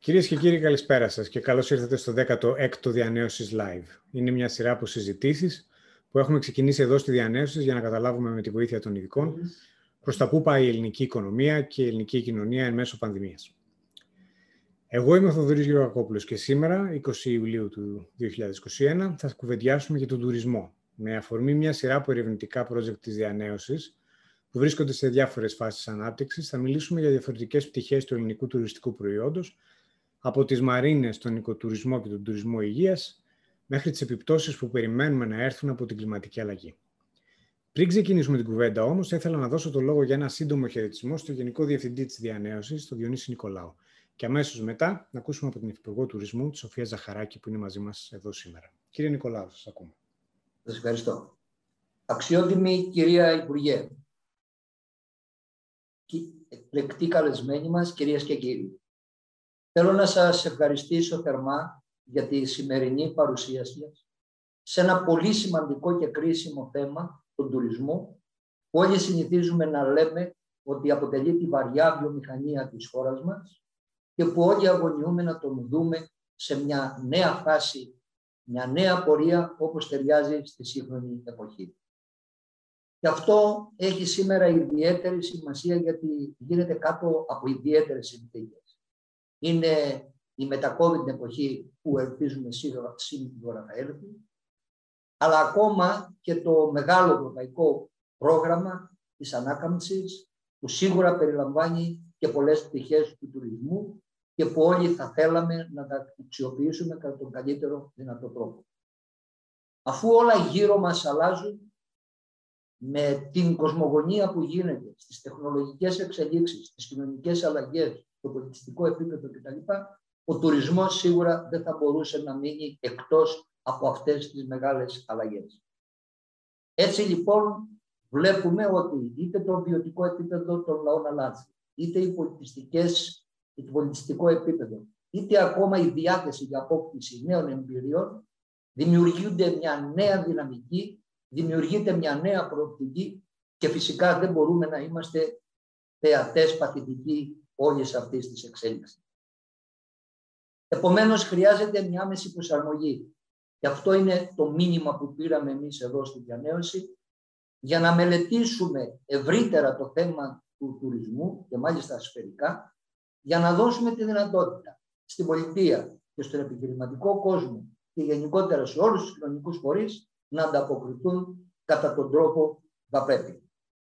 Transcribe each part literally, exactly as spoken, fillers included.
Κυρίες και κύριοι, καλησπέρα σας και καλώς ήρθατε στο δέκατο έκτο Διανέωσης Live. Είναι μια σειρά από συζητήσεις που έχουμε ξεκινήσει εδώ στη Διανέωσης για να καταλάβουμε με τη βοήθεια των ειδικών προς τα πού πάει η ελληνική οικονομία και η ελληνική κοινωνία εν μέσω πανδημίας. Εγώ είμαι ο Θοδωρής Γεωργακόπουλος και σήμερα, είκοσι Ιουλίου του δύο χιλιάδες είκοσι ένα, θα κουβεντιάσουμε για τον τουρισμό, με αφορμή μια σειρά από ερευνητικά project της Διανέωσης που βρίσκονται σε διάφορες φάσεις ανάπτυξης. Θα μιλήσουμε για διαφορετικές πτυχές του ελληνικού τουριστικού προϊόντος, από τις μαρίνες, τον οικοτουρισμό και τον τουρισμό υγείας, μέχρι τις επιπτώσεις που περιμένουμε να έρθουν από την κλιματική αλλαγή. Πριν ξεκινήσουμε την κουβέντα όμως, θα ήθελα να δώσω το λόγο για ένα σύντομο χαιρετισμό στο Γενικό Διευθυντή της Διανέωσης, τον Διονύση Νικολάου. Και αμέσως μετά να ακούσουμε από την Υφυπουργό Τουρισμού, τη Σοφία Ζαχαράκη, που είναι μαζί μας εδώ σήμερα. Κύριε Νικολάου, σας ακούμε. Σας ευχαριστώ. Αξιότιμη κυρία Υπουργέ, εκλεκτοί καλεσμένοι μας, κυρίες και κύριοι, θέλω να σας ευχαριστήσω θερμά για τη σημερινή παρουσίαση σας σε ένα πολύ σημαντικό και κρίσιμο θέμα, τον τουρισμό, που όλοι συνηθίζουμε να λέμε ότι αποτελεί τη βαριά βιομηχανία της χώρας μας και που όλοι αγωνιούμε να τον δούμε σε μια νέα φάση, μια νέα πορεία, όπως ταιριάζει στη σύγχρονη εποχή. Και αυτό έχει σήμερα ιδιαίτερη σημασία, γιατί γίνεται κάτω από ιδιαίτερες συνθήκες. Είναι η μετα-COVID εποχή που ελπίζουμε σίγουρα θα έρθει, αλλά ακόμα και το μεγάλο ευρωπαϊκό πρόγραμμα της ανάκαμψης, που σίγουρα περιλαμβάνει και πολλές πτυχές του τουρισμού και που όλοι θα θέλαμε να τα αξιοποιήσουμε κατά τον καλύτερο δυνατό τρόπο. Αφού όλα γύρω μας αλλάζουν, με την κοσμογονία που γίνεται, στις τεχνολογικές εξελίξεις, στις κοινωνικές αλλαγές, στο πολιτιστικό επίπεδο κτλ., ο τουρισμός σίγουρα δεν θα μπορούσε να μείνει εκτός από αυτές τις μεγάλες αλλαγές. Έτσι λοιπόν βλέπουμε ότι είτε το βιωτικό επίπεδο των λαών αλλάζει, είτε οι πολιτιστικές, το πολιτιστικό επίπεδο, είτε ακόμα η διάθεση για απόκτηση νέων εμπειριών, δημιουργούνται μια νέα δυναμική, δημιουργείται μια νέα προοπτική και φυσικά δεν μπορούμε να είμαστε θεατές παθητικοί όλης αυτής της εξέλιξης. Επομένως, χρειάζεται μια άμεση προσαρμογή. Και αυτό είναι το μήνυμα που πήραμε εμείς εδώ στη Διανέωση, για να μελετήσουμε ευρύτερα το θέμα του τουρισμού και μάλιστα σφαιρικά, για να δώσουμε τη δυνατότητα στην πολιτεία και στον επιχειρηματικό κόσμο και γενικότερα σε όλους τους κοινωνικούς φορείς να ανταποκριθούν κατά τον τρόπο που θα πρέπει.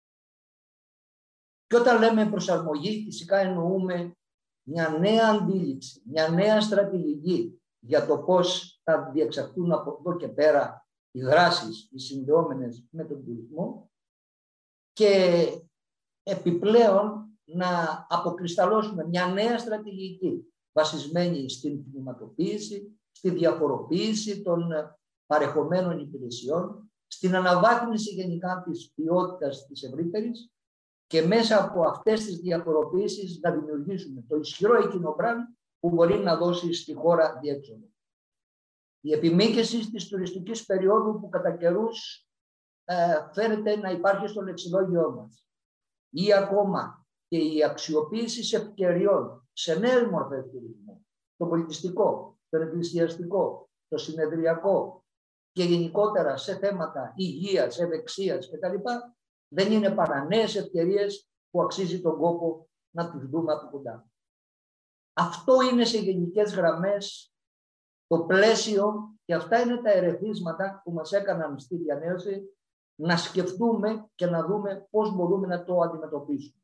Και όταν λέμε προσαρμογή, φυσικά εννοούμε μια νέα αντίληψη, μια νέα στρατηγική για το πώς θα διεξαχθούν από εδώ και πέρα οι δράσεις, οι συνδεόμενες με τον τουρισμό, και επιπλέον να αποκρισταλώσουμε μια νέα στρατηγική βασισμένη στην κλιματοποίηση, στη διαφοροποίηση των παρεχομένων υπηρεσιών, στην αναβάθμιση γενικά της ποιότητας της ευρύτερης, και μέσα από αυτές τις διαφοροποίησεις να δημιουργήσουμε το ισχυρό εκείνο μπραντ που μπορεί να δώσει στη χώρα διέξοδο. Η επιμήκυση της τουριστικής περίοδου που κατά καιρούς ε, φαίνεται να υπάρχει στο λεξιλόγιό μας, ή ακόμα και η αξιοποίηση ευκαιριών σε νέες μορφές τουρισμού, το πολιτιστικό, το εκκλησιαστικό, το συνεδριακό και γενικότερα σε θέματα υγείας, ευεξίας κτλ., δεν είναι παρά νέες ευκαιρίες που αξίζει τον κόπο να τις δούμε από κοντά. Αυτό είναι σε γενικές γραμμές το πλαίσιο, και αυτά είναι τα ερεθίσματα που μας έκαναν στη Διανέωση να σκεφτούμε και να δούμε πώς μπορούμε να το αντιμετωπίσουμε.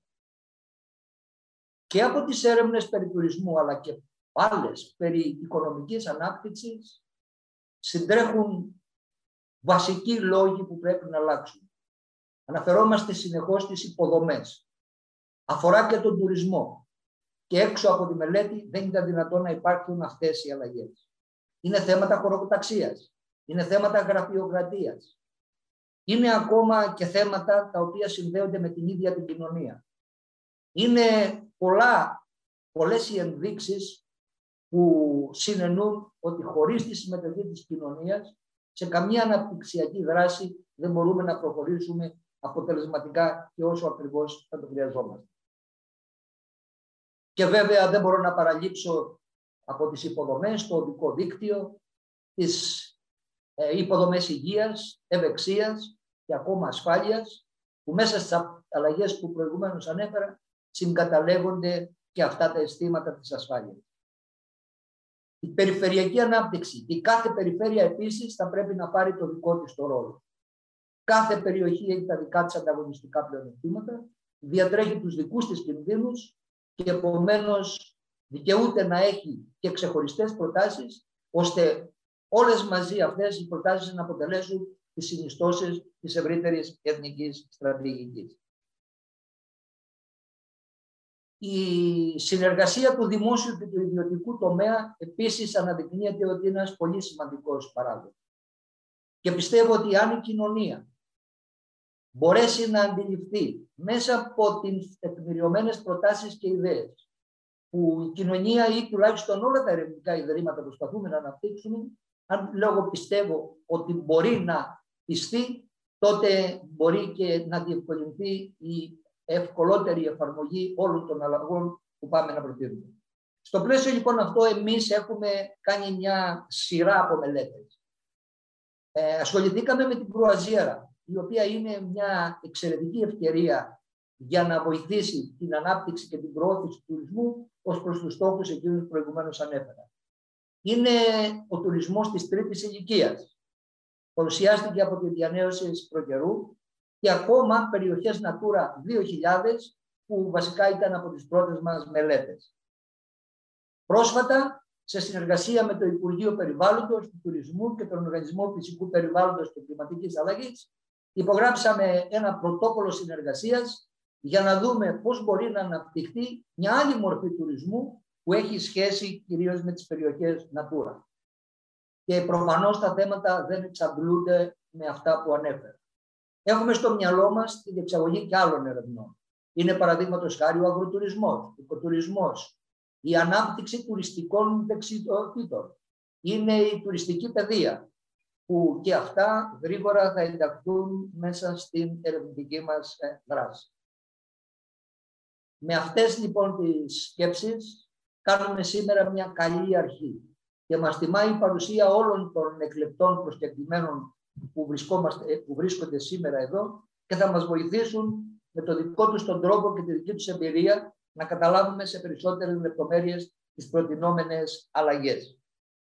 Και από τις έρευνες περί τουρισμού, αλλά και άλλες περί οικονομικής ανάπτυξης, συντρέχουν βασικοί λόγοι που πρέπει να αλλάξουν. Αναφερόμαστε συνεχώς στις υποδομές. Αφορά και τον τουρισμό. Και έξω από τη μελέτη δεν ήταν δυνατόν να υπάρχουν αυτές οι αλλαγές. Είναι θέματα χωροταξίας. Είναι θέματα γραφειοκρατίας. Είναι ακόμα και θέματα τα οποία συνδέονται με την ίδια την κοινωνία. Είναι πολλά, πολλές οι ενδείξεις που συνενούν ότι χωρίς τη συμμετοχή της κοινωνίας σε καμία αναπτυξιακή δράση δεν μπορούμε να προχωρήσουμε αποτελεσματικά και όσο ακριβώς θα το χρειαζόμαστε. Και βέβαια δεν μπορώ να παραλείψω από τις υποδομές, το οδικό δίκτυο, τις ε, υποδομές υγείας, ευεξίας και ακόμα ασφάλειας, που μέσα στις αλλαγές που προηγουμένως ανέφερα συγκαταλέγονται και αυτά τα αισθήματα της ασφάλειας. Η περιφερειακή ανάπτυξη. Η κάθε περιφέρεια επίσης θα πρέπει να πάρει το δικό της το ρόλο. Κάθε περιοχή έχει τα δικά της ανταγωνιστικά πλεονεκτήματα, διατρέχει τους δικούς της κινδύνους και επομένως δικαιούται να έχει και ξεχωριστές προτάσεις, ώστε όλες μαζί αυτές οι προτάσεις να αποτελέσουν τις συνιστώσεις της ευρύτερης εθνικής στρατηγικής. Η συνεργασία του δημόσιου και του ιδιωτικού τομέα επίσης αναδεικνύεται ότι είναι ένας πολύ σημαντικός παράγοντας. Και πιστεύω ότι αν η κοινωνία μπορέσει να αντιληφθεί μέσα από τις τεκμηριωμένες προτάσεις και ιδέες που η κοινωνία ή τουλάχιστον όλα τα ερευνητικά ιδρύματα προσπαθούμε να αναπτύξουμε, αν λόγω πιστεύω ότι μπορεί να πιστεί, τότε μπορεί και να διευκολυνθεί η ευκολότερη εφαρμογή όλων των αλλαγών που πάμε να προτείνουμε. Στο πλαίσιο λοιπόν αυτό εμείς έχουμε κάνει μια σειρά από μελέτες. Ε, ασχοληθήκαμε με την κρουαζιέρα, η οποία είναι μια εξαιρετική ευκαιρία για να βοηθήσει την ανάπτυξη και την προώθηση του τουρισμού ως προς τους στόχους εκείνους που προηγουμένως ανέφερα. Είναι ο τουρισμός της τρίτης ηλικίας. Παρουσιάστηκε από τη διανέωση προκαιρού και ακόμα περιοχές Natura δύο χιλιάδες που βασικά ήταν από τις πρώτες μας μελέτες. Πρόσφατα, σε συνεργασία με το Υπουργείο Περιβάλλοντος, του Τουρισμού και τον Οργανισμό Φυσικού Περιβάλλοντος και Κλιματικής Αλλαγής, υπογράψαμε ένα πρωτόκολλο συνεργασίας για να δούμε πώς μπορεί να αναπτυχθεί μια άλλη μορφή τουρισμού που έχει σχέση κυρίως με τις περιοχές Natura. Και προφανώς τα θέματα δεν εξαντλούνται με αυτά που ανέφερα. Έχουμε στο μυαλό μας τη διεξαγωγή και άλλων ερευνών. Είναι παραδείγματος χάρη ο αγροτουρισμός, ο οικοτουρισμός, η ανάπτυξη τουριστικών δεξιοτήτων, είναι η τουριστική παιδεία, που και αυτά γρήγορα θα ενταχθούν μέσα στην ερευνητική μας δράση. Με αυτές λοιπόν τις σκέψεις κάνουμε σήμερα μια καλή αρχή και μας τιμά η παρουσία όλων των εκλεπτών προσκεκλημένων που, που βρίσκονται σήμερα εδώ και θα μας βοηθήσουν με το δικό τους τον τρόπο και τη δική τους εμπειρία να καταλάβουμε σε περισσότερες λεπτομέρειες τις προτινόμενες αλλαγές.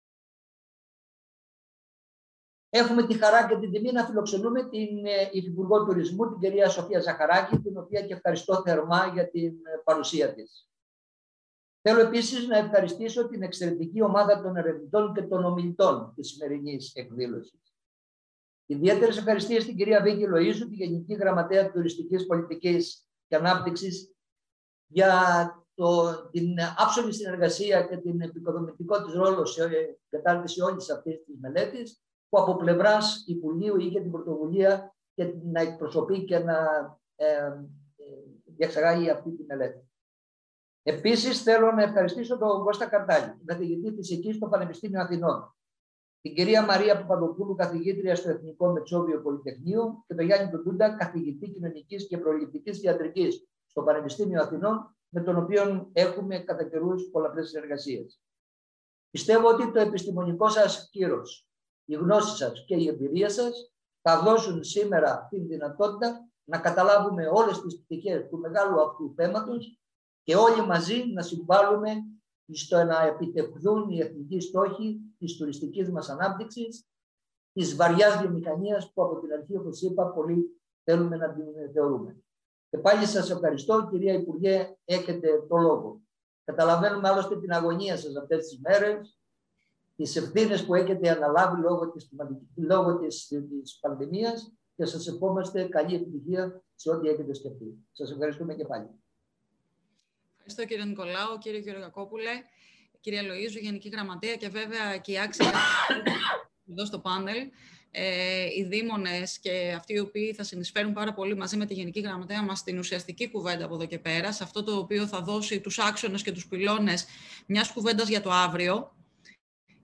Έχουμε τη χαρά και την τιμή να φιλοξενούμε την Υφυπουργό Τουρισμού, την κυρία Σοφία Ζαχαράκη, την οποία και ευχαριστώ θερμά για την παρουσία της. Θέλω επίσης να ευχαριστήσω την εξαιρετική ομάδα των ερευνητών και των ομιλητών της σημερινής εκδήλωσης. Ιδιαίτερες ευχαριστίες στην κυρία Βίκη Λοΐζου, τη Γενική Γραμματέα Τουριστικής Πολιτικής και Ανάπτυξης, για το, την άψογη συνεργασία και την επικοδομητικό της ρόλο σε κατάρτιση όλης αυτής της μελέτης, που από πλευράς Υπουργείου είχε την πρωτοβουλία και να εκπροσωπεί και να ε, ε, διεξαγάγει αυτή τη μελέτη. Επίσης, θέλω να ευχαριστήσω τον Κώστα Καρτάλη, τον καθηγητή φυσικής στο Πανεπιστήμιο Αθηνών, την κυρία Μαρία Παπαδοπούλου, καθηγήτρια στο Εθνικό Μετσόβιο Πολυτεχνείο, και τον Γιάννη Τοντούντα, καθηγητή κοινωνικής και προληπτικής ιατρικής στο Πανεπιστήμιο Αθηνών, με τον οποίο έχουμε κατά καιρούς πολλαπλές συνεργασίες. Πιστεύω ότι το επιστημονικό σας κύρος, η γνώση σας και η εμπειρία σας θα δώσουν σήμερα την δυνατότητα να καταλάβουμε όλες τις πτυχές του μεγάλου αυτού θέματος και όλοι μαζί να συμβάλλουμε στο να επιτευχθούν οι εθνικοί στόχοι της τουριστικής μας ανάπτυξης, της βαριάς βιομηχανίας που από την αρχή, όπως είπα, πολύ θέλουμε να την θεωρούμε. Και πάλι σας ευχαριστώ, κυρία Υπουργέ, έχετε το λόγο. Καταλαβαίνουμε άλλωστε την αγωνία σας αυτές τις μέρες, τις ευθύνες που έχετε αναλάβει λόγω της, λόγω της, της πανδημίας και σας ευχόμαστε καλή επιτυχία σε ό,τι έχετε σκεφτεί. Σας ευχαριστούμε και πάλι. Ευχαριστώ κύριε Νικολάου, κύριε Γεωργακόπουλε, κυρία Λοΐζου, Γενική Γραμματέα και βέβαια και η άξια εδώ στο πάνελ. Ε, οι δήμονες και αυτοί οι οποίοι θα συνεισφέρουν πάρα πολύ μαζί με τη Γενική Γραμματέα μας στην ουσιαστική κουβέντα από εδώ και πέρα, σε αυτό το οποίο θα δώσει τους άξονες και τους πυλώνες μιας κουβέντας για το αύριο.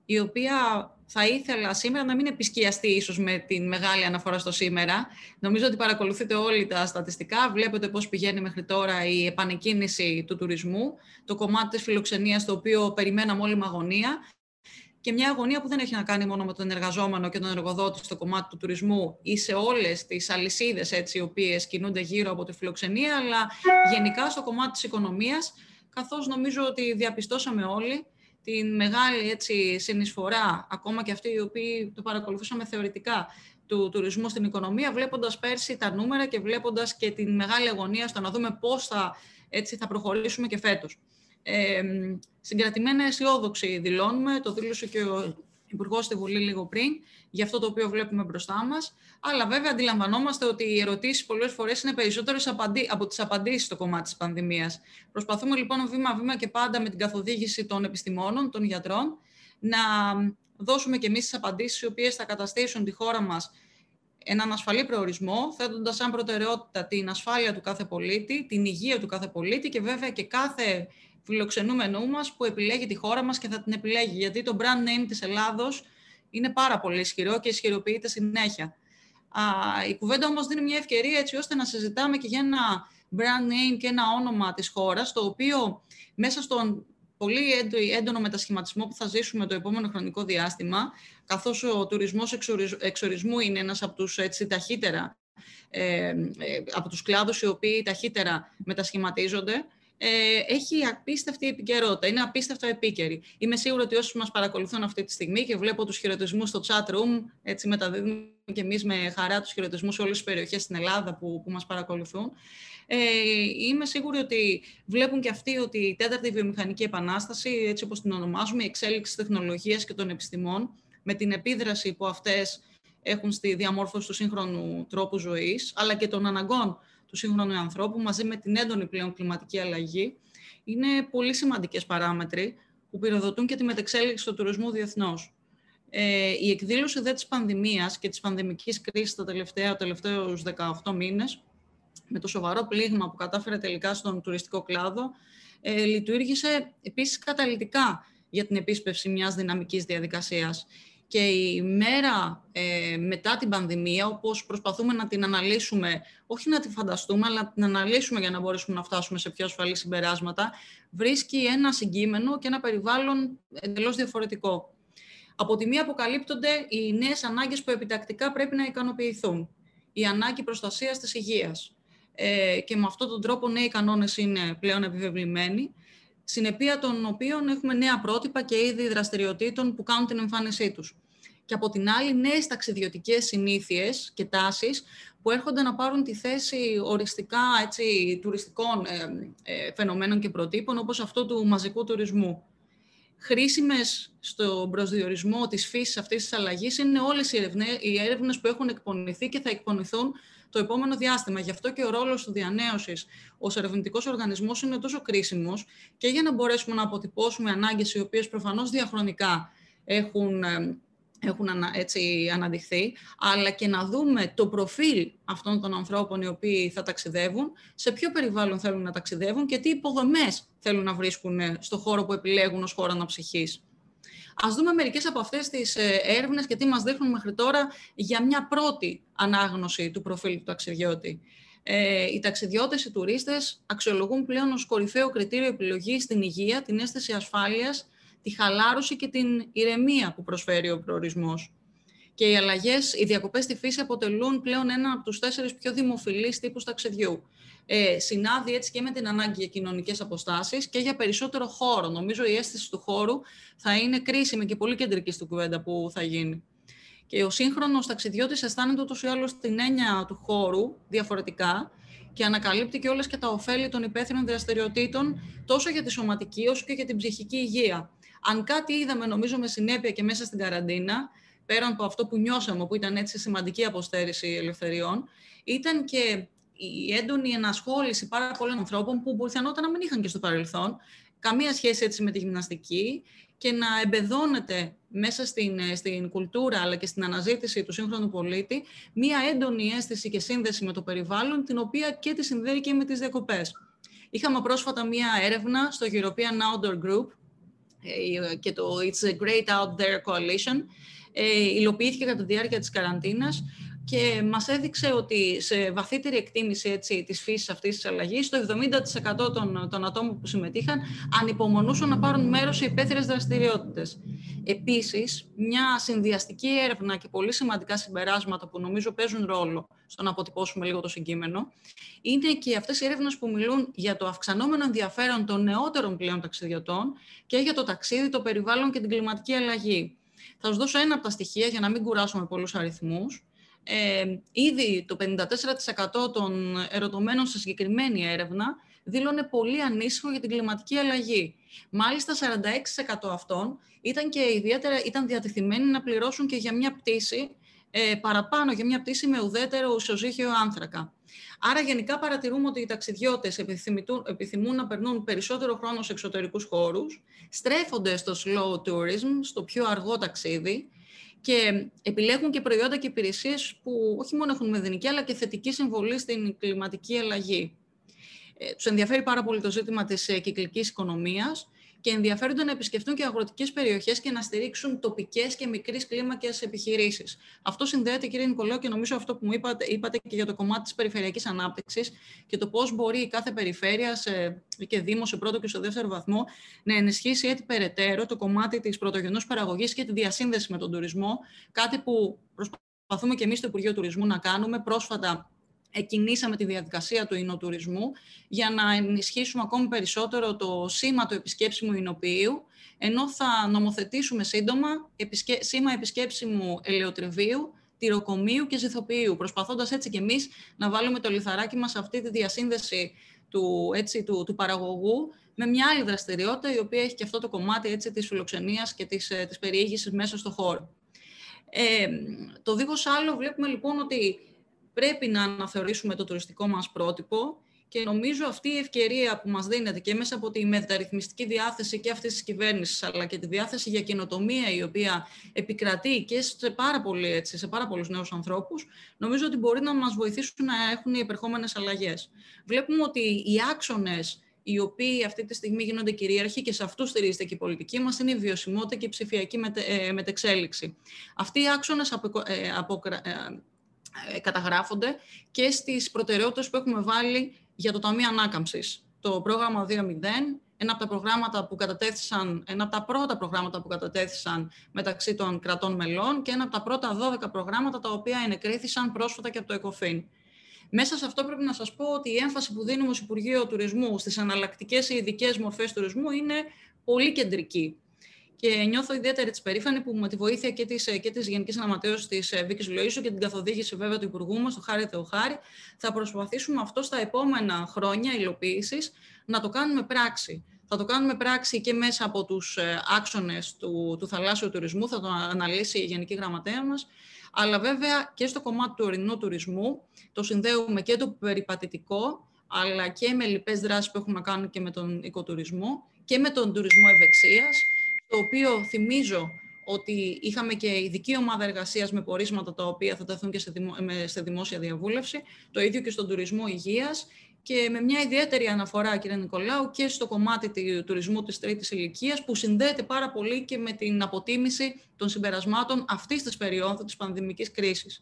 η οποία θα ήθελα σήμερα να μην επισκιαστεί ίσως με την μεγάλη αναφορά στο σήμερα. Νομίζω ότι παρακολουθείτε όλοι τα στατιστικά, βλέπετε πώς πηγαίνει μέχρι τώρα η επανεκκίνηση του τουρισμού, το κομμάτι της φιλοξενίας, το οποίο περιμέναμε όλοι με αγωνία, και μια αγωνία που δεν έχει να κάνει μόνο με τον εργαζόμενο και τον εργοδότη στο κομμάτι του τουρισμού ή σε όλες τις αλυσίδες, έτσι, οι οποίες κινούνται γύρω από τη φιλοξενία, αλλά γενικά στο κομμάτι της οικονομίας, καθώς νομίζω ότι διαπιστώσαμε όλοι την μεγάλη, έτσι, συνεισφορά, ακόμα και αυτοί οι οποίοι το παρακολουθούσαμε θεωρητικά, του τουρισμού στην οικονομία, βλέποντας πέρσι τα νούμερα και βλέποντας και την μεγάλη αγωνία στο να δούμε πώς θα, έτσι, θα προχωρήσουμε και φέτος. Ε, συγκρατημένα αισιόδοξοι δηλώνουμε, το δήλωσε και ο Υπουργός στη Βουλή λίγο πριν, για αυτό το οποίο βλέπουμε μπροστά μας. Αλλά βέβαια αντιλαμβανόμαστε ότι οι ερωτήσεις πολλές φορές είναι περισσότερες από τις απαντήσεις στο κομμάτι της πανδημίας. Προσπαθούμε λοιπόν βήμα-βήμα και πάντα με την καθοδήγηση των επιστημόνων, των γιατρών, να δώσουμε και εμείς τις απαντήσεις οι οποίες θα καταστήσουν τη χώρα μας έναν ασφαλή προορισμό, θέτοντας σαν προτεραιότητα την ασφάλεια του κάθε πολίτη, την υγεία του κάθε πολίτη και βέβαια και κάθε φιλοξενούμενού μας που επιλέγει τη χώρα μας και θα την επιλέγει. Γιατί το brand name της Ελλάδος είναι πάρα πολύ ισχυρό και ισχυροποιείται συνέχεια. Α, η κουβέντα όμως δίνει μια ευκαιρία έτσι ώστε να συζητάμε και για ένα brand name και ένα όνομα της χώρας, το οποίο μέσα στον πολύ έντονο μετασχηματισμό που θα ζήσουμε το επόμενο χρονικό διάστημα, καθώς ο τουρισμός εξορισμού είναι ένας από τους, έτσι, ταχύτερα, ε, από τους κλάδους οι οποίοι ταχύτερα μετασχηματίζονται, ε, έχει απίστευτη επικαιρότητα, είναι απίστευτα επίκαιρη. Είμαι σίγουρη ότι όσοι μας παρακολουθούν αυτή τη στιγμή και βλέπω τους χαιρετισμούς στο chat room, έτσι μεταδίδουμε και εμείς με χαρά τους χαιρετισμούς σε όλες τις περιοχές στην Ελλάδα που, που μας παρακολουθούν. Ε, είμαι σίγουρη ότι βλέπουν και αυτοί ότι η τέταρτη βιομηχανική επανάσταση, έτσι όπως την ονομάζουμε, η εξέλιξη της τεχνολογίας και των επιστημών, με την επίδραση που αυτές έχουν στη διαμόρφωση του σύγχρονου τρόπου ζωής, αλλά και των αναγκών του σύγχρονου ανθρώπου, μαζί με την έντονη πλέον κλιματική αλλαγή, είναι πολύ σημαντικές παράμετροι που πυροδοτούν και τη μετεξέλιξη του τουρισμού διεθνώς. Ε, η εκδήλωση δε της πανδημίας και της πανδημικής κρίσης τα τελευταία, τελευταίους δεκαοκτώ μήνες, με το σοβαρό πλήγμα που κατάφερε τελικά στον τουριστικό κλάδο, ε, λειτουργήσε επίσης καταλυτικά για την επίσπευση μιας δυναμικής διαδικασίας. Και η μέρα ε, μετά την πανδημία, όπως προσπαθούμε να την αναλύσουμε, όχι να τη φανταστούμε, αλλά να την αναλύσουμε για να μπορέσουμε να φτάσουμε σε πιο ασφαλή συμπεράσματα, βρίσκει ένα συγκείμενο και ένα περιβάλλον εντελώς διαφορετικό. Από τη μία αποκαλύπτονται οι νέες ανάγκες που επιτακτικά πρέπει να ικανοποιηθούν. Η ανάγκη προστασίας της υγείας. Ε, και με αυτόν τον τρόπο νέοι κανόνες είναι πλέον επιβεβλημένοι, συνεπία των οποίων έχουμε νέα πρότυπα και είδη δραστηριοτήτων που κάνουν την εμφάνισή τους. Και από την άλλη, νέες ταξιδιωτικές συνήθειες και τάσεις που έρχονται να πάρουν τη θέση οριστικά, έτσι, τουριστικών ε, ε, φαινομένων και προτύπων, όπως αυτό του μαζικού τουρισμού. Χρήσιμες στον προσδιορισμό της φύσης αυτής της αλλαγής είναι όλες οι έρευνες που έχουν εκπονηθεί και θα εκπονηθούν το επόμενο διάστημα. Γι' αυτό και ο ρόλος του διανέωσης ως ερευνητικός οργανισμός είναι τόσο κρίσιμος και για να μπορέσουμε να αποτυπώσουμε ανάγκες οι οποίες προφανώς διαχρονικά έχουν, έχουν έτσι αναδειχθεί, αλλά και να δούμε το προφίλ αυτών των ανθρώπων οι οποίοι θα ταξιδεύουν, σε ποιο περιβάλλον θέλουν να ταξιδεύουν και τι υποδομές θέλουν να βρίσκουν στο χώρο που επιλέγουν ως χώρο αναψυχής. Ας δούμε μερικές από αυτές τις έρευνες και τι μας δείχνουν μέχρι τώρα για μια πρώτη ανάγνωση του προφίλ του ταξιδιώτη. Ε, οι ταξιδιώτες, οι τουρίστες αξιολογούν πλέον ως κορυφαίο κριτήριο επιλογής την υγεία, την αίσθηση ασφάλειας, τη χαλάρωση και την ηρεμία που προσφέρει ο προορισμός. Και οι αλλαγές, οι διακοπές στη φύση αποτελούν πλέον ένα από τους τέσσερις πιο δημοφιλείς τύπους ταξιδιού. Ε, συνάδει έτσι και με την ανάγκη για κοινωνικές αποστάσεις και για περισσότερο χώρο. Νομίζω η αίσθηση του χώρου θα είναι κρίσιμη και πολύ κεντρική στην κουβέντα που θα γίνει. Και ο σύγχρονος ταξιδιώτης αισθάνεται ούτως ή άλλως την έννοια του χώρου διαφορετικά και ανακαλύπτει και όλες και τα ωφέλη των υπαίθριων δραστηριοτήτων τόσο για τη σωματική όσο και για την ψυχική υγεία. Αν κάτι είδαμε, νομίζω, με συνέπεια και μέσα στην καραντίνα, πέραν από αυτό που νιώσαμε, που ήταν έτσι σημαντική αποστέρηση ελευθεριών, ήταν και η έντονη ενασχόληση πάρα πολλών ανθρώπων που πιθανότατα να μην είχαν και στο παρελθόν καμία σχέση έτσι με τη γυμναστική και να εμπεδώνεται μέσα στην, στην κουλτούρα αλλά και στην αναζήτηση του σύγχρονου πολίτη μία έντονη αίσθηση και σύνδεση με το περιβάλλον, την οποία και τη συνδέει και με τις διακοπές. Είχαμε πρόσφατα μία έρευνα στο European Outdoor Group, και το It's a Great Out There Coalition, υλοποιήθηκε κατά τη διάρκεια της καραντίνας και μας έδειξε ότι σε βαθύτερη εκτίμηση έτσι, της φύσης αυτής της αλλαγής, το εβδομήντα τοις εκατό των, των ατόμων που συμμετείχαν ανυπομονούσαν να πάρουν μέρος σε υπαίθριες δραστηριότητες. Επίσης, μια συνδυαστική έρευνα και πολύ σημαντικά συμπεράσματα που νομίζω παίζουν ρόλο στο να αποτυπώσουμε λίγο το συγκείμενο, είναι και αυτές οι έρευνες που μιλούν για το αυξανόμενο ενδιαφέρον των νεότερων πλέον ταξιδιωτών και για το ταξίδι, το περιβάλλον και την κλιματική αλλαγή. Θα σας δώσω ένα από τα στοιχεία για να μην κουράσουμε πολλούς αριθμούς. Ε, ήδη το πενήντα τέσσερα τοις εκατό των ερωτωμένων σε συγκεκριμένη έρευνα δήλωνε πολύ ανήσυχο για την κλιματική αλλαγή. Μάλιστα, σαράντα έξι τοις εκατό αυτών ήταν, και ιδιαίτερα, ήταν διατεθειμένοι να πληρώσουν και για μια πτήση, ε, παραπάνω για μια πτήση με ουδέτερο ισοζύγιο άνθρακα. Άρα, γενικά παρατηρούμε ότι οι ταξιδιώτες επιθυμούν να περνούν περισσότερο χρόνο σε εξωτερικούς χώρους, στρέφονται στο slow tourism, στο πιο αργό ταξίδι, και επιλέγουν και προϊόντα και υπηρεσίες που όχι μόνο έχουν μηδενική, αλλά και θετική συμβολή στην κλιματική αλλαγή. Ε, τους ενδιαφέρει πάρα πολύ το ζήτημα της ε, κυκλικής οικονομίας και ενδιαφέρονται να επισκεφτούν και αγροτικές περιοχές και να στηρίξουν τοπικές και μικρής κλίμακας επιχειρήσεις. Αυτό συνδέεται, κύριε Νικολάου, και νομίζω αυτό που μου είπατε, είπατε και για το κομμάτι της περιφερειακής ανάπτυξης και το πώς μπορεί κάθε περιφέρεια σε, και δήμο σε πρώτο και σε δεύτερο βαθμό να ενισχύσει έτσι περαιτέρω το κομμάτι της πρωτογενούς παραγωγής και τη διασύνδεση με τον τουρισμό, κάτι που προσπαθούμε και εμείς στο Υπουργείο Τουρισμού να κάνουμε. Πρόσφατα εκκινήσαμε τη διαδικασία του εινοτουρισμού για να ενισχύσουμε ακόμη περισσότερο το σήμα του επισκέψιμου εινοποιείου, ενώ θα νομοθετήσουμε σύντομα επισκε... σήμα επισκέψιμου ελαιοτριβείου, τυροκομείου και ζυθοποιείου, προσπαθώντας έτσι και εμείς να βάλουμε το λιθαράκι μας σε αυτή τη διασύνδεση του, έτσι, του, του παραγωγού με μια άλλη δραστηριότητα, η οποία έχει και αυτό το κομμάτι έτσι, της φιλοξενίας και της, της περιήγησης μέσα στο χώρο. Ε, το δίχως άλλο βλέπουμε λοιπόν ότι πρέπει να αναθεωρήσουμε το τουριστικό μας πρότυπο και νομίζω αυτή η ευκαιρία που μας δίνεται και μέσα από τη μεταρρυθμιστική διάθεση και αυτής της κυβέρνησης, αλλά και τη διάθεση για καινοτομία η οποία επικρατεί και σε πάρα, πολύ, έτσι, σε πάρα πολλούς νέους ανθρώπους, νομίζω ότι μπορεί να μας βοηθήσουν να έχουν οι επερχόμενες αλλαγές. Βλέπουμε ότι οι άξονες οι οποίοι αυτή τη στιγμή γίνονται κυρίαρχοι και σε αυτούς στηρίζεται και η πολιτική μας, είναι η βιωσιμότητα και η ψηφιακή μετε, ε, μετεξέλιξη. Αυτοί οι άξονες απο, ε, απο, ε, καταγράφονται και στις προτεραιότητες που έχουμε βάλει για το Ταμείο Ανάκαμψης. Το πρόγραμμα δύο μηδέν, ένα από τα προγράμματα που κατατέθησαν, ένα από τα πρώτα προγράμματα που κατατέθησαν μεταξύ των κρατών μελών και ένα από τα πρώτα δώδεκα προγράμματα τα οποία ενεκρίθησαν πρόσφατα και από το ΕΚΟΦΗΝ. Μέσα σε αυτό πρέπει να σας πω ότι η έμφαση που δίνουμε ως Υπουργείο Τουρισμού στις εναλλακτικές ή ειδικές μορφές τουρισμού είναι πολύ κεντρική. Και νιώθω ιδιαίτερη της περήφανη που με τη βοήθεια και της, και της Γενικής Αναματέως της Βίκης Λοΐσου και την καθοδήγηση βέβαια του Υπουργού μας, του Χάρη Θεοχάρη, θα προσπαθήσουμε αυτό στα επόμενα χρόνια υλοποίησης να το κάνουμε πράξη. Θα το κάνουμε πράξη και μέσα από τους άξονες του, του θαλάσσιου τουρισμού, θα το αναλύσει η Γενική Γραμματέα μας, αλλά βέβαια και στο κομμάτι του ορεινού τουρισμού το συνδέουμε και το περιπατητικό, αλλά και με λοιπές δράσεις που έχουν να κάνουν και με τον οικοτουρισμό και με τον τουρισμό ευεξίας, το οποίο θυμίζω ότι είχαμε και ειδική ομάδα εργασίας με πορίσματα τα οποία θα τεθούν και σε, δημο... σε δημόσια διαβούλευση, το ίδιο και στον τουρισμό υγείας και με μια ιδιαίτερη αναφορά, κύριε Νικολάου, και στο κομμάτι του τουρισμού της τρίτης ηλικίας, που συνδέεται πάρα πολύ και με την αποτίμηση των συμπερασμάτων αυτής της περίοδου της πανδημικής κρίσης.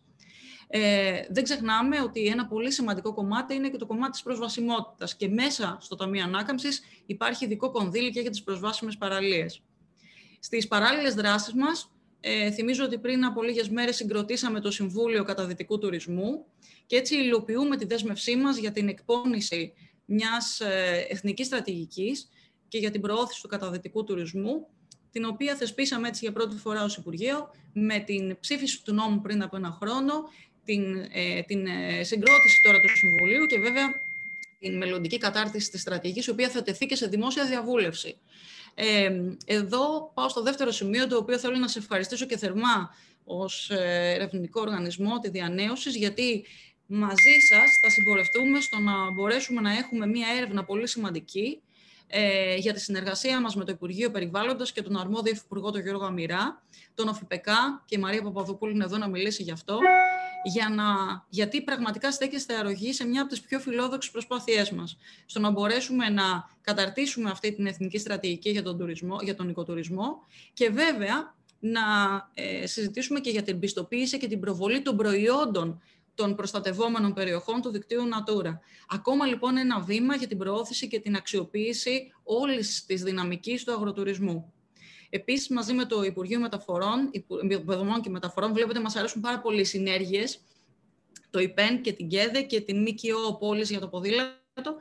Ε, δεν ξεχνάμε ότι ένα πολύ σημαντικό κομμάτι είναι και το κομμάτι της προσβασιμότητας και μέσα στο Ταμείο Ανάκαμψης υπάρχει ειδικό κονδύλι και για τις προσβάσιμες παραλίες. Στις παράλληλες δράσεις μας, ε, θυμίζω ότι πριν από λίγες μέρες συγκροτήσαμε το Συμβούλιο Καταδυτικού Τουρισμού και έτσι υλοποιούμε τη δέσμευσή μας για την εκπόνηση μιας ε, εθνικής στρατηγικής και για την προώθηση του καταδυτικού τουρισμού, την οποία θεσπίσαμε έτσι για πρώτη φορά ως Υπουργείο με την ψήφιση του νόμου πριν από ένα χρόνο, την, ε, την ε, συγκρότηση τώρα του Συμβουλίου και βέβαια την μελλοντική κατάρτιση της στρατηγικής, η οποία θα τεθεί και σε δημόσια διαβούλευση. Ε, εδώ πάω στο δεύτερο σημείο, το οποίο θέλω να σε ευχαριστήσω και θερμά ως ερευνητικό οργανισμό, τη Διανέωσης, γιατί μαζί σας θα συμπορευτούμε στο να μπορέσουμε να έχουμε μία έρευνα πολύ σημαντική ε, για τη συνεργασία μας με το Υπουργείο Περιβάλλοντος και τον αρμόδιο Υφυπουργό, τον Γιώργο Αμυρά, τον ΟΦΙΠΕΚΑ, και η Μαρία Παπαδοπούλου είναι εδώ να μιλήσει γι' αυτό, για να, γιατί πραγματικά στέκεστε αρρωγή σε μια από τις πιο φιλόδοξες προσπάθειές μας, στο να μπορέσουμε να καταρτήσουμε αυτή την εθνική στρατηγική για τον, τουρισμό, για τον οικοτουρισμό και βέβαια να ε, συζητήσουμε και για την πιστοποίηση και την προβολή των προϊόντων των προστατευόμενων περιοχών του δικτύου Natura. Ακόμα λοιπόν ένα βήμα για την προώθηση και την αξιοποίηση όλης της δυναμικής του αγροτουρισμού. Επίσης, μαζί με το Υπουργείο Μεταφορών, Υποδομών και Μεταφορών, βλέπετε μας αρέσουν πάρα πολύ οι συνέργειες, το ΙΠΕΝ και την ΚΕΔΕ και την ΜΚΟ Πόλης για το ποδήλατο.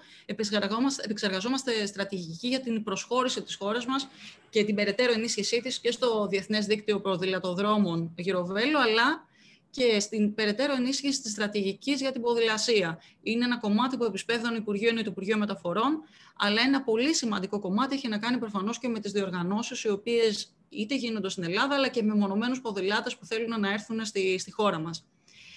Επεξεργαζόμαστε στρατηγική για την προσχώρηση της χώρας μας και την περαιτέρω ενίσχυσή της και στο Διεθνές Δίκτυο Ποδηλατοδρόμων Γυροβέλο, αλλά και στην περαιτέρω ενίσχυση της στρατηγικής για την ποδηλασία. Είναι ένα κομμάτι που επισπεύδουν Υπουργείο, είναι το Υπουργείο Μεταφορών, αλλά ένα πολύ σημαντικό κομμάτι έχει να κάνει προφανώς και με τις διοργανώσεις, οι οποίες είτε γίνονται στην Ελλάδα, αλλά και με μονομένους ποδηλάτες που θέλουν να έρθουν στη, στη χώρα μας.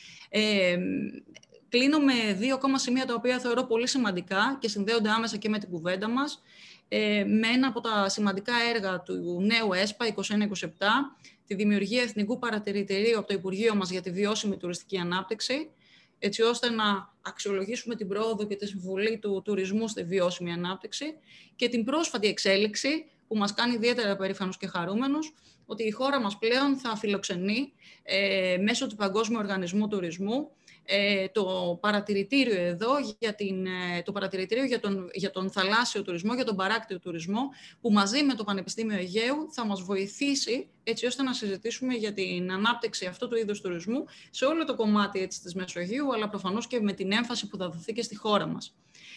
Ε, κλείνω με δύο ακόμα σημεία τα οποία θεωρώ πολύ σημαντικά και συνδέονται άμεσα και με την κουβέντα μας. Ε, με ένα από τα σημαντικά έργα του νέου ΕΣΠΑ είκοσι ένα είκοσι επτά, τη δημιουργία Εθνικού Παρατηρητηρίου από το Υπουργείο μας για τη βιώσιμη τουριστική ανάπτυξη, έτσι ώστε να αξιολογήσουμε την πρόοδο και τη συμβολή του τουρισμού στη βιώσιμη ανάπτυξη, και την πρόσφατη εξέλιξη που μας κάνει ιδιαίτερα περήφανους και χαρούμενους, ότι η χώρα μας πλέον θα φιλοξενεί ε, μέσω του Παγκόσμιου Οργανισμού Τουρισμού ε, το παρατηρητήριο εδώ, για την, ε, το παρατηρητήριο για τον, για τον θαλάσσιο τουρισμό, για τον παράκτιο τουρισμό, που μαζί με το Πανεπιστήμιο Αιγαίου θα μας βοηθήσει έτσι ώστε να συζητήσουμε για την ανάπτυξη αυτού του είδους τουρισμού σε όλο το κομμάτι έτσι, της Μεσογείου, αλλά προφανώς και με την έμφαση που θα δοθεί και στη χώρα μας.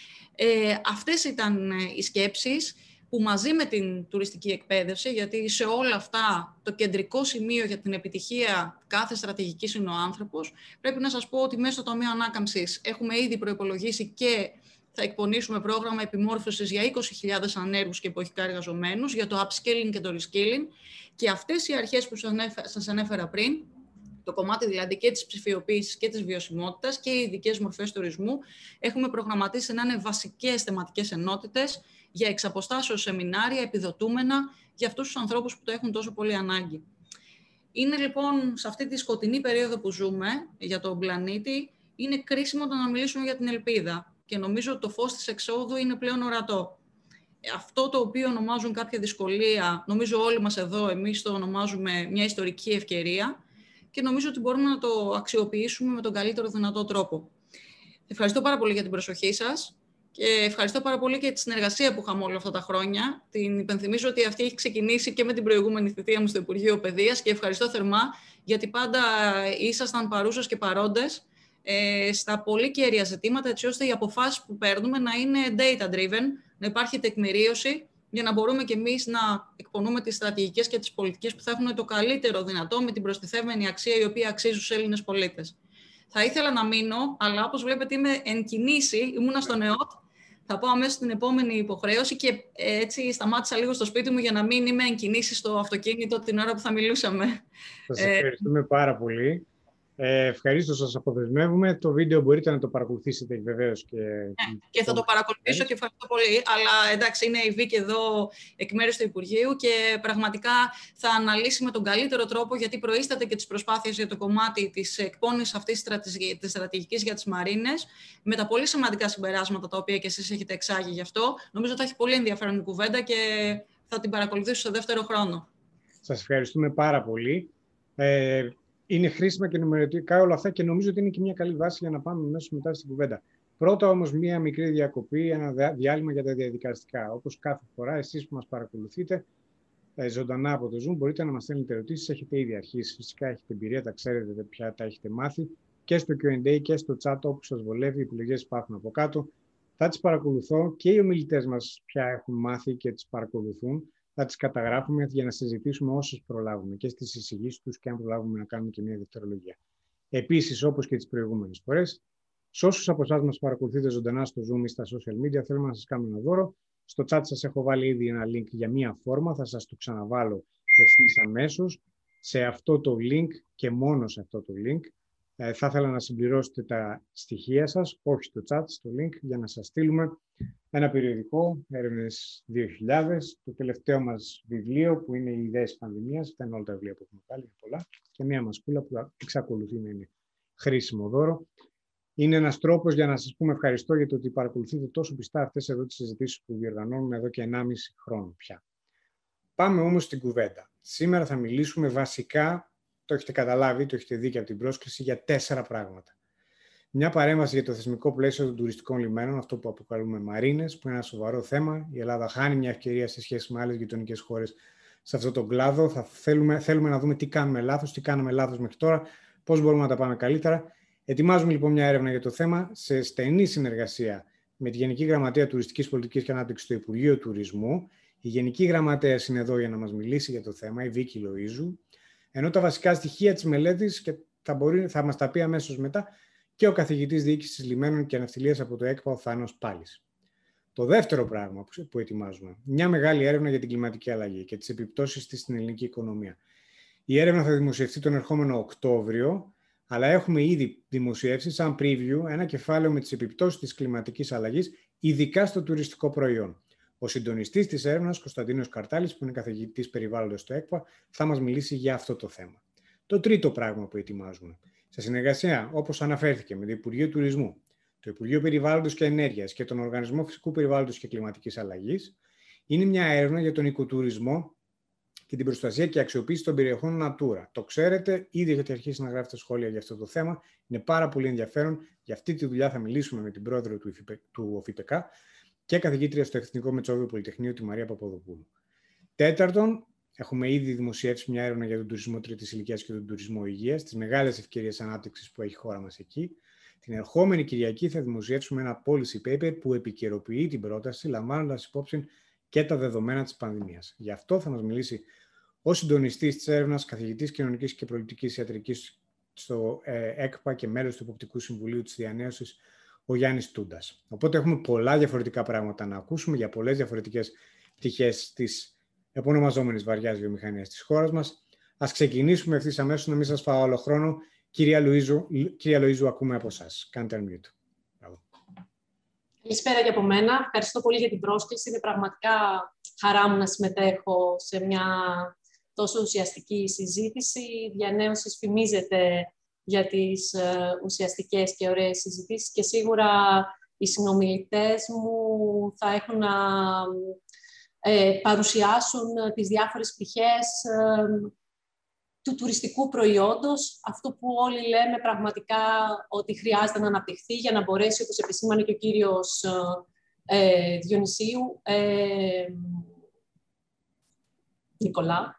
Ε, αυτές ήταν οι σκέψεις που μαζί με την τουριστική εκπαίδευση, γιατί σε όλα αυτά το κεντρικό σημείο για την επιτυχία κάθε στρατηγικής είναι ο άνθρωπος, πρέπει να σας πω ότι μέσα στο Ταμείο Ανάκαμψης έχουμε ήδη προϋπολογίσει και θα εκπονήσουμε πρόγραμμα επιμόρφωσης για είκοσι χιλιάδες ανέργους και εποχικά εργαζομένους, για το upskilling και το reskilling, και αυτές οι αρχές που σας ανέφερα πριν, το κομμάτι δηλαδή και της ψηφιοποίησης και της βιωσιμότητας και οι ειδικές μορφές τουρισμού, έχουμε προγραμματίσει να είναι βασικές θεματικές ενότητες για εξαποστάσεως σεμινάρια επιδοτούμενα για αυτούς τους ανθρώπους που το έχουν τόσο πολύ ανάγκη. Είναι λοιπόν σε αυτή τη σκοτεινή περίοδο που ζούμε για τον πλανήτη, είναι κρίσιμο το να μιλήσουμε για την ελπίδα, και νομίζω ότι το φως της εξόδου είναι πλέον ορατό. Αυτό το οποίο ονομάζουν κάποια δυσκολία, νομίζω όλοι μας εδώ, εμείς το ονομάζουμε μια ιστορική ευκαιρία, και νομίζω ότι μπορούμε να το αξιοποιήσουμε με τον καλύτερο δυνατό τρόπο. Ευχαριστώ πάρα πολύ για την προσοχή σας και ευχαριστώ πάρα πολύ και τη συνεργασία που είχαμε όλα αυτά τα χρόνια. Την υπενθυμίζω ότι αυτή έχει ξεκινήσει και με την προηγούμενη θητεία μου στο Υπουργείο Παιδείας, και ευχαριστώ θερμά γιατί πάντα ήσασταν παρούσες και παρόντες ε, στα πολύ κέρια ζητήματα, έτσι ώστε οι αποφάσεις που παίρνουμε να είναι data-driven, να υπάρχει τεκμηρίωση, για να μπορούμε κι εμείς να εκπονούμε τις στρατηγικές και τις πολιτικές που θα έχουν το καλύτερο δυνατό με την προστιθέμενη αξία η οποία αξίζει στους Έλληνες πολίτες. Θα ήθελα να μείνω, αλλά όπως βλέπετε είμαι εν κινήσει, ήμουνα στον ΕΟΤ, θα πάω αμέσως στην επόμενη υποχρέωση και έτσι σταμάτησα λίγο στο σπίτι μου για να μην είμαι εν κινήσει στο αυτοκίνητο την ώρα που θα μιλούσαμε. Σας ευχαριστούμε πάρα πολύ. Ε, ευχαρίστως, σας αποδεσμεύουμε. Το βίντεο μπορείτε να το παρακολουθήσετε βεβαίως. Και, ναι, και θα το παρακολουθήσω και ευχαριστώ πολύ. Αλλά εντάξει, είναι η Βίκη εδώ εκ μέρους του Υπουργείου και πραγματικά θα αναλύσει με τον καλύτερο τρόπο, γιατί προείσταται και τις προσπάθειες για το κομμάτι της εκπόνησης αυτής της στρατηγικής για τις Μαρίνες, με τα πολύ σημαντικά συμπεράσματα τα οποία και εσείς έχετε εξάγει γι' αυτό. Νομίζω ότι θα έχει πολύ ενδιαφέρον η κουβέντα και θα την παρακολουθήσω στο δεύτερο χρόνο. Σας ευχαριστούμε πάρα πολύ. Ε, Είναι χρήσιμα και ενημερωτικά όλα αυτά και νομίζω ότι είναι και μια καλή βάση για να πάμε αμέσως μετά στην κουβέντα. Πρώτα όμως μια μικρή διακοπή, ένα διάλειμμα για τα διαδικαστικά. Όπως κάθε φορά, εσείς που μας παρακολουθείτε ζωντανά από το Zoom, μπορείτε να μας στέλνετε ερωτήσεις. Έχετε ήδη αρχίσει, φυσικά έχετε εμπειρία, τα ξέρετε πια, τα έχετε μάθει. Και στο κιου εντ έι και στο chat, όπου σας βολεύει, οι επιλογές υπάρχουν από κάτω. Θα τις παρακολουθώ και οι ομιλητές μας πια έχουν μάθει και τις παρακολουθούν. Θα τις καταγράφουμε για να συζητήσουμε όσες προλάβουμε και στις εισηγήσεις τους και αν προλάβουμε να κάνουμε και μια δευτερολογία. Επίσης, όπως και τις προηγούμενες φορές, σε όσους από εσάς μας παρακολουθείτε ζωντανά στο Zoom ή στα social media, θέλουμε να σας κάνουμε ένα δώρο. Στο chat σας έχω βάλει ήδη ένα link για μία φόρμα, θα σας το ξαναβάλω ευθύς αμέσως. Σε αυτό το link και μόνο σε αυτό το link Ε, θα ήθελα να συμπληρώσετε τα στοιχεία σας, όχι στο chat, στο link, για να σας στείλουμε ένα περιοδικό, έρευνες δύο χιλιάδες, το τελευταίο μας βιβλίο, που είναι οι ιδέες της πανδημίας, αυτά είναι όλα τα βιβλία που έχουμε βάλει, πολλά, και μία μασκούλα που εξακολουθεί να είναι χρήσιμο δώρο. Είναι ένας τρόπος για να σας πούμε ευχαριστώ για το ότι παρακολουθείτε τόσο πιστά αυτές εδώ τις συζητήσεις που διοργανώνουμε εδώ και ενάμιση χρόνο πια. Πάμε όμως στην κουβέντα. Σήμερα θα μιλήσουμε βασικά, το έχετε καταλάβει, το έχετε δει και από την πρόσκληση, για τέσσερα πράγματα. Μια παρέμβαση για το θεσμικό πλαίσιο των τουριστικών λιμένων, αυτό που αποκαλούμε μαρίνες, που είναι ένα σοβαρό θέμα. Η Ελλάδα χάνει μια ευκαιρία σε σχέση με άλλες γειτονικές χώρες σε αυτόν τον κλάδο. Θα θέλουμε, θέλουμε να δούμε τι κάνουμε λάθος, τι κάναμε λάθος μέχρι τώρα, πώς μπορούμε να τα πάμε καλύτερα. Ετοιμάζουμε λοιπόν μια έρευνα για το θέμα σε στενή συνεργασία με τη Γενική Γραμματεία Τουριστικής Πολιτικής και Ανάπτυξης στο Υπουργείο Τουρισμού. Η Γενική Γραμματέας είναι εδώ για να μας μιλήσει για το θέμα, η Βίκη Λοΐζου. Ενώ τα βασικά στοιχεία της μελέτης, και θα, μπορεί, θα μας τα πει αμέσως μετά, και ο καθηγητής Διοίκησης Λιμένων και Ναυτιλίας από το ΕΚΠΑ, ο Θάνος Πάλης. Το δεύτερο πράγμα που ετοιμάζουμε, μια μεγάλη έρευνα για την κλιματική αλλαγή και τις επιπτώσεις της στην ελληνική οικονομία. Η έρευνα θα δημοσιευτεί τον ερχόμενο Οκτώβριο, αλλά έχουμε ήδη δημοσιεύσει σαν preview ένα κεφάλαιο με τις επιπτώσεις της κλιματικής αλλαγής, ειδικά στο τουριστικό προϊόν. Ο συντονιστής της έρευνας, Κωνσταντίνος Καρτάλης, που είναι καθηγητής περιβάλλοντος στο ΕΚΠΑ, θα μας μιλήσει για αυτό το θέμα. Το τρίτο πράγμα που ετοιμάζουμε, σε συνεργασία, όπως αναφέρθηκε, με το Υπουργείο Τουρισμού, το Υπουργείο Περιβάλλοντος και Ενέργειας και τον Οργανισμό Φυσικού Περιβάλλοντος και Κλιματικής Αλλαγής, είναι μια έρευνα για τον οικοτουρισμό και την προστασία και αξιοποίηση των περιοχών Natura. Το ξέρετε, ήδη έχετε αρχίσει να γράφετε σχόλια για αυτό το θέμα. Είναι πάρα πολύ ενδιαφέρον. Για αυτή τη δουλειά θα μιλήσουμε με την πρόεδρο του ΟΦΙΠΕΚΑ και καθηγήτρια στο Εθνικό Μετσόβιο Πολυτεχνείο, τη Μαρία Παπαδοπούλου. Τέταρτον, έχουμε ήδη δημοσιεύσει μια έρευνα για τον τουρισμό τρίτης ηλικίας και τον τουρισμό υγείας, τις μεγάλες ευκαιρίες ανάπτυξης που έχει η χώρα μας εκεί. Την ερχόμενη Κυριακή θα δημοσιεύσουμε ένα policy paper που επικαιροποιεί την πρόταση, λαμβάνοντας υπόψη και τα δεδομένα της πανδημίας. Γι' αυτό θα μας μιλήσει ο συντονιστής της έρευνας, καθηγητής κοινωνικής και πολιτικής ιατρικής στο ε, ΕΚΠΑ και μέλος του Εποπτικού Συμβουλίου της Διανέωσης, ο Γιάννης Τούντας. Οπότε έχουμε πολλά διαφορετικά πράγματα να ακούσουμε για πολλές διαφορετικές πτυχές της επωνομαζόμενης βαριάς βιομηχανίας της χώρας μας. Ας ξεκινήσουμε ευθύς αμέσως, να μην σας φάω άλλο χρόνο. Κυρία Λοΐζου, κυρία Λοΐζου, ακούμε από εσάς. Κάντε unmute. Καλησπέρα και από μένα. Ευχαριστώ πολύ για την πρόσκληση. Είναι πραγματικά χαρά μου να συμμετέχω σε μια τόσο ουσιαστική συζήτηση. Η Διανέωσης φημίζεται για τις ουσιαστικές και ωραίες συζητήσεις και σίγουρα οι συνομιλητές μου θα έχουν να ε, παρουσιάσουν τις διάφορες πτυχές ε, του τουριστικού προϊόντος, αυτό που όλοι λέμε πραγματικά ότι χρειάζεται να αναπτυχθεί για να μπορέσει, όπως επισήμανε και ο κύριος ε, Διονυσίου, ε, Νικολά,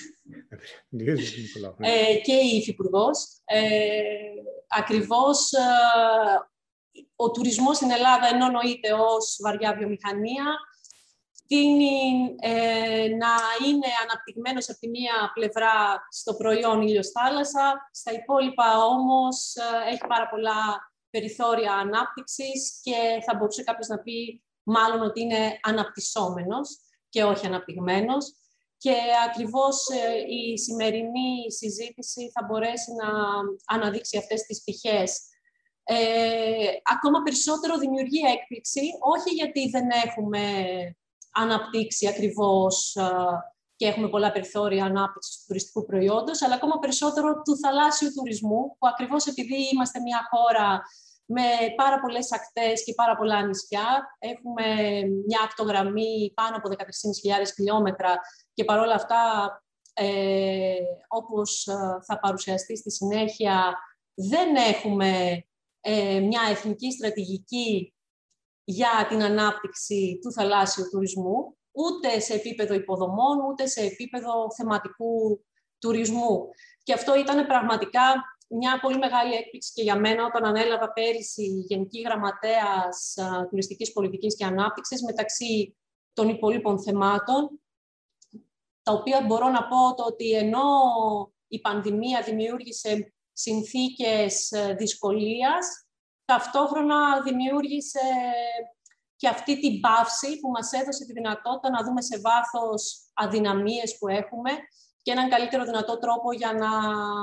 ε, και η Υφυπουργός. Ε, ακριβώς ε, ο τουρισμός στην Ελλάδα, ενώ νοείται ως βαριά βιομηχανία, τείνει ε, να είναι αναπτυγμένος από τη μία πλευρά στο προϊόν ήλιος-θάλασσα, στα υπόλοιπα όμως ε, έχει πάρα πολλά περιθώρια ανάπτυξης και θα μπορούσε κάποιος να πει μάλλον ότι είναι αναπτυσσόμενος και όχι αναπτυγμένος. Και ακριβώς ε, η σημερινή συζήτηση θα μπορέσει να αναδείξει αυτές τις πτυχές. Ε, ακόμα περισσότερο δημιουργεί έκπληξη, όχι γιατί δεν έχουμε αναπτύξει ακριβώς και έχουμε πολλά περιθώρια ανάπτυξης του τουριστικού προϊόντος, αλλά ακόμα περισσότερο του θαλάσσιου τουρισμού, που ακριβώς επειδή είμαστε μια χώρα με πάρα πολλές ακτές και πάρα πολλά νησιά, έχουμε μια ακτογραμμή πάνω από δεκατρείς χιλιάδες χιλιόμετρα και παρόλα αυτά, ε, όπως θα παρουσιαστεί στη συνέχεια, δεν έχουμε ε, μια εθνική στρατηγική για την ανάπτυξη του θαλάσσιου τουρισμού, ούτε σε επίπεδο υποδομών, ούτε σε επίπεδο θεματικού τουρισμού. Και αυτό ήταν πραγματικά μια πολύ μεγάλη έκπληξη και για μένα όταν ανέλαβα πέρυσι η Γενική Γραμματέας Τουριστικής Πολιτικής και Ανάπτυξης, μεταξύ των υπολείπων θεμάτων, τα οποία μπορώ να πω το ότι ενώ η πανδημία δημιούργησε συνθήκες δυσκολίας, ταυτόχρονα δημιούργησε και αυτή την παύση που μας έδωσε τη δυνατότητα να δούμε σε βάθος αδυναμίες που έχουμε και έναν καλύτερο δυνατό τρόπο για να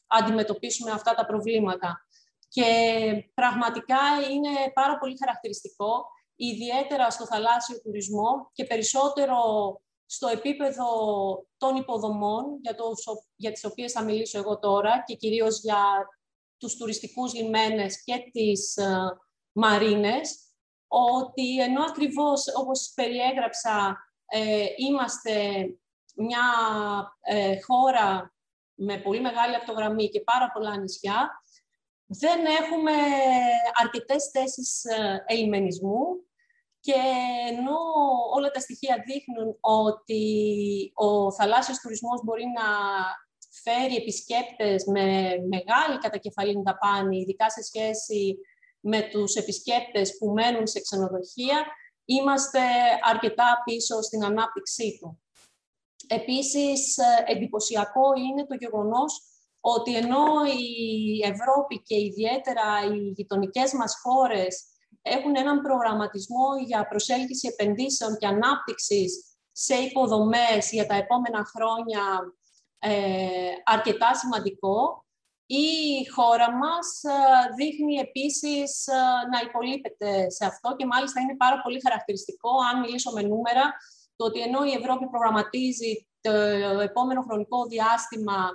αντιμετωπίσουμε αυτά τα προβλήματα. Και πραγματικά είναι πάρα πολύ χαρακτηριστικό, ιδιαίτερα στο θαλάσσιο τουρισμό και περισσότερο στο επίπεδο των υποδομών, για, το, για τις οποίες θα μιλήσω εγώ τώρα, και κυρίως για τους τουριστικούς λιμένες και τις uh, μαρίνες, ότι ενώ ακριβώς, όπως περιέγραψα, ε, είμαστε μια ε, χώρα με πολύ μεγάλη ακτογραμμή και πάρα πολλά νησιά, δεν έχουμε αρκετές θέσεις ελιμενισμού, και ενώ όλα τα στοιχεία δείχνουν ότι ο θαλάσσιος τουρισμός μπορεί να φέρει επισκέπτες με μεγάλη κατακεφαλήν δαπάνη, ειδικά σε σχέση με τους επισκέπτες που μένουν σε ξενοδοχεία, είμαστε αρκετά πίσω στην ανάπτυξή του. Επίσης, εντυπωσιακό είναι το γεγονός ότι ενώ η Ευρώπη και ιδιαίτερα οι γειτονικές μας χώρες έχουν έναν προγραμματισμό για προσέλκυση επενδύσεων και ανάπτυξης σε υποδομές για τα επόμενα χρόνια ε, αρκετά σημαντικό, η χώρα μας ε, δείχνει επίσης ε, να υπολείπεται σε αυτό, και μάλιστα είναι πάρα πολύ χαρακτηριστικό, αν μιλήσω με νούμερα, το ότι ενώ η Ευρώπη προγραμματίζει το επόμενο χρονικό διάστημα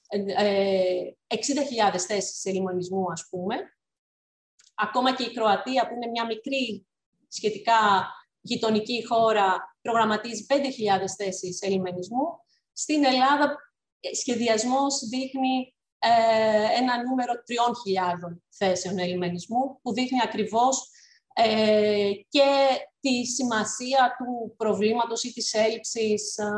εξήντα χιλιάδες θέσεις ελιμενισμού, ας πούμε. Ακόμα και η Κροατία, που είναι μια μικρή σχετικά γειτονική χώρα, προγραμματίζει πέντε χιλιάδες θέσεις ελιμενισμού. Στην Ελλάδα, σχεδιασμός δείχνει ε, ένα νούμερο τριών χιλιάδων θέσεων ελιμενισμού, που δείχνει ακριβώς ε, και τη σημασία του προβλήματος ή της έλλειψης ε,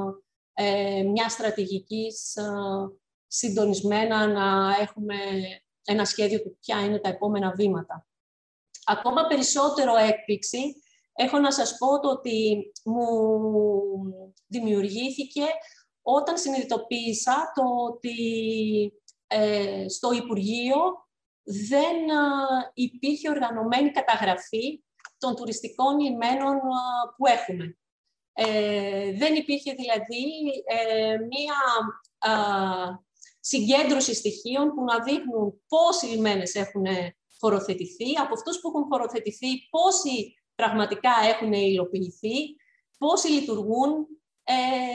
ε, μιας στρατηγικής ε, συντονισμένα, να έχουμε ένα σχέδιο του ποια είναι τα επόμενα βήματα. Ακόμα περισσότερο έκπληξη έχω να σας πω το ότι μου δημιουργήθηκε όταν συνειδητοποίησα το ότι ε, στο Υπουργείο δεν ε, υπήρχε οργανωμένη καταγραφή των τουριστικών λιμένων ε, που έχουμε. Ε, δεν υπήρχε δηλαδή ε, μία ε, συγκέντρωση στοιχείων που να δείχνουν πόσοι λιμένες έχουν χωροθετηθεί, από αυτούς που έχουν χωροθετηθεί πόσοι πραγματικά έχουν υλοποιηθεί, πόσοι λειτουργούν. Ε,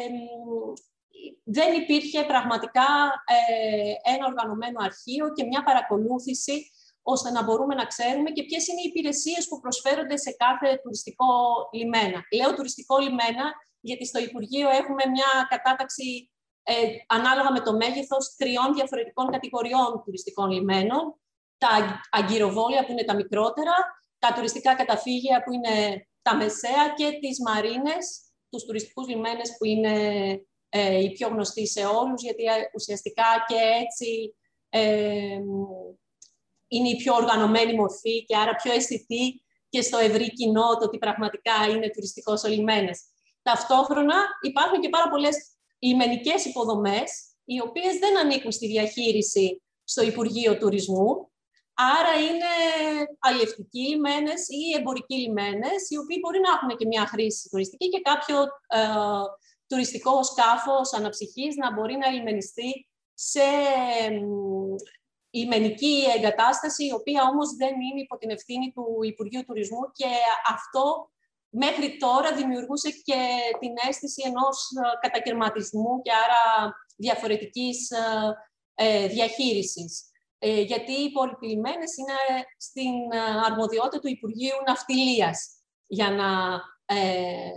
δεν υπήρχε πραγματικά ε, ένα οργανωμένο αρχείο και μια παρακολούθηση ώστε να μπορούμε να ξέρουμε και ποιες είναι οι υπηρεσίες που προσφέρονται σε κάθε τουριστικό λιμένα. Λέω τουριστικό λιμένα γιατί στο Υπουργείο έχουμε μια κατάταξη ε, ανάλογα με το μέγεθος τριών διαφορετικών κατηγοριών τουριστικών λιμένων. Τα αγκυροβόλια που είναι τα μικρότερα, τα τουριστικά καταφύγια που είναι τα μεσαία και τις μαρίνες, τους τουριστικούς λιμένες που είναι ε, οι πιο γνωστοί σε όλους, γιατί ουσιαστικά και έτσι ε, είναι η πιο οργανωμένη μορφή και άρα πιο αισθητή και στο ευρύ κοινό το ότι πραγματικά είναι τουριστικός ο λιμένες. Ταυτόχρονα υπάρχουν και πάρα πολλές λιμενικές υποδομές, οι οποίες δεν ανήκουν στη διαχείριση στο Υπουργείο Τουρισμού. Άρα είναι αλλιευτικοί λιμένες ή εμπορικοί λιμένες, οι οποίοι μπορεί να έχουν και μια χρήση τουριστική και κάποιο ε, τουριστικό σκάφος αναψυχής να μπορεί να λιμενιστεί σε ε, λιμενική εγκατάσταση, η οποία όμως δεν είναι υπό την ευθύνη του Υπουργείου Τουρισμού, και αυτό μέχρι τώρα δημιουργούσε και την αίσθηση ενός κατακαιρματισμού και άρα διαφορετικής ε, διαχείρισης. Ε, γιατί οι υπόλοιποι λιμένες είναι στην αρμοδιότητα του Υπουργείου Ναυτιλίας για να ε,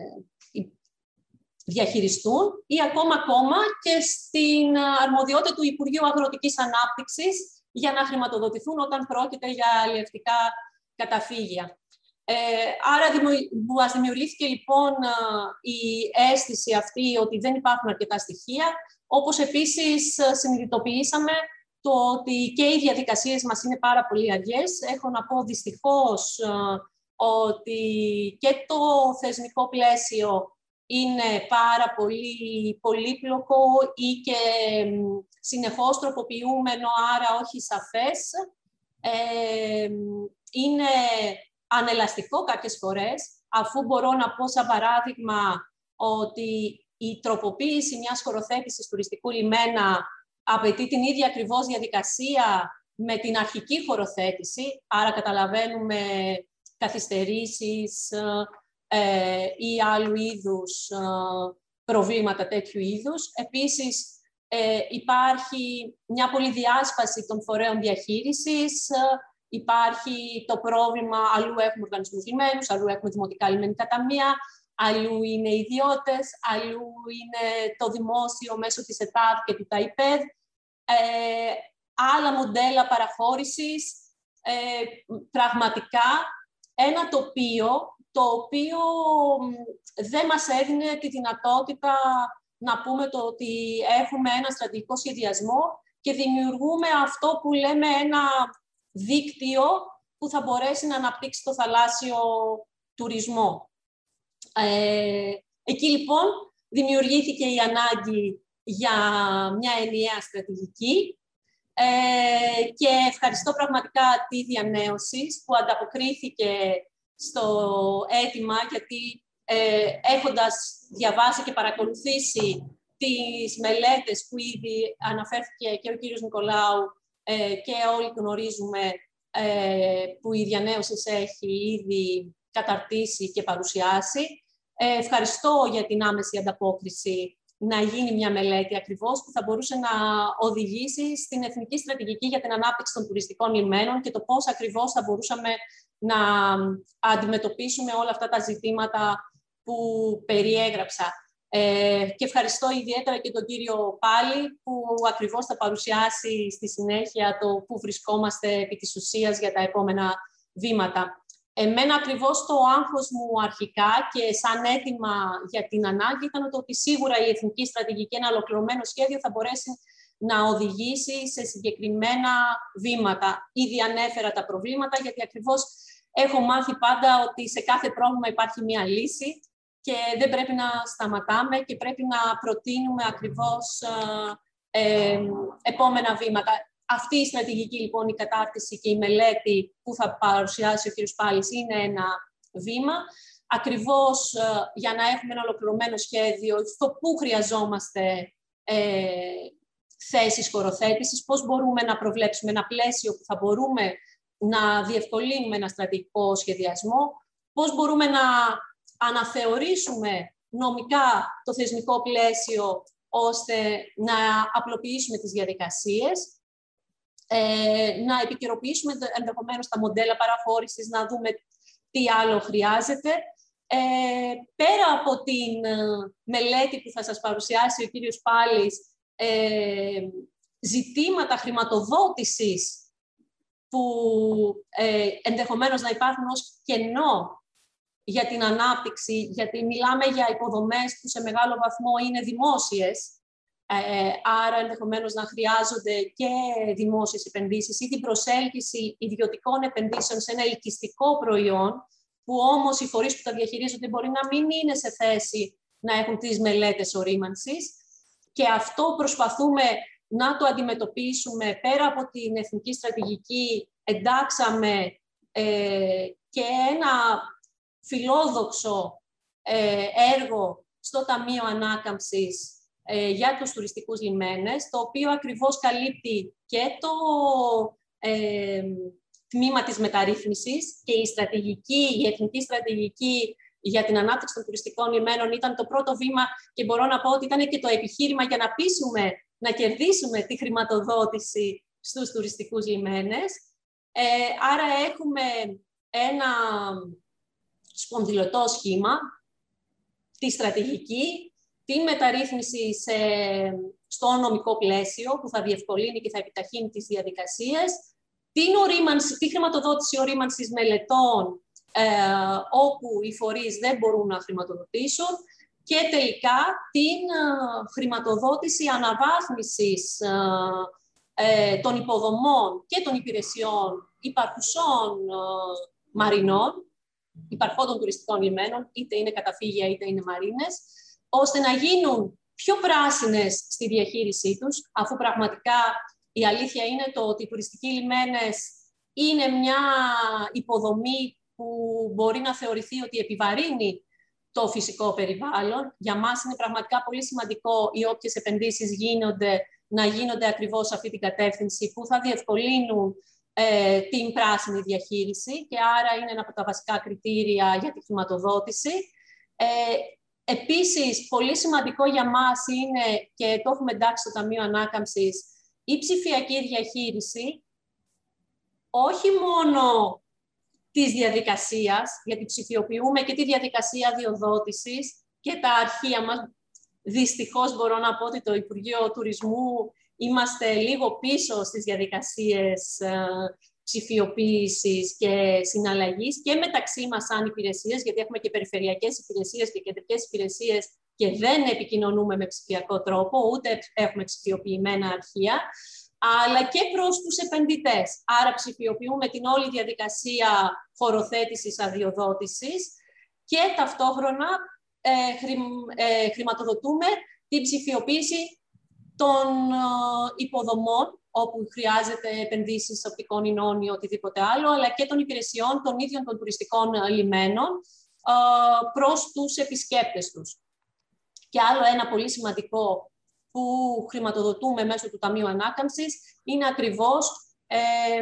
διαχειριστούν, ή ακόμα ακόμα και στην αρμοδιότητα του Υπουργείου Αγροτικής Ανάπτυξης για να χρηματοδοτηθούν όταν πρόκειται για αλλιευτικά καταφύγια. Ε, άρα μας δημιουργήθηκε λοιπόν η αίσθηση αυτή ότι δεν υπάρχουν αρκετά στοιχεία, όπως επίσης συνειδητοποιήσαμε το ότι και οι διαδικασίες μας είναι πάρα πολύ αργές. Έχω να πω δυστυχώς ότι και το θεσμικό πλαίσιο είναι πάρα πολύ πολύπλοκο ή και συνεχώς τροποποιούμενο, άρα όχι σαφές. Ε, είναι ανελαστικό κάποιες φορές, αφού μπορώ να πω σαν παράδειγμα ότι η τροποποίηση μιας χωροθέτησης τουριστικού λιμένα απαιτεί την ίδια ακριβώς διαδικασία με την αρχική χωροθέτηση, άρα καταλαβαίνουμε καθυστερήσεις ε, ή άλλου είδους ε, προβλήματα τέτοιου είδους. Επίσης, ε, υπάρχει μια πολυδιάσπαση των φορέων διαχείρισης, ε, υπάρχει το πρόβλημα, αλλού έχουμε οργανισμούς λιμένους, αλλού έχουμε δημοτικά λιμενικά ταμεία, αλλού είναι ιδιώτες, αλλού είναι το δημόσιο μέσω της ΕΤΑΔ και του ΤΑΙΠΕΔ, ε, άλλα μοντέλα παραχώρησης, ε, πραγματικά ένα τοπίο το οποίο δεν μας έδινε τη δυνατότητα να πούμε το ότι έχουμε ένα στρατηγικό σχεδιασμό και δημιουργούμε αυτό που λέμε ένα δίκτυο που θα μπορέσει να αναπτύξει το θαλάσσιο τουρισμό. Ε, εκεί λοιπόν δημιουργήθηκε η ανάγκη για μια ενιαία στρατηγική ε, και ευχαριστώ πραγματικά τη Διανέωσης που ανταποκρίθηκε στο αίτημα, γιατί ε, έχοντας διαβάσει και παρακολουθήσει τις μελέτες που ήδη αναφέρθηκε και ο κύριος Νικολάου ε, και όλοι γνωρίζουμε ε, που η Διανέωσης έχει ήδη καταρτήσει και παρουσιάσει. Ε, ευχαριστώ για την άμεση ανταπόκριση να γίνει μια μελέτη ακριβώς που θα μπορούσε να οδηγήσει στην Εθνική Στρατηγική για την Ανάπτυξη των Τουριστικών Λιμένων και το πώς ακριβώς θα μπορούσαμε να αντιμετωπίσουμε όλα αυτά τα ζητήματα που περιέγραψα. Ε, και ευχαριστώ ιδιαίτερα και τον κύριο Πάλι που ακριβώς θα παρουσιάσει στη συνέχεια το που βρισκόμαστε επί της ουσίας για τα επόμενα βήματα. Εμένα ακριβώς το άγχος μου αρχικά και σαν αίτημα για την ανάγκη ήταν το ότι σίγουρα η Εθνική Στρατηγική, ένα ολοκληρωμένο σχέδιο, θα μπορέσει να οδηγήσει σε συγκεκριμένα βήματα. Ήδη ανέφερα τα προβλήματα, γιατί ακριβώς έχω μάθει πάντα ότι σε κάθε πρόβλημα υπάρχει μία λύση και δεν πρέπει να σταματάμε και πρέπει να προτείνουμε ακριβώς ε, ε, επόμενα βήματα. Αυτή η στρατηγική, λοιπόν, η κατάρτιση και η μελέτη που θα παρουσιάσει ο κ. Πάλης είναι ένα βήμα. Ακριβώς ε, για να έχουμε ένα ολοκληρωμένο σχέδιο, στο πού χρειαζόμαστε ε, θέσεις χωροθέτησης, πώς μπορούμε να προβλέψουμε ένα πλαίσιο που θα μπορούμε να διευκολύνουμε ένα στρατηγικό σχεδιασμό, πώς μπορούμε να αναθεωρήσουμε νομικά το θεσμικό πλαίσιο ώστε να απλοποιήσουμε τις διαδικασίες, ε, να επικαιροποιήσουμε ενδεχομένως τα μοντέλα παραχώρησης, να δούμε τι άλλο χρειάζεται. Ε, πέρα από την μελέτη που θα σας παρουσιάσει ο κύριος Πάλης, ε, ζητήματα χρηματοδότησης που ε, ενδεχομένως να υπάρχουν ως κενό για την ανάπτυξη, γιατί μιλάμε για υποδομές που σε μεγάλο βαθμό είναι δημόσιες, ε, άρα ενδεχομένως να χρειάζονται και δημόσιες επενδύσεις ή την προσέλκυση ιδιωτικών επενδύσεων σε ένα ελκυστικό προϊόν, που όμως οι φορείς που τα διαχειρίζονται μπορεί να μην είναι σε θέση να έχουν τις μελέτες ορίμανσης. Και αυτό προσπαθούμε να το αντιμετωπίσουμε. Πέρα από την Εθνική Στρατηγική, εντάξαμε ε, και ένα φιλόδοξο ε, έργο στο Ταμείο Ανάκαμψης ε, για τους τουριστικούς λιμένες, το οποίο ακριβώς καλύπτει και το ε, τμήμα της μεταρρύθμισης και η, στρατηγική, η Εθνική Στρατηγική για την Ανάπτυξη των Τουριστικών Λιμένων ήταν το πρώτο βήμα και μπορώ να πω ότι ήταν και το επιχείρημα για να πείσουμε να κερδίσουμε τη χρηματοδότηση στους τουριστικούς λιμένες. Ε, άρα έχουμε ένα σπονδυλωτό σχήμα, τη στρατηγική, τη μεταρρύθμιση σε, στο νομικό πλαίσιο που θα διευκολύνει και θα επιταχύνει τις διαδικασίες, την, ορίμανση, τη χρηματοδότηση ορίμανσης μελετών ε, όπου οι φορείς δεν μπορούν να χρηματοδοτήσουν και τελικά την ε, χρηματοδότηση αναβάθμισης ε, ε, των υποδομών και των υπηρεσιών υπαρχουσών ε, μαρινών, υπαρχόντων τουριστικών λιμένων, είτε είναι καταφύγια είτε είναι μαρίνες, ώστε να γίνουν πιο πράσινες στη διαχείρισή τους, αφού πραγματικά η αλήθεια είναι το ότι οι τουριστικοί λιμένες είναι μια υποδομή που μπορεί να θεωρηθεί ότι επιβαρύνει το φυσικό περιβάλλον. Για μας είναι πραγματικά πολύ σημαντικό οι όποιες επενδύσεις γίνονται να γίνονται ακριβώς σε αυτή την κατεύθυνση που θα διευκολύνουν ε, την πράσινη διαχείριση και άρα είναι ένα από τα βασικά κριτήρια για τη χρηματοδότηση. Ε, επίσης, πολύ σημαντικό για μας είναι, και το έχουμε εντάξει στο Ταμείο Ανάκαμψης, η ψηφιακή διαχείριση, όχι μόνο της διαδικασίας, γιατί ψηφιοποιούμε και τη διαδικασία αδειοδότησης και τα αρχεία μας. Δυστυχώς μπορώ να πω ότι το Υπουργείο Τουρισμού είμαστε λίγο πίσω στις διαδικασίες ε, ψηφιοποίησης και συναλλαγής και μεταξύ μας σαν υπηρεσίες, γιατί έχουμε και περιφερειακές υπηρεσίες και κεντρικές υπηρεσίες και δεν επικοινωνούμε με ψηφιακό τρόπο, ούτε έχουμε ψηφιοποιημένα αρχεία, αλλά και προς τους επενδυτές. Άρα ψηφιοποιούμε την όλη διαδικασία χωροθέτησης αδειοδότησης και ταυτόχρονα ε, χρη, ε, χρηματοδοτούμε την ψηφιοποίηση των ε, υποδομών, όπου χρειάζεται επενδύσεις οπτικών ινών ή οτιδήποτε άλλο, αλλά και των υπηρεσιών των ίδιων των τουριστικών λιμένων ε, προς τους επισκέπτες τους. Και άλλο ένα πολύ σημαντικό που χρηματοδοτούμε μέσω του Ταμείου Ανάκαμψης είναι ακριβώς ε,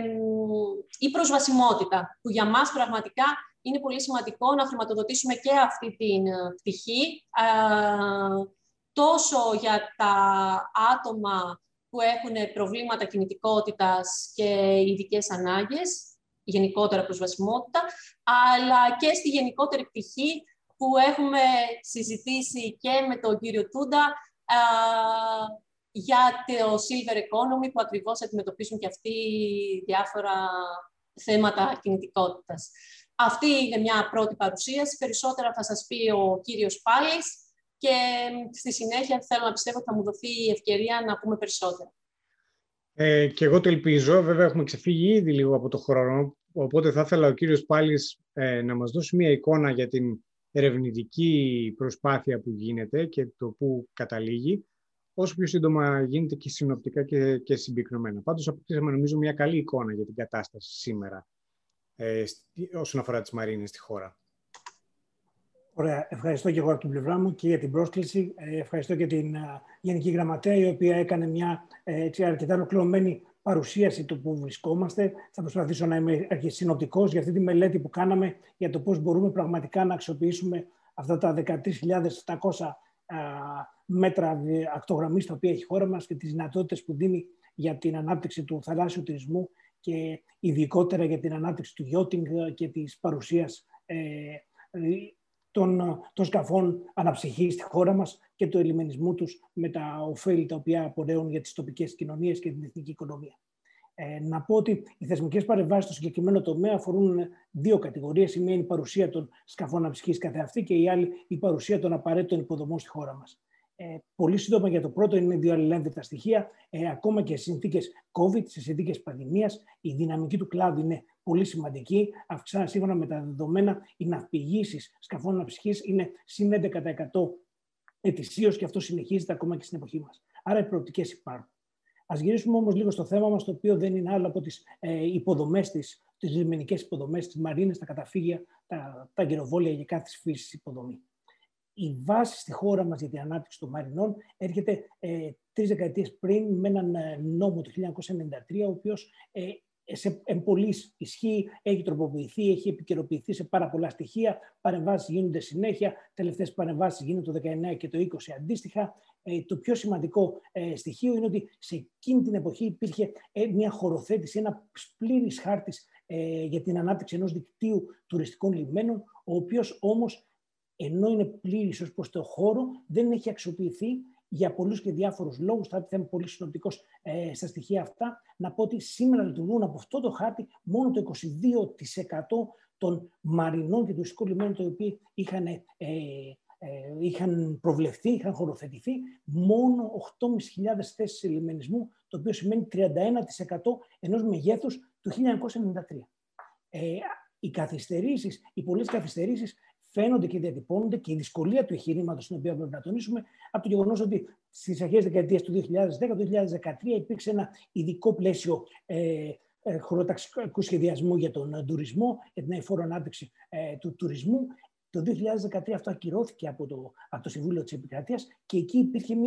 η προσβασιμότητα, που για μας πραγματικά είναι πολύ σημαντικό να χρηματοδοτήσουμε και αυτή την πτυχή, ε, τόσο για τα άτομα που έχουν προβλήματα κινητικότητας και ειδικές ανάγκες, γενικότερα προσβασιμότητα, αλλά και στη γενικότερη πτυχή που έχουμε συζητήσει και με τον κύριο Τούντα uh, για το Silver Economy, που ακριβώς αντιμετωπίζουν και αυτοί διάφορα θέματα κινητικότητας. Αυτή είναι μια πρώτη παρουσίαση. Περισσότερα θα σας πει ο κύριος Πάλης και στη συνέχεια θέλω να πιστεύω ότι θα μου δοθεί η ευκαιρία να πούμε περισσότερα. Ε, και εγώ το ελπίζω. Βέβαια, έχουμε ξεφύγει ήδη λίγο από το χρόνο, οπότε θα ήθελα ο κύριος Πάλης ε, να μας δώσει μια εικόνα για την ερευνητική προσπάθεια που γίνεται και το που καταλήγει, όσο πιο σύντομα γίνεται και συνοπτικά και, και συμπυκνωμένα. Πάντως, αποκτήσαμε νομίζω μια καλή εικόνα για την κατάσταση σήμερα ε, όσον αφορά τις μαρίνες στη χώρα. Ωραία. Ευχαριστώ και εγώ από την πλευρά μου και για την πρόσκληση. Ε, ευχαριστώ και την uh, Γενική Γραμματέα, η οποία έκανε μια έτσι, αρκετά ολοκληρωμένη παρουσίαση του που βρισκόμαστε. Θα προσπαθήσω να είμαι συνοπτικός για αυτή τη μελέτη που κάναμε για το πώς μπορούμε πραγματικά να αξιοποιήσουμε αυτά τα δεκατρείς χιλιάδες επτακόσια μέτρα ακτογραμμής τα οποία έχει η χώρα μας και τις δυνατότητες που δίνει για την ανάπτυξη του θαλάσσιου τουρισμού και ειδικότερα για την ανάπτυξη του yachting και της παρουσίας ε, των, των σκαφών αναψυχής στη χώρα μας και του ελιμενισμού τους με τα ωφέλη τα οποία απορρέουν για τις τοπικές κοινωνίες και την εθνική οικονομία. Ε, να πω ότι οι θεσμικές παρεμβάσεις στο συγκεκριμένο τομέα αφορούν δύο κατηγορίες. Η μία είναι η παρουσία των σκαφών αναψυχής καθεαυτή και η άλλη η παρουσία των απαραίτητων υποδομών στη χώρα μας. Ε, πολύ σύντομα για το πρώτο, είναι δύο αλληλένδετα στοιχεία. Ε, ακόμα και σε συνθήκες COVID, σε συνθήκες πανδημίας, η δυναμική του κλάδου είναι πολύ σημαντική. Αυξάνει σύμφωνα με τα δεδομένα, οι ναυπηγήσεις σκαφών αναψυχής είναι συν έντεκα τοις εκατό ετησίως και αυτό συνεχίζεται ακόμα και στην εποχή μας. Άρα οι προοπτικές υπάρχουν. Ας γυρίσουμε όμως λίγο στο θέμα μας, το οποίο δεν είναι άλλο από τις ε, υποδομές της, τις λιμενικές υποδομές, τις μαρίνες, τα καταφύγια, τα, τα αγκυροβόλια και κάθε φύσης υποδομή. Η βάση στη χώρα μας για την ανάπτυξη των μαρινών έρχεται ε, τρεις δεκαετίες πριν με έναν νόμο του χίλια εννιακόσια ενενήντα τρία, ο οποίος ε, σε εμπολής ισχύει, έχει τροποποιηθεί, έχει επικαιροποιηθεί σε πάρα πολλά στοιχεία. Παρεμβάσεις γίνονται συνέχεια, τελευταίες παρεμβάσεις γίνονται το δεκαεννέα και το είκοσι αντίστοιχα. Ε, το πιο σημαντικό ε, στοιχείο είναι ότι σε εκείνη την εποχή υπήρχε ε, μια χωροθέτηση, ένα πλήρης χάρτης ε, για την ανάπτυξη ενός δικτύου τουριστικών λιμένων, ο οποίος όμως, ενώ είναι πλήρης ως προς το χώρο, δεν έχει αξιοποιηθεί για πολλούς και διάφορους λόγους. Θα είμαι πολύ συνοπτικός ε, στα στοιχεία αυτά. Να πω ότι σήμερα λειτουργούν από αυτό το χάρτη μόνο το είκοσι δύο τοις εκατό των μαρινών και τουριστικών λιμένων, τα οποία είχαν, ε, ε, είχαν προβλεφθεί, είχαν χωροθετηθεί. Μόνο οκτώ χιλιάδες πεντακόσιες θέσεις λιμενισμού, το οποίο σημαίνει τριάντα ένα τοις εκατό ενός μεγέθους του χίλια εννιακόσια ενενήντα τρία. Ε, οι καθυστερήσεις, οι πολλές καθυστερήσεις φαίνονται και διατυπώνονται, και η δυσκολία του εγχειρήματος, την οποία πρέπει να τονίσουμε, από το γεγονός ότι στις αρχές δεκαετίας του δύο χιλιάδες δέκα με δύο χιλιάδες δεκατρία υπήρξε ένα ειδικό πλαίσιο ε, ε, χωροταξικού σχεδιασμού για τον τουρισμό, για την αηφόρο ανάπτυξη ε, του τουρισμού. Το δύο χιλιάδες δεκατρία αυτό ακυρώθηκε από το, από το Συμβούλιο της Επικρατείας και εκεί υπήρχε μια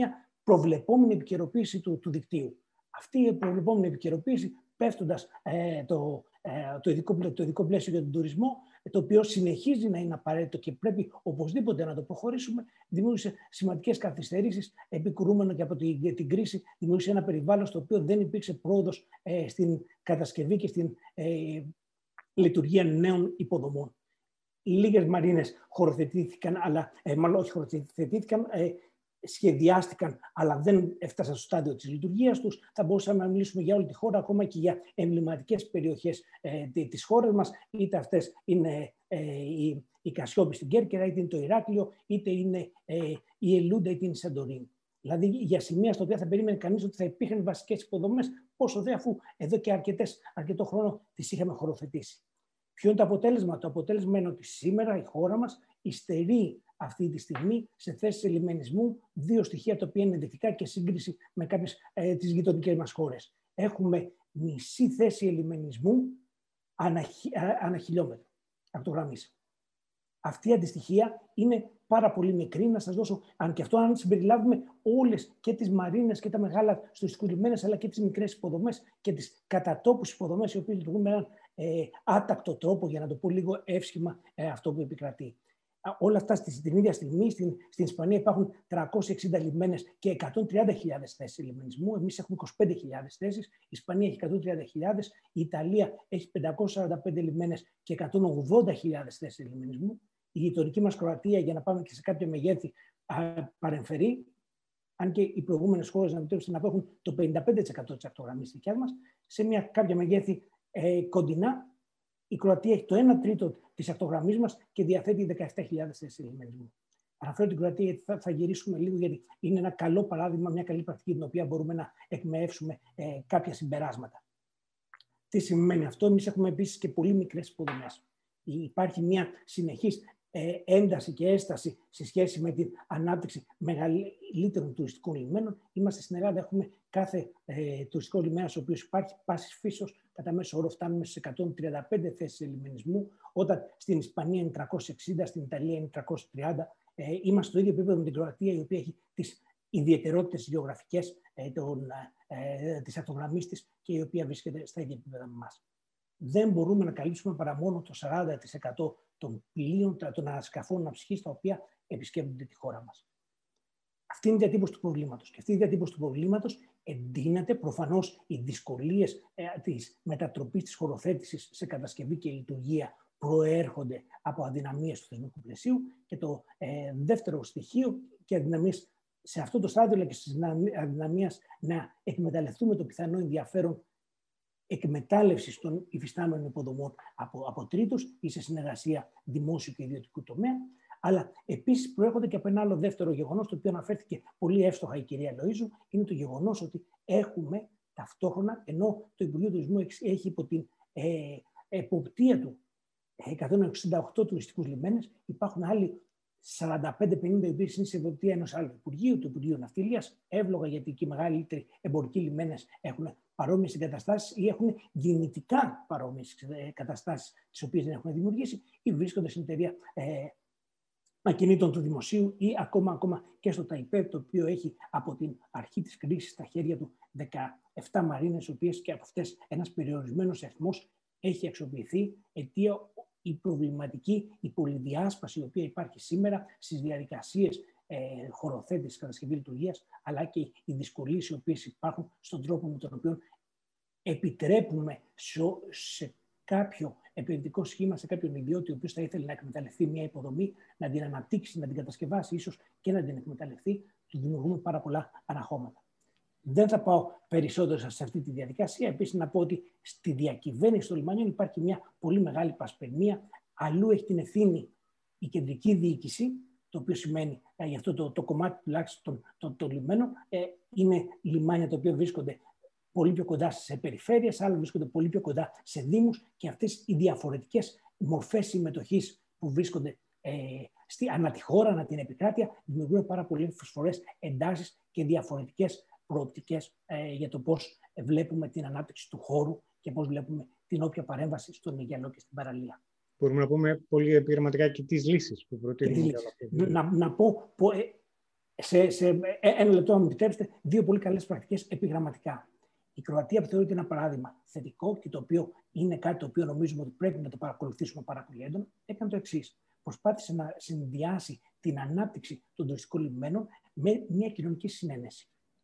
προβλεπόμενη επικαιροποίηση του, του δικτύου. Αυτή η προβλεπόμενη επικαιροποίηση, πέφτοντας ε, το, ε, το, ειδικό, το ειδικό πλαίσιο για τον τουρισμό, το οποίο συνεχίζει να είναι απαραίτητο και πρέπει οπωσδήποτε να το προχωρήσουμε, δημιούργησε σημαντικές καθυστερήσεις, επικρούμενο και από την, την κρίση, δημιούργησε ένα περιβάλλον στο οποίο δεν υπήρξε πρόοδος ε, στην κατασκευή και στην ε, λειτουργία νέων υποδομών. Λίγες μαρίνες χωροθετήθηκαν, αλλά ε, μάλλον όχι χωροθετήθηκαν, ε, σχεδιάστηκαν, αλλά δεν έφτασαν στο στάδιο της λειτουργίας τους. Θα μπορούσαμε να μιλήσουμε για όλη τη χώρα, ακόμα και για εμβληματικές περιοχές ε, της χώρας μας, είτε αυτές είναι ε, η, η Κασιόπη στην Κέρκυρα, είτε είναι το Ηράκλειο, είτε είναι ε, η Ελούντα, είτε είναι η Σαντορίνη. Δηλαδή για σημεία στα οποία θα περίμενε κανείς ότι θα υπήρχαν βασικές υποδομές, πόσο δε αφού εδώ και αρκετές, αρκετό χρόνο τις είχαμε χωροθετήσει. Ποιο είναι το αποτέλεσμα? Το αποτέλεσμα είναι ότι σήμερα η χώρα μας υστερεί αυτή τη στιγμή σε θέσεις ελιμενισμού, δύο στοιχεία τα οποία είναι ενδεικτικά και σύγκριση με κάποιες ε, τις γειτονικές μας χώρες. Έχουμε μισή θέση ελιμενισμού ανά, ανά χιλιόμετρο ακτογραμμής. Αυτή η αντιστοιχεία είναι πάρα πολύ μικρή. Να σας δώσω, αν και αυτό, αν συμπεριλάβουμε όλες και τις μαρίνες και τα μεγάλα στοριστικούς λιμένες, αλλά και τις μικρές υποδομές και τις κατατόπους υποδομές, οι οποίες λειτουργούν με έναν ε, άτακτο τρόπο, για να το πω λίγο εύσχημα, ε, αυτό που επικρατεί. Όλα αυτά στην ίδια στιγμή, στην, στην Ισπανία υπάρχουν τριακόσιες εξήντα λιμένες και εκατόν τριάντα χιλιάδες θέσεις λιμενισμού. Εμείς έχουμε είκοσι πέντε χιλιάδες θέσεις, η Ισπανία έχει εκατόν τριάντα χιλιάδες, η Ιταλία έχει πεντακόσιες σαράντα πέντε λιμένες και εκατόν ογδόντα χιλιάδες θέσεις λιμενισμού. Η γειτονική μας Κροατία, για να πάμε και σε κάποια μεγέθη, παρεμφερεί, αν και οι προηγούμενες χώρες να επιτρέψουν να έχουν το πενήντα πέντε τοις εκατό της ακτογραμμής δικιάς μας, σε μια κάποια μεγέθη ε, κοντινά. Η Κροατία έχει το ένα τρίτο της ακτογραμμής μας και διαθέτει δεκαεπτά χιλιάδες θέσεις λιμενισμού. Αναφέρω την Κροατία γιατί θα, θα γυρίσουμε λίγο, γιατί είναι ένα καλό παράδειγμα, μια καλή πρακτική την οποία μπορούμε να εκμεεύσουμε ε, κάποια συμπεράσματα. Τι σημαίνει αυτό? Εμείς έχουμε επίσης και πολύ μικρές υποδομές. Υπάρχει μια συνεχής ε, ένταση και έσταση σε σχέση με την ανάπτυξη μεγαλύτερων τουριστικών λιμένων. Είμαστε στην Ελλάδα, έχουμε κάθε ε, τουριστικό λιμένα ο οποίος υπάρχει πάσης φύσεως. Κατά μέσο όρο φτάνουμε στις εκατόν τριάντα πέντε θέσεις λιμενισμού, όταν στην Ισπανία είναι τριακόσιες εξήντα, στην Ιταλία είναι τριακόσιες τριάντα. Ε, είμαστε στο ίδιο επίπεδο με την Κροατία, η οποία έχει τις ιδιαιτερότητες γεωγραφικές ε, ε, της ακτογραμμής της και η οποία βρίσκεται στα ίδια επίπεδα με εμάς. Δεν μπορούμε να καλύψουμε παρά μόνο το σαράντα τοις εκατό των πλοίων, των αεροσκαφών ναυσιχής, τα οποία επισκέπτονται τη χώρα μας. Αυτή είναι η διατύπωση του προβλήματος. Και αυτή η διατύπωση του προβλήματος εντείνεται προφανώς οι δυσκολίες ε, της μετατροπής της χωροθέτησης σε κατασκευή και λειτουργία προέρχονται από αδυναμίες του θεσμικού πλαισίου. Και το ε, δεύτερο στοιχείο και αδυναμίες σε αυτό το στάδιο, αλλά και στις αδυναμίες να εκμεταλλευτούμε το πιθανό ενδιαφέρον εκμετάλλευσης των υφιστάμενων υποδομών από, από τρίτους ή σε συνεργασία δημόσιου και ιδιωτικού τομέα. Αλλά επίσης προέρχονται και από ένα άλλο δεύτερο γεγονός, το οποίο αναφέρθηκε πολύ εύστοχα η κυρία Λοΐζου, είναι το γεγονός ότι έχουμε ταυτόχρονα, ενώ το Υπουργείο Τουρισμού έχει υπό την ε, εποπτεία του εκατόν εξήντα οκτώ τουριστικούς λιμένες, υπάρχουν άλλοι σαράντα πέντε πενήντα οι οποίες είναι σε εποπτεία ενός άλλου Υπουργείου, του Υπουργείου Ναυτιλίας, εύλογα γιατί και οι μεγαλύτεροι εμπορικοί λιμένες έχουν παρόμοιες εγκαταστάσεις ή έχουν δυνητικά παρόμοιες εγκαταστάσεις, τις οποίες δεν έχουν δημιουργήσει ή βρίσκονται στην εταιρεία ε, ακινήτων του δημοσίου ή ακόμα, ακόμα και στο ΤΑΙΠΕ, το οποίο έχει από την αρχή της κρίσης στα χέρια του δεκαεπτά μαρίνες, οι οποίες και από αυτές ένας περιορισμένος αριθμός έχει αξιοποιηθεί, αιτία η προβληματική, η πολυδιάσπαση η οποία υπάρχει σήμερα στις διαδικασίες ε, χωροθέτησης, κατασκευή λειτουργίας, αλλά και οι δυσκολίες οι οποίες υπάρχουν στον τρόπο με τον οποίο επιτρέπουμε σε, σε κάποιο επενδυτικό σχήμα, σε κάποιον ιδιώτη ο οποίος θα ήθελε να εκμεταλλευτεί μια υποδομή, να την αναπτύξει, να την κατασκευάσει, ίσως και να την εκμεταλλευτεί, του δημιουργούμε πάρα πολλά αναχώματα. Δεν θα πάω περισσότερο σε αυτή τη διαδικασία. Επίσης, να πω ότι στη διακυβέρνηση των λιμανιών υπάρχει μια πολύ μεγάλη πασπερμία. Αλλού έχει την ευθύνη η κεντρική διοίκηση, το οποίο σημαίνει ε, για αυτό το, το κομμάτι τουλάχιστον των, των, των λιμένων. Ε, είναι λιμάνια τα οποία βρίσκονται πολύ πιο κοντά σε περιφέρειες, άλλα βρίσκονται πολύ πιο κοντά σε δήμους, και αυτές οι διαφορετικές μορφές συμμετοχής που βρίσκονται ε, στη, ανά τη χώρα, ανά την επικράτεια, δημιουργούν πάρα πολλές φορές εντάσεις και διαφορετικές προοπτικές ε, για το πώς βλέπουμε την ανάπτυξη του χώρου και πώς βλέπουμε την όποια παρέμβαση στον Αιγιαλό και στην παραλία. Μπορούμε να πούμε πολύ επιχειρηματικά και τις λύσεις που προτείνουμε. Να, να πω, πω ε, σε, σε ένα λεπτό, αν μου επιτρέψετε, δύο πολύ καλές πρακτικές επιγραμματικά. Η Κροατία, που θεωρείται ένα παράδειγμα θετικό και το οποίο είναι κάτι το οποίο νομίζουμε ότι πρέπει να το παρακολουθήσουμε πάρα πολύ έντονα, έκανε το εξής. Προσπάθησε να συνδυάσει την ανάπτυξη των τουριστικών λιμένων με μια κοινωνική συνένεση.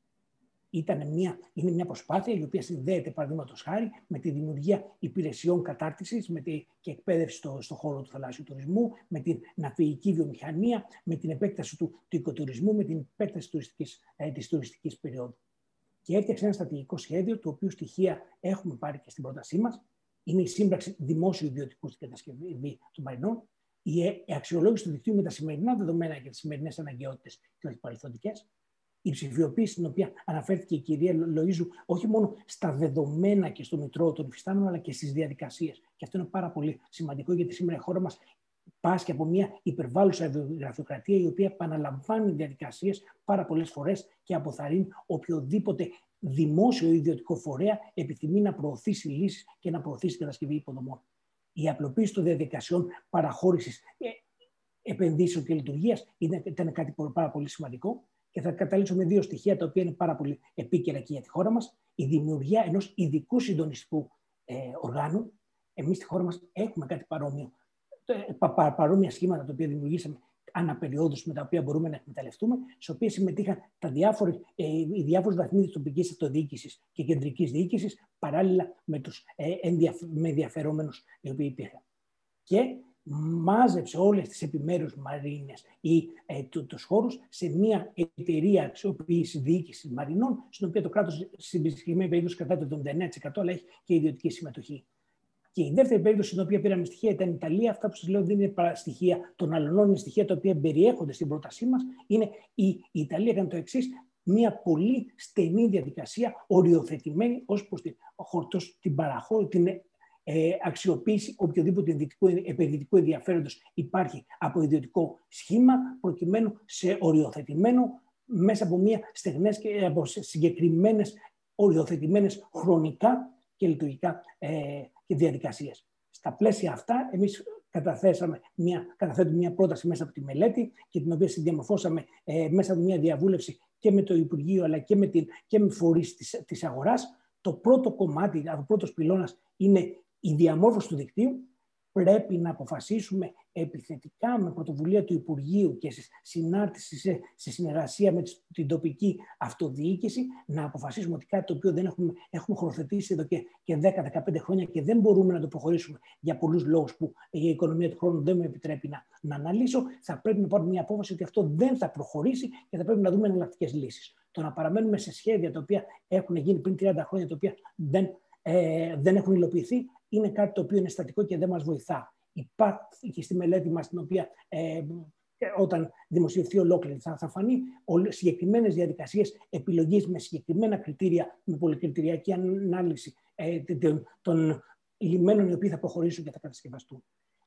Ήταν μια, είναι μια προσπάθεια η οποία συνδέεται, παραδείγματος χάρη, με τη δημιουργία υπηρεσιών κατάρτισης με τη, και εκπαίδευση στο, στο χώρο του θαλάσσιου τουρισμού, με την ναυπηγική βιομηχανία, με την επέκταση του, του οικοτουρισμού, με την επέκταση τουριστικής, ε, της τουριστικής περίοδου. Και έφτιαξε ένα στρατηγικό σχέδιο, το οποίο στοιχεία έχουμε πάρει και στην πρότασή μας. Είναι η σύμπραξη δημόσιου ιδιωτικού στην κατασκευή των μαρινών, η αξιολόγηση του δικτύου με τα σημερινά δεδομένα και τις σημερινές αναγκαιότητες και όχι παρελθοντικές. Η ψηφιοποίηση, στην οποία αναφέρθηκε η κυρία Λοΐζου, όχι μόνο στα δεδομένα και στο μητρό των υφιστάμενων, αλλά και στις διαδικασίες. Και αυτό είναι πάρα πολύ σημαντικό, γιατί σήμερα η χώρα μας πάσχει από μια υπερβάλλουσα γραφειοκρατία, η οποία επαναλαμβάνει διαδικασίες πάρα πολλές φορές και αποθαρρύνει οποιοδήποτε δημόσιο ή ιδιωτικό φορέα επιθυμεί να προωθήσει λύσεις και να προωθήσει κατασκευή υποδομών. Η απλοποίηση των διαδικασιών παραχώρησης επενδύσεων και λειτουργίας ήταν κάτι πάρα πολύ σημαντικό. Και θα καταλήξω με δύο στοιχεία τα οποία είναι πάρα πολύ επίκαιρα και για τη χώρα μας. Η δημιουργία ενός ειδικού συντονιστικού ε, οργάνου. Εμείς στη χώρα μας έχουμε κάτι παρόμοιο, πα, πα, παρόμοια σχήματα τα οποία δημιουργήσαμε αναπεριόδους, με τα οποία μπορούμε να εκμεταλλευτούμε, στις οποίες συμμετείχαν τα διάφοροι, ε, οι διάφοροι βαθμοί της τοπικής αυτοδιοίκησης και κεντρικής διοίκησης, παράλληλα με τους ε, ενδιαφ, με ενδιαφερόμενους οι οποίοι υπήρχαν. Και μάζεψε όλες τις επιμέρους μαρίνες ή ε, τους χώρους σε μια εταιρεία αξιοποίηση διοίκηση μαρινών, στην οποία το κράτος στην συγκεκριμένη περίπτωση κρατάει το εβδομήντα εννέα τοις εκατό, αλλά έχει και ιδιωτική συμμετοχή. Και η δεύτερη περίπτωση στην οποία πήραμε στοιχεία ήταν η Ιταλία. Αυτά που σας λέω δεν είναι παρά στοιχεία των αλλωνών, είναι στοιχεία τα οποία περιέχονται στην πρότασή μας. Είναι η, η Ιταλία έκανε το εξής: μια πολύ στενή διαδικασία, οριοθετημένη ως προς την, την παραχώρηση, την Ε, αξιοποίηση οποιοδήποτε επενδυτικού ενδιαφέροντος υπάρχει από ιδιωτικό σχήμα, προκειμένου σε οριοθετημένο μέσα από, μια στεγνές και από συγκεκριμένες οριοθετημένες χρονικά και λειτουργικά ε, και διαδικασίες. Στα πλαίσια αυτά, εμείς καταθέσαμε μια, καταθέτουμε μια πρόταση μέσα από τη μελέτη, και την οποία συνδιαμορφώσαμε ε, μέσα από μια διαβούλευση και με το Υπουργείο, αλλά και με, την, και με φορείς της, της αγοράς. Το πρώτο κομμάτι, ο πρώτος πυλώνας είναι η διαμόρφωση του δικτύου. Πρέπει να αποφασίσουμε επιθετικά με πρωτοβουλία του Υπουργείου και σε συνάρτηση, σε, σε συνεργασία με την τοπική αυτοδιοίκηση, να αποφασίσουμε ότι κάτι το οποίο δεν έχουμε, έχουμε χωροθετήσει εδώ και, και δέκα με δεκαπέντε χρόνια και δεν μπορούμε να το προχωρήσουμε για πολλούς λόγους που η οικονομία του χρόνου δεν μου επιτρέπει να, να αναλύσω, θα πρέπει να πάρουμε μια απόφαση ότι αυτό δεν θα προχωρήσει και θα πρέπει να δούμε εναλλακτικές λύσεις. Το να παραμένουμε σε σχέδια τα οποία έχουν γίνει πριν τριάντα χρόνια, τα οποία δεν, ε, δεν έχουν υλοποιηθεί, είναι κάτι το οποίο είναι στατικό και δεν μας βοηθά. Υπάρχει και στη μελέτη μας, την οποία ε, όταν δημοσιευθεί ολόκληρη θα, θα φανεί, συγκεκριμένες διαδικασίες επιλογής με συγκεκριμένα κριτήρια, με πολυκριτηριακή ανάλυση ε, των, των λιμένων οι οποίοι θα προχωρήσουν και θα κατασκευαστούν.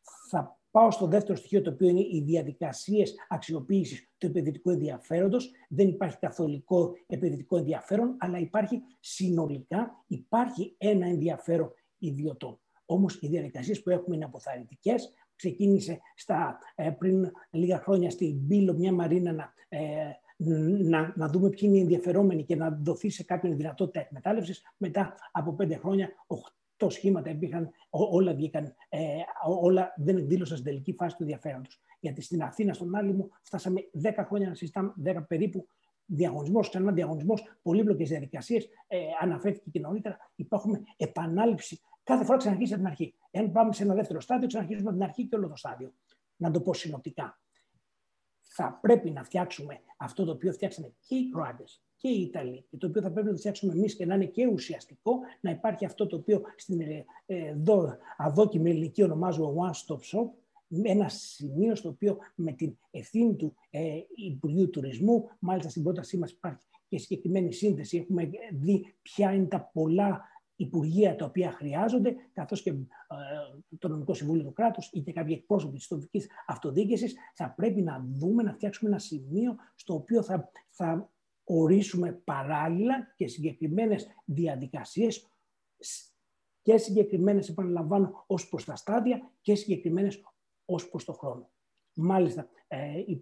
Θα πάω στο δεύτερο στοιχείο, το οποίο είναι οι διαδικασίες αξιοποίησης του επενδυτικού ενδιαφέροντος. Δεν υπάρχει καθολικό επενδυτικό ενδιαφέρον, αλλά υπάρχει συνολικά, υπάρχει ένα ενδιαφέρον ιδιωτών. Όμως οι διαδικασίες που έχουμε είναι αποθαρρυντικές. Ξεκίνησε στα, ε, πριν λίγα χρόνια στην Μπύλο μια μαρίνα να, ε, να, να δούμε ποιοι είναι οι ενδιαφερόμενοι και να δοθεί σε κάποιον δυνατότητα εκμετάλλευσης. Μετά από πέντε χρόνια, οχτώ σχήματα υπήρχαν, ό, όλα, βγήκαν, ε, όλα δεν εκδήλωσαν στην τελική φάση του ενδιαφέροντος. Γιατί στην Αθήνα, στον Άλυμο, φτάσαμε δέκα χρόνια να συζητάμε, δέκα περίπου, διαγωνισμός, ξανά διαγωνισμός, πολύπλοκες διαδικασίες, ε, αναφέρθηκε και νωρίτερα. Υπάρχουν επανάληψη. Κάθε φορά ξαναρχίζει από την αρχή. Εάν πάμε σε ένα δεύτερο στάδιο, ξαναρχίζουμε από την αρχή και όλο το στάδιο. Να το πω συνοπτικά. Θα πρέπει να φτιάξουμε αυτό το οποίο φτιάξαμε και οι Κροάτες και οι Ιταλοί, και το οποίο θα πρέπει να το φτιάξουμε εμείς και να είναι και ουσιαστικό, να υπάρχει αυτό το οποίο στην ε, ε, αδόκιμη ελληνική ονομάζουμε one-stop shop, ένα σημείο στο οποίο με την ευθύνη του ε, Υπουργείου Τουρισμού, μάλιστα στην πρότασή μας υπάρχει και συγκεκριμένη σύνθεση, έχουμε δει ποια είναι τα πολλά υπουργεία τα οποία χρειάζονται, καθώς και ε, το Νομικό Συμβούλιο του Κράτους ή και κάποιοι εκπρόσωποι της τοπικής αυτοδιοίκησης. Θα πρέπει να δούμε, να φτιάξουμε ένα σημείο στο οποίο θα, θα ορίσουμε παράλληλα και συγκεκριμένες διαδικασίες και συγκεκριμένες, επαναλαμβάνω, ως προς τα στάδια και συγκεκριμένες ως προς το χρόνο. μάλιστα ε,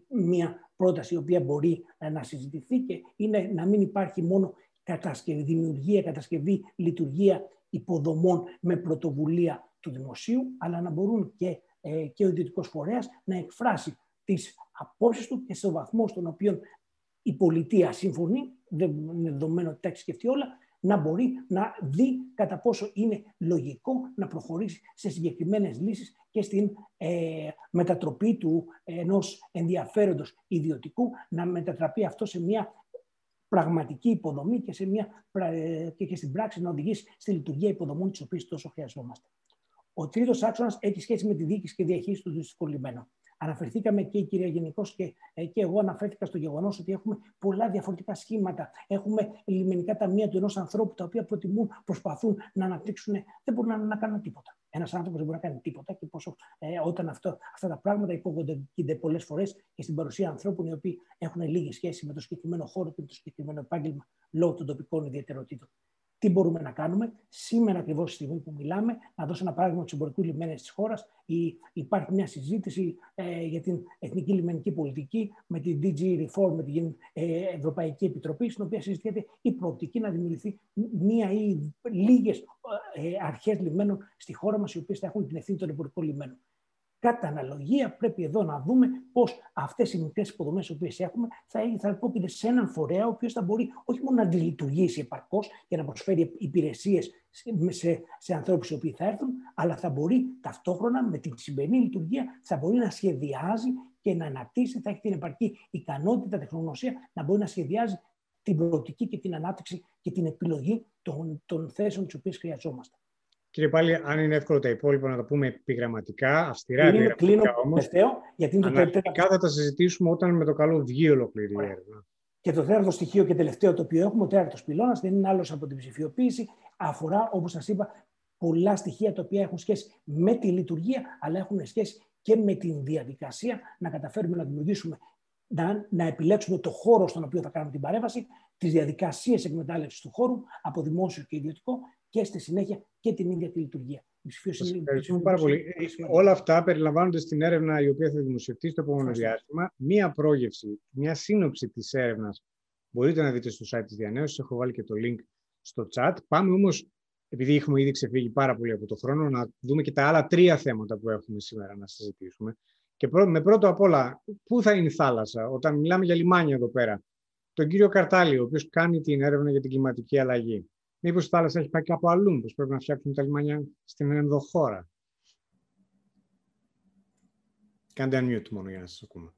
μια πρόταση η οποία μπορεί ε, να συζητηθεί και είναι να μην υπάρχει μόνο κατασκευή, δημιουργία, κατασκευή, λειτουργία υποδομών με πρωτοβουλία του δημοσίου, αλλά να μπορούν και, ε, και ο ιδιωτικός φορέας να εκφράσει τις απόψεις του και στο βαθμό στον οποίο η πολιτεία συμφωνεί, δεν είναι δεδομένο ότι τα έχει σκεφτεί όλα, να μπορεί να δει κατά πόσο είναι λογικό να προχωρήσει σε συγκεκριμένες λύσεις και στην ε, μετατροπή του ενός ενδιαφέροντος ιδιωτικού, να μετατραπεί αυτό σε μια πραγματική υποδομή και, σε μια, και, και στην πράξη να οδηγήσει στη λειτουργία υποδομών τις οποίες τόσο χρειαζόμαστε. Ο τρίτος άξονας έχει σχέση με τη διοίκηση και διαχείριση του δυτικού λιμένου. Αναφερθήκαμε και η κυρία Γενικός και, και εγώ αναφέρθηκα στο γεγονός ότι έχουμε πολλά διαφορετικά σχήματα. Έχουμε λιμενικά ταμεία του ενός ανθρώπου τα οποία προτιμούν, προσπαθούν να αναπτύξουν, δεν μπορούν να, να κάνουν τίποτα. Ένας άνθρωπος δεν μπορεί να κάνει τίποτα και πόσο, ε, όταν αυτό, αυτά τα πράγματα υπόκεινται πολλές φορές και στην παρουσία ανθρώπων οι οποίοι έχουν λίγη σχέση με το συγκεκριμένο χώρο και με το συγκεκριμένο επάγγελμα λόγω των τοπικών ιδιαιτεροτήτων. Τι μπορούμε να κάνουμε σήμερα, ακριβώς στη στιγμή που μιλάμε, να δώσω ένα παράδειγμα του εμπορικού λιμένες της χώρας. Υπάρχει μια συζήτηση ε, για την εθνική λιμενική πολιτική με την ντι τζι Reform, με την ε, Ευρωπαϊκή Επιτροπή, στην οποία συζητιέται η προοπτική να δημιουργηθεί μία ή λίγες ε, αρχές λιμένων στη χώρα μας, οι οποίες θα έχουν την ευθύνη των εμπορικών λιμένων. Κατά αναλογία, πρέπει εδώ να δούμε πώς αυτές οι μικρές υποδομές που έχουμε θα, θα υπόκεινται σε έναν φορέα ο οποίος θα μπορεί όχι μόνο να αντιλειτουργήσει επαρκώς και να προσφέρει υπηρεσίες σε, σε, σε ανθρώπους οι οποίοι θα έρθουν, αλλά θα μπορεί ταυτόχρονα με την σημερινή λειτουργία θα μπορεί να σχεδιάζει και να αναπτύσσει, θα έχει την επαρκή ικανότητα, τεχνογνωσία να μπορεί να σχεδιάζει την προοπτική και την ανάπτυξη και την επιλογή των, των θέσεων τις οποίες χρειαζόμαστε. Κύριε Πάλι, αν είναι εύκολο τα υπόλοιπα να τα πούμε επιγραμματικά, αυστηρά επιγραμματικά όμως, αναλυτικά θα τα συζητήσουμε όταν με το καλό βγει ολόκληρη η έρευνα. Και το τέταρτο στοιχείο και τελευταίο το οποίο έχουμε, ο τέταρτος πυλώνας, δεν είναι άλλος από την ψηφιοποίηση. Αφορά, όπως σας είπα, πολλά στοιχεία τα οποία έχουν σχέση με τη λειτουργία, αλλά έχουν σχέση και με την διαδικασία να καταφέρουμε να δημιουργήσουμε, να, να επιλέξουμε το χώρο στον οποίο θα κάνουμε την παρέμβαση, τις διαδικασίες εκμετάλλευσης του χώρου από δημόσιο και ιδιωτικό και στη συνέχεια και την ίδια τη λειτουργία. Σας ευχαριστούμε πάρα πολύ. Όλα αυτά περιλαμβάνονται στην έρευνα η οποία θα δημοσιευτεί στο επόμενο διάστημα. Μία πρόγευση, μία σύνοψη της έρευνας μπορείτε να δείτε στο site της Διανέωσης. Έχω βάλει και το link στο chat. Πάμε όμως, επειδή έχουμε ήδη ξεφύγει πάρα πολύ από το χρόνο, να δούμε και τα άλλα τρία θέματα που έχουμε σήμερα να συζητήσουμε. Και με πρώτο απ' όλα, πού θα είναι η θάλασσα, όταν μιλάμε για λιμάνια εδώ πέρα. Τον κύριο Καρτάλη, ο οποίος κάνει την έρευνα για την κλιματική αλλαγή. Μήπως η θάλασσα έχει πάει κάπου αλλού, μήπως πρέπει να φτιάξουμε τα λιμάνια στην ενδοχώρα. Κάντε unmute μόνο για να σας ακούμε.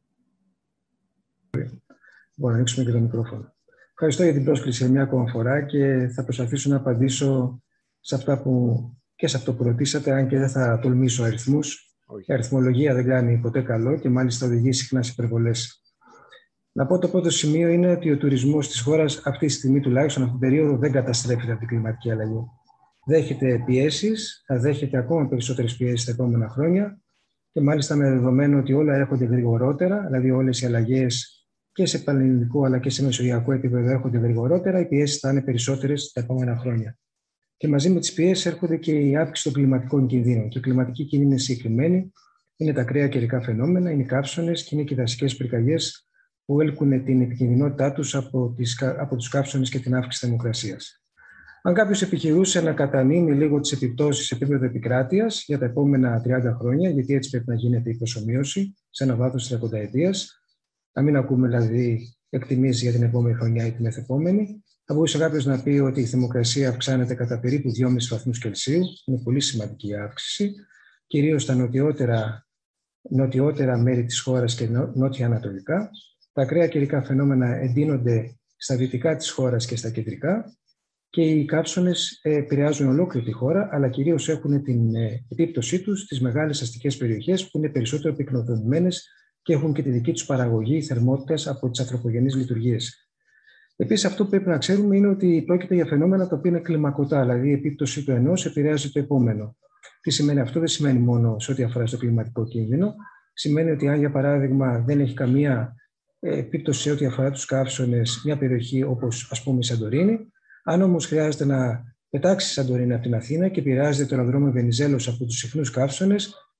Μπορώ να ανοίξουμε και το μικρόφωνο. Ευχαριστώ για την πρόσκληση μια ακόμα φορά και θα προσπαθήσω να απαντήσω σε αυτά που, και σε αυτό που ρωτήσατε, αν και δεν θα τολμήσω αριθμούς. Όχι. Η αριθμολογία δεν κάνει ποτέ καλό και μάλιστα οδηγεί συχνά σε υπερβολές. Να πω το πρώτο σημείο είναι ότι ο τουρισμός της χώρας αυτή τη στιγμή τουλάχιστον αυτή την περίοδο δεν καταστρέφεται από την κλιματική αλλαγή. Δέχεται πιέσεις, θα δέχεται ακόμα περισσότερες πιέσεις τα επόμενα χρόνια και μάλιστα με δεδομένο ότι όλα έρχονται γρηγορότερα, δηλαδή όλες οι αλλαγές και σε πανελληνικό αλλά και σε μεσογειακό επίπεδο έρχονται γρηγορότερα, οι πιέσεις θα είναι περισσότερες τα επόμενα χρόνια. Και μαζί με τις πιέσεις έρχονται και η αύξηση των κλιματικών κινδύνων. Και η κλιματική κίνδυνη είναι συγκεκριμένη, είναι τα ακραία καιρικά φαινόμενα, είναι οι καύσωνες και είναι και οι δασικές πυρκαγιές που έλκουν την επικινδυνότητά τους από, τις, από τους καύσωνες και την αύξηση θερμοκρασίας. Αν κάποιος επιχειρούσε να κατανείμει λίγο τις επιπτώσεις σε επίπεδο επικράτειας για τα επόμενα τριάντα χρόνια, γιατί έτσι πρέπει να γίνεται η προσομοίωση σε ένα βάθος τριακονταετίας, να μην ακούμε δηλαδή εκτιμήσεις για την επόμενη χρονιά ή την μεθεπόμενη, θα μπορούσε κάποιος να πει ότι η θερμοκρασία αυξάνεται κατά περίπου δυόμισι βαθμούς Κελσίου, είναι πολύ σημαντική η αύξηση, κυρίως στα νοτιότερα, νοτιότερα μέρη της χώρας και νότια-ανατολικά. Τα ακραία καιρικά φαινόμενα εντείνονται στα δυτικά της χώρας και στα κεντρικά και οι καύσωνες επηρεάζουν ολόκληρη τη χώρα, αλλά κυρίως έχουν την επίπτωσή τους στις μεγάλες αστικές περιοχές που είναι περισσότερο πυκνοδομημένες και έχουν και τη δική τους παραγωγή θερμότητας από τις ανθρωπογενείς λειτουργίες. Επίσης, αυτό που πρέπει να ξέρουμε είναι ότι πρόκειται για φαινόμενα τα οποία είναι κλιμακωτά, δηλαδή η επίπτωση του ενός επηρεάζει το επόμενο. Τι σημαίνει αυτό? Δεν σημαίνει μόνο σε ό,τι αφορά στο κλιματικό κίνδυνο. Σημαίνει ότι αν, για παράδειγμα, δεν έχει καμία επίπτωση σε ό,τι αφορά τους καύσωνες μια περιοχή όπως, ας πούμε, η Σαντορίνη, αν όμως χρειάζεται να πετάξει η Σαντορίνη από την Αθήνα και επηρεάζεται το αεροδρόμιο Βενιζέλος από τους συχνούς καύσωνες,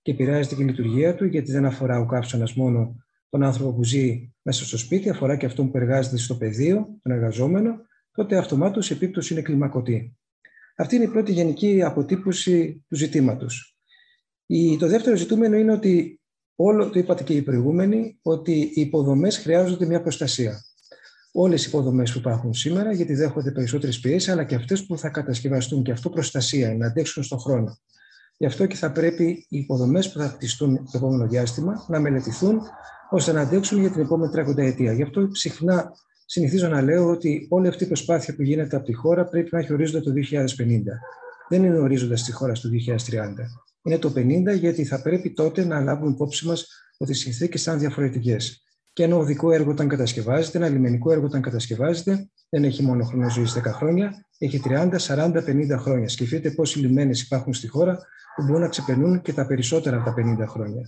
και επηρεάζεται και η λειτουργία του, γιατί δεν αφορά ο καύσωνας μόνο τον άνθρωπο που ζει μέσα στο σπίτι, αφορά και αυτόν που εργάζεται στο πεδίο, τον εργαζόμενο, τότε αυτομάτως η επίπτωση είναι κλιμακωτή. Αυτή είναι η πρώτη γενική αποτύπωση του ζητήματος. Το δεύτερο ζητούμενο είναι ότι, όλο, το είπατε και οι προηγούμενοι, ότι οι υποδομές χρειάζονται μια προστασία. Όλες οι υποδομές που υπάρχουν σήμερα, γιατί δέχονται περισσότερες πιέσεις, αλλά και αυτές που θα κατασκευαστούν, και αυτό προστασία, να αντέξουν στον χρόνο. Γι' αυτό και θα πρέπει οι υποδομές που θα χτιστούν το επόμενο διάστημα να μελετηθούν ώστε να αντέξουν για την επόμενη τριακονταετία. Γι' αυτό συχνά συνηθίζω να λέω ότι όλη αυτή η προσπάθεια που γίνεται από τη χώρα πρέπει να έχει ορίζοντα το δύο χιλιάδες πενήντα. Δεν είναι ορίζοντας τη χώρα στο δύο χιλιάδες τριάντα. Είναι το πενήντα, γιατί θα πρέπει τότε να λάβουμε υπόψη μας ότι οι συνθήκες θα είναι διαφορετικές. Και ένα οδικό έργο όταν κατασκευάζεται, ένα λιμενικό έργο όταν κατασκευάζεται, δεν έχει μόνο χρόνο ζωής δέκα χρόνια, έχει τριάντα, σαράντα, πενήντα χρόνια. Σκεφτείτε πόσοι λιμένες υπάρχουν στη χώρα που μπορούν να ξεπερνούν και τα περισσότερα από τα πενήντα χρόνια.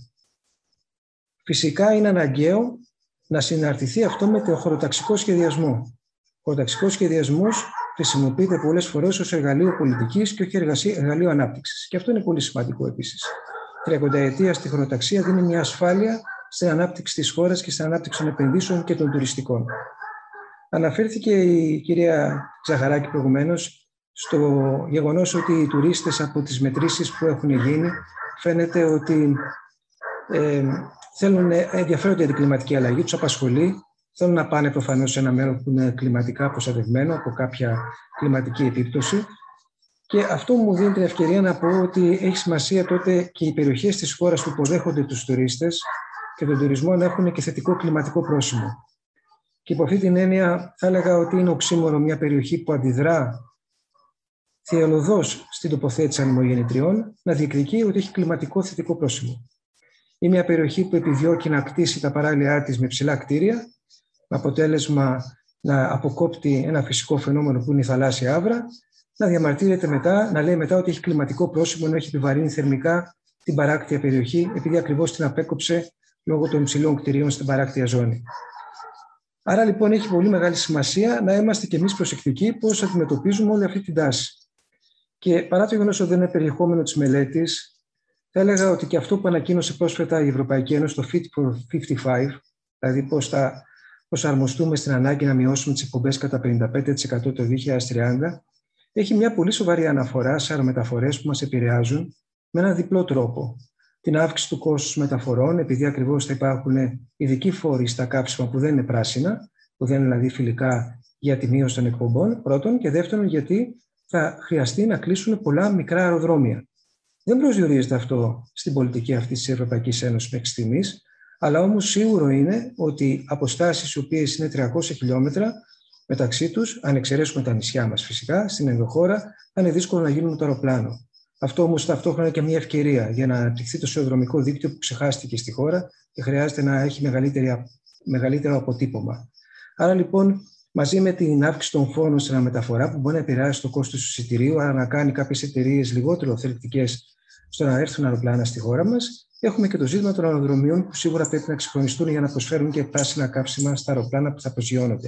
Φυσικά είναι αναγκαίο να συναρτηθεί αυτό με το χωροταξικό σχεδιασμό. Ο χωροταξικός σχεδιασμός χρησιμοποιείται πολλές φορές ως εργαλείο πολιτικής και όχι εργαλείο ανάπτυξης. Και αυτό είναι πολύ σημαντικό επίσης. Η τριακονταετία στη χωροταξία δίνει μια ασφάλεια στην ανάπτυξη της χώρας και στην ανάπτυξη των επενδύσεων και των τουριστικών. Αναφέρθηκε η κυρία Ζαχαράκη προηγουμένως στο γεγονός ότι οι τουρίστες από τις μετρήσεις που έχουν γίνει φαίνεται ότι ε, θέλουν, ενδιαφέρονται για την κλιματική αλλαγή, τους απασχολεί, θέλουν να πάνε προφανώς σε ένα μέρος που είναι κλιματικά προστατευμένο από κάποια κλιματική επίπτωση. Και αυτό μου δίνει την ευκαιρία να πω ότι έχει σημασία τότε και οι περιοχές της χώρας που υποδέχονται τους τουρίστες και τον τουρισμό να έχουν και θετικό κλιματικό πρόσημο. Και υπό αυτή την έννοια θα έλεγα ότι είναι οξύμορο μια περιοχή που αντιδρά θυελλωδώς στην τοποθέτηση ανεμογεννητριών να διεκδικεί ότι έχει κλιματικό θετικό πρόσημο. Είναι μια περιοχή που επιδιώκει να κτίσει τα παράλια της με ψηλά κτίρια, με αποτέλεσμα να αποκόπτει ένα φυσικό φαινόμενο που είναι η θαλάσσια άβρα, να διαμαρτύρεται μετά, να λέει μετά ότι έχει κλιματικό πρόσημο, ενώ έχει επιβαρύνει θερμικά την παράκτια περιοχή, επειδή ακριβώς την απέκοψε λόγω των υψηλών κτηρίων στην παράκτια ζώνη. Άρα λοιπόν έχει πολύ μεγάλη σημασία να είμαστε κι εμείς προσεκτικοί πώς αντιμετωπίζουμε όλη αυτή την τάση. Και παρά το γεγονός ότι δεν είναι περιεχόμενο της μελέτης, θα έλεγα ότι και αυτό που ανακοίνωσε πρόσφατα η Ευρωπαϊκή Ένωση, το Fit for πενήντα πέντε, δηλαδή πώς θα προσαρμοστούμε στην ανάγκη να μειώσουμε τις εκπομπές κατά πενήντα πέντε τοις εκατό το δύο χιλιάδες τριάντα, έχει μια πολύ σοβαρή αναφορά σε αερομεταφορές που μας επηρεάζουν με έναν διπλό τρόπο. Την αύξηση του κόστους μεταφορών, επειδή ακριβώς θα υπάρχουν ειδικοί φόροι στα καύσιμα που δεν είναι πράσινα, που δεν είναι δηλαδή φιλικά για τη μείωση των εκπομπών, πρώτον, και δεύτερον, γιατί θα χρειαστεί να κλείσουν πολλά μικρά αεροδρόμια. Δεν προσδιορίζεται αυτό στην πολιτική αυτή της Ευρωπαϊκής Ένωσης μέχρι στιγμής, αλλά όμως σίγουρο είναι ότι αποστάσεις οι οποίες είναι τριακόσια χιλιόμετρα μεταξύ τους, αν εξαιρέσουμε τα νησιά μας φυσικά, στην ενδοχώρα, θα είναι δύσκολο να γίνουν με το αεροπλάνο. Αυτό όμως ταυτόχρονα και μια ευκαιρία για να αναπτυχθεί το σιδηροδρομικό δίκτυο που ξεχάστηκε στη χώρα και χρειάζεται να έχει μεγαλύτερο αποτύπωμα. Άρα λοιπόν, μαζί με την αύξηση των φόρων στην αναμεταφορά, που μπορεί να επηρεάσει το κόστος του εισιτηρίου, άρα να κάνει κάποιες εταιρείες λιγότερο θελκτικές στο να έρθουν αεροπλάνα στη χώρα μας, έχουμε και το ζήτημα των αεροδρομίων που σίγουρα πρέπει να εξυγχρονιστούν για να προσφέρουν και πράσινα καύσιμα στα αεροπλάνα που θα προσγειώνονται.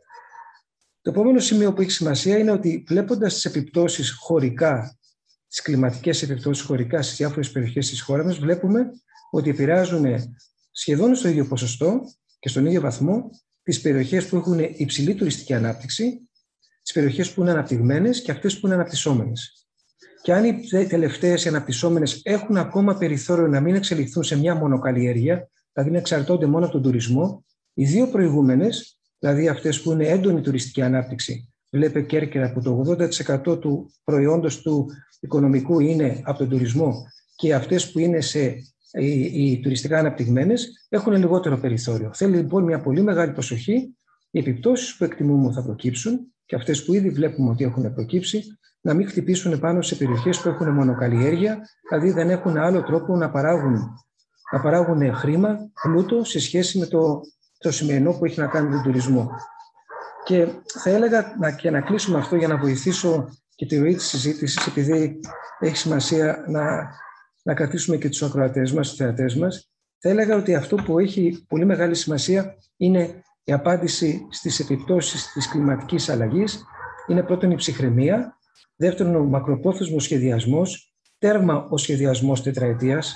Το επόμενο σημείο που έχει σημασία είναι ότι βλέποντας τις επιπτώσεις χωρικά, τις κλιματικές επιπτώσεις χωρικά στις διάφορες περιοχές της χώρας μας, βλέπουμε ότι επηρεάζουν σχεδόν στο ίδιο ποσοστό και στον ίδιο βαθμό τις περιοχές που έχουν υψηλή τουριστική ανάπτυξη, τις περιοχές που είναι αναπτυγμένες και αυτές που είναι αναπτυσσόμενες. Και αν οι τελευταίες οι αναπτυσσόμενες έχουν ακόμα περιθώριο να μην εξελιχθούν σε μια μονοκαλλιέργεια, δηλαδή να εξαρτώνται μόνο από τον τουρισμό, οι δύο προηγούμενες, δηλαδή αυτές που είναι έντονη τουριστική ανάπτυξη, βλέπε Κέρκυρα που το ογδόντα τοις εκατό του προϊόντος του οικονομικού είναι από τον τουρισμό, και αυτές που είναι σε, οι, οι τουριστικά αναπτυγμένες έχουν λιγότερο περιθώριο. Θέλει λοιπόν μια πολύ μεγάλη προσοχή οι επιπτώσεις που εκτιμούμε θα προκύψουν και αυτές που ήδη βλέπουμε ότι έχουν προκύψει να μην χτυπήσουν πάνω σε περιοχές που έχουν μονοκαλλιέργεια, δηλαδή δεν έχουν άλλο τρόπο να παράγουν, να παράγουν χρήμα, πλούτο σε σχέση με το, το σημερινό που έχει να κάνει με τον τουρισμό. Και θα έλεγα να, και να κλείσουμε αυτό για να βοηθήσω και τη ροή της συζήτησης, επειδή έχει σημασία να, να κρατήσουμε και τους ακροατές μας, τους θεατές μας, θα έλεγα ότι αυτό που έχει πολύ μεγάλη σημασία είναι η απάντηση στις επιπτώσεις της κλιματικής αλλαγής. Είναι πρώτον η ψυχραιμία, δεύτερον ο μακροπρόθεσμος σχεδιασμός, τέρμα ο σχεδιασμός τετραετίας,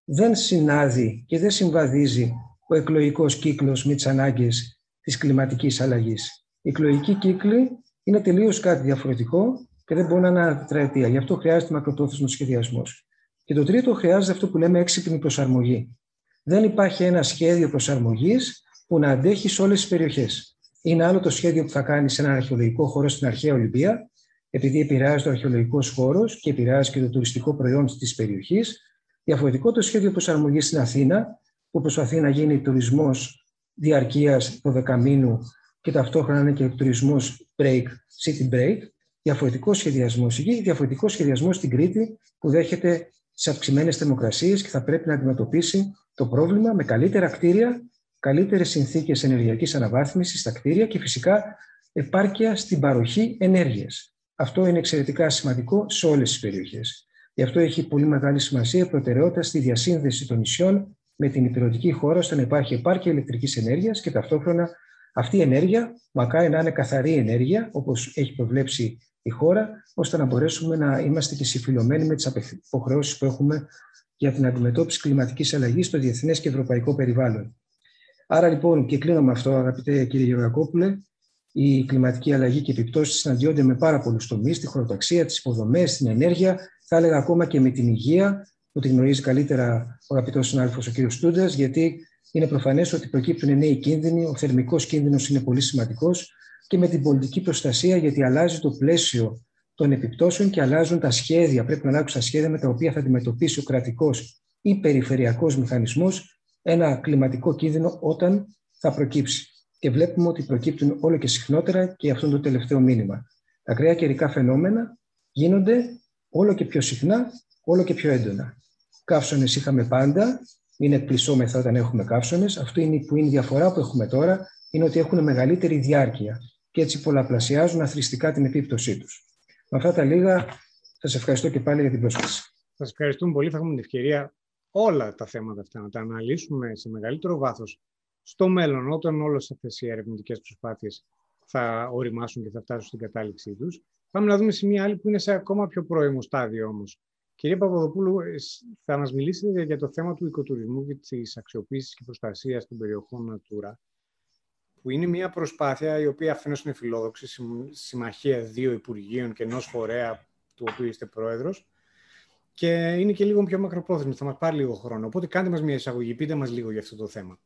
δεν συνάδει και δεν συμβαδίζει ο εκλογικός κύκλος με τις ανάγκες της κλιματικής αλλαγής. Οι εκλογικοί κύκλοι είναι τελείως κάτι διαφορετικό και δεν μπορεί να είναι ένα τετραετία. Γι' αυτό χρειάζεται μακροπρόθεσμος σχεδιασμός. Και το τρίτο, χρειάζεται αυτό που λέμε έξυπνη προσαρμογή. Δεν υπάρχει ένα σχέδιο προσαρμογής που να αντέχει σε όλες τις περιοχές. Είναι άλλο το σχέδιο που θα κάνει σε ένα αρχαιολογικό χώρο στην αρχαία Ολυμπία, επειδή επηρεάζει το αρχαιολογικός χώρος και επηρεάζει και το τουριστικό προϊόν της περιοχής. Διαφορετικό το σχέδιο προσαρμογής στην Αθήνα, που προσπαθεί να γίνει τουρισμός διαρκείας δώδεκα μήνου και ταυτόχρονα είναι και τουρισμός break, city break. Διαφορετικό σχεδιασμό εκεί, διαφορετικό σχεδιασμό στην Κρήτη, που δέχεται τις αυξημένες θερμοκρασίες και θα πρέπει να αντιμετωπίσει το πρόβλημα με καλύτερα κτίρια, καλύτερες συνθήκες ενεργειακής αναβάθμισης στα κτίρια και φυσικά επάρκεια στην παροχή ενέργειας. Αυτό είναι εξαιρετικά σημαντικό σε όλες τις περιοχές. Γι' αυτό έχει πολύ μεγάλη σημασία η προτεραιότητα στη διασύνδεση των νησιών με την ηπειρωτική χώρα, ώστε να υπάρχει επάρκεια ηλεκτρικής ενέργειας και ταυτόχρονα αυτή η ενέργεια μακάρι να είναι καθαρή ενέργεια, όπως έχει προβλέψει η χώρα, ώστε να μπορέσουμε να είμαστε και συμφιλωμένοι με τις υποχρεώσεις που έχουμε για την αντιμετώπιση κλιματικής αλλαγής στο διεθνές και ευρωπαϊκό περιβάλλον. Άρα λοιπόν, και κλείνω με αυτό, αγαπητέ κύριε Γεωργακόπουλε, η κλιματική αλλαγή και οι επιπτώσεις συναντιόνται με πάρα πολλούς τομείς, τη χωροταξία, τις υποδομές, την ενέργεια, θα έλεγα ακόμα και με την υγεία, που τη γνωρίζει καλύτερα ο αγαπητός συνάδελφος ο κύριος Στούντας, γιατί είναι προφανές ότι προκύπτουν νέοι κίνδυνοι, ο θερμικός κίνδυνος είναι πολύ σημαντικός, και με την πολιτική προστασία, γιατί αλλάζει το πλαίσιο των επιπτώσεων και αλλάζουν τα σχέδια. Πρέπει να αλλάξουν τα σχέδια με τα οποία θα αντιμετωπίσει ο κρατικός ή περιφερειακός μηχανισμός ένα κλιματικό κίνδυνο όταν θα προκύψει. Και βλέπουμε ότι προκύπτουν όλο και συχνότερα, και αυτό είναι το τελευταίο μήνυμα. Τα ακραία καιρικά φαινόμενα γίνονται όλο και πιο συχνά, όλο και πιο έντονα. Καύσονες είχαμε πάντα, είναι εκπλησόμεθα όταν έχουμε καύσονες. Αυτό είναι που είναι η διαφορά που έχουμε τώρα, είναι ότι έχουν μεγαλύτερη διάρκεια και έτσι πολλαπλασιάζουν αθροιστικά την επίπτωσή τους. Με αυτά τα λίγα, σας ευχαριστώ και πάλι για την πρόσκληση. Σας ευχαριστούμε πολύ. Θα έχουμε την ευκαιρία όλα τα θέματα αυτά να τα αναλύσουμε σε μεγαλύτερο βάθος στο μέλλον, όταν όλες αυτές οι ερευνητικές προσπάθειες θα οριμάσουν και θα φτάσουν στην κατάληξή τους. Πάμε να δούμε σε μια άλλη που είναι σε ακόμα πιο πρώιμο στάδιο όμως. Κυρία Παπαδοπούλου, θα μας μιλήσετε για το θέμα του οικοτουρισμού και της αξιοποίησης και προστασίας των περιοχών Natura, που είναι μια προσπάθεια η οποία αφενός είναι φιλόδοξη, συμμαχία δύο υπουργείων και ενός φορέα του οποίου είστε πρόεδρος, και είναι και λίγο πιο μακροπρόθεσμη, θα μας πάρει λίγο χρόνο. Οπότε κάντε μας μια εισαγωγή, πείτε μας λίγο για αυτό το θέμα.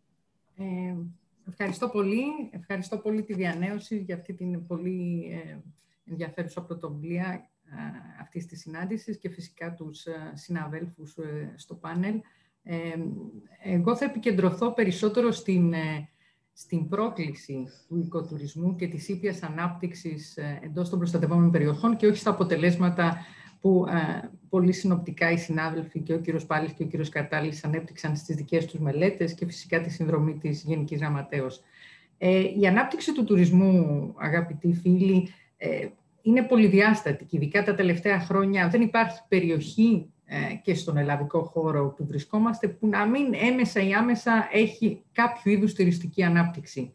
Ε, ευχαριστώ πολύ. Ευχαριστώ πολύ τη διανέωση για αυτή την πολύ ε, ενδιαφέρουσα πρωτοβουλία ε, αυτής της συνάντησης και φυσικά τους ε, συναδέλφους ε, στο πάνελ. Ε, εγώ θα επικεντρωθώ περισσότερο στην, ε, στην πρόκληση του οικοτουρισμού και της ήπιας ανάπτυξης ε, εντός των προστατευόμενων περιοχών και όχι στα αποτελέσματα που ε, πολύ συνοπτικά οι συνάδελφοι και ο κύριος Πάλης και ο κύριος Κατάλης ανέπτυξαν στις δικές τους μελέτες και φυσικά τη συνδρομή της Γενικής Γραμματέως. Ε, η ανάπτυξη του τουρισμού, αγαπητοί φίλοι, ε, είναι πολυδιάστατη και ειδικά τα τελευταία χρόνια δεν υπάρχει περιοχή ε, και στον ελλαδικό χώρο που βρισκόμαστε που να μην έμεσα ή άμεσα έχει κάποιο είδους τουριστική ανάπτυξη.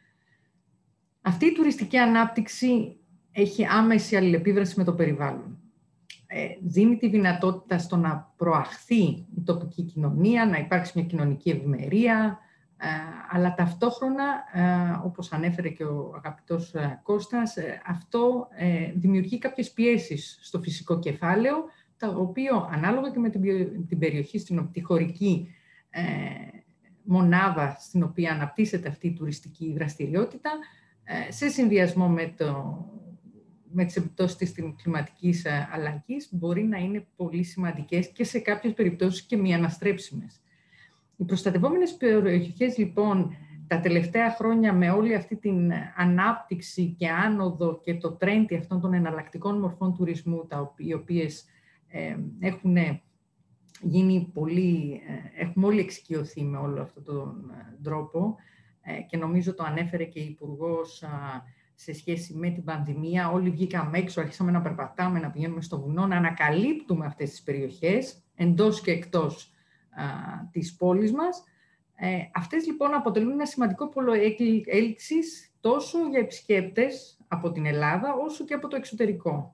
Αυτή η τουριστική ανάπτυξη έχει άμεση αλληλεπίδραση με το περιβάλλον. Δίνει τη δυνατότητα στο να προαχθεί η τοπική κοινωνία, να υπάρξει μια κοινωνική ευημερία, αλλά ταυτόχρονα, όπως ανέφερε και ο αγαπητός Κώστας, αυτό δημιουργεί κάποιες πιέσεις στο φυσικό κεφάλαιο, το οποίο ανάλογα και με την περιοχή, στην χωρική μονάδα στην οποία αναπτύσσεται αυτή η τουριστική δραστηριότητα, σε συνδυασμό με το με τις επιπτώσεις της κλιματικής αλλαγής, μπορεί να είναι πολύ σημαντικές και σε κάποιες περιπτώσεις και μη αναστρέψιμες. Οι προστατευόμενες περιοχές, λοιπόν, τα τελευταία χρόνια με όλη αυτή την ανάπτυξη και άνοδο και το τρέντι αυτών των εναλλακτικών μορφών τουρισμού, τα οι οποίες ε, έχουν γίνει πολύ, ε, έχουμε όλοι εξοικειωθεί με όλο αυτόν τον τρόπο ε, και νομίζω το ανέφερε και η Υπουργός σε σχέση με την πανδημία. Όλοι βγήκαμε έξω, αρχίσαμε να περπατάμε, να πηγαίνουμε στο βουνό, να ανακαλύπτουμε αυτές τις περιοχές, εντός και εκτός α, της πόλης μας. Ε, αυτές λοιπόν αποτελούν ένα σημαντικό πόλο έλξης τόσο για επισκέπτες από την Ελλάδα, όσο και από το εξωτερικό.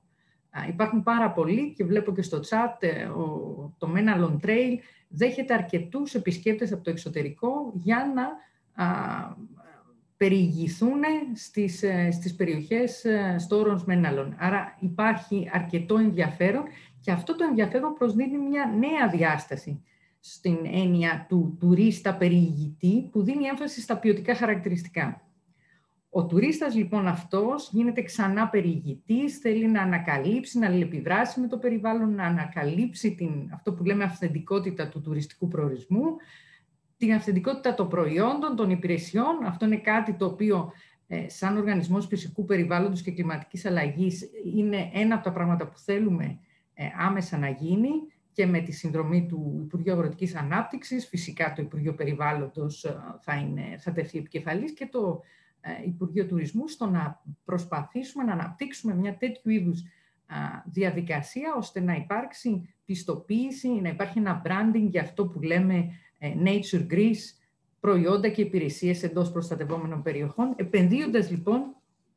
Υπάρχουν πάρα πολλοί και βλέπω και στο chat το Menalon Trail δέχεται αρκετούς επισκέπτες από το εξωτερικό για να α, περιηγηθούν στις, στις περιοχές στο όρος Menalon. Άρα υπάρχει αρκετό ενδιαφέρον και αυτό το ενδιαφέρον προσδίδει μια νέα διάσταση στην έννοια του τουρίστα περιηγητή που δίνει έμφαση στα ποιοτικά χαρακτηριστικά. Ο τουρίστας λοιπόν αυτός γίνεται ξανά περιηγητής, θέλει να ανακαλύψει, να αλληλεπιδράσει με το περιβάλλον, να ανακαλύψει την, αυτό που λέμε αυθεντικότητα του τουριστικού προορισμού, την αυθεντικότητα των προϊόντων, των υπηρεσιών. Αυτό είναι κάτι το οποίο ε, σαν οργανισμός φυσικού περιβάλλοντος και κλιματικής αλλαγής είναι ένα από τα πράγματα που θέλουμε ε, άμεσα να γίνει και με τη συνδρομή του Υπουργείου Αγροτικής Ανάπτυξης. Φυσικά το Υπουργείο Περιβάλλοντος ε, θα, είναι, θα τεθεί επικεφαλής και το Υπουργείο Τουρισμού στο να προσπαθήσουμε να αναπτύξουμε μια τέτοιου είδους διαδικασία ώστε να υπάρξει πιστοποίηση, να υπάρχει ένα branding για αυτό που λέμε Nature Greece, προϊόντα και υπηρεσίες εντός προστατευόμενων περιοχών, επενδύοντας λοιπόν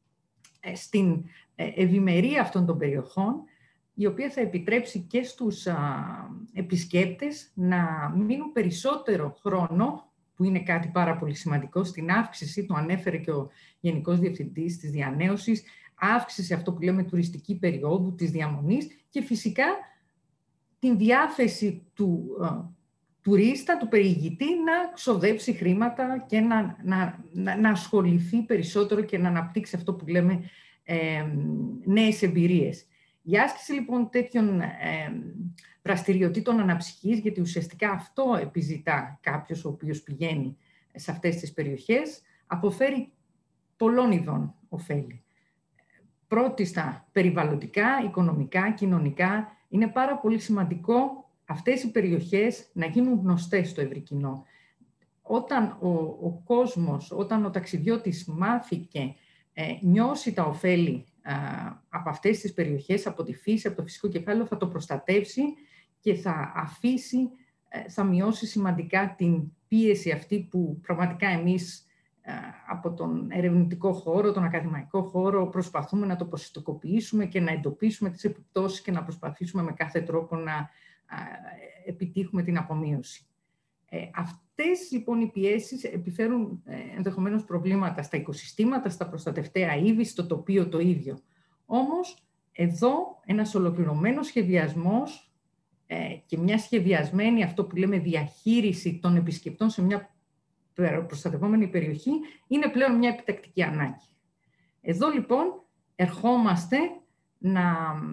στην ευημερία αυτών των περιοχών, η οποία θα επιτρέψει και στους επισκέπτες να μείνουν περισσότερο χρόνο, που είναι κάτι πάρα πολύ σημαντικό, στην αύξηση, το ανέφερε και ο Γενικός Διευθυντής της Διανέωσης, αύξηση αυτό που λέμε τουριστική περίοδου, της διαμονής και φυσικά την διάθεση του ε, τουρίστα, του περιηγητή να ξοδέψει χρήματα και να, να, να, να ασχοληθεί περισσότερο και να αναπτύξει αυτό που λέμε ε, νέες εμπειρίες. Η άσκηση λοιπόν τέτοιων ε, δραστηριοτήτων αναψυχής, γιατί ουσιαστικά αυτό επιζητά κάποιος ο οποίος πηγαίνει σε αυτές τις περιοχές, αποφέρει πολλών ειδών ωφέλη. Πρώτιστα περιβαλλοντικά, οικονομικά, κοινωνικά. Είναι πάρα πολύ σημαντικό αυτές οι περιοχές να γίνουν γνωστές στο ευρύ κοινό. Όταν ο, ο κόσμος, όταν ο ταξιδιώτης μάθει και ε, νιώσει τα ωφέλη από αυτές τις περιοχές, από τη φύση, από το φυσικό κεφάλαιο, θα το προστατεύσει και θα αφήσει, θα μειώσει σημαντικά την πίεση αυτή που πραγματικά εμείς από τον ερευνητικό χώρο, τον ακαδημαϊκό χώρο, προσπαθούμε να το προσωπικοποιήσουμε και να εντοπίσουμε τις επιπτώσεις και να προσπαθήσουμε με κάθε τρόπο να επιτύχουμε την απομείωση. Αυτές λοιπόν οι πιέσεις επιφέρουν ενδεχομένως προβλήματα στα οικοσυστήματα, στα προστατευτέα είδη, στο τοπίο το ίδιο. Όμως, εδώ ένας ολοκληρωμένος σχεδιασμός ε, και μια σχεδιασμένη, αυτό που λέμε διαχείριση των επισκεπτών σε μια προστατευόμενη περιοχή, είναι πλέον μια επιτακτική ανάγκη. Εδώ λοιπόν ερχόμαστε να,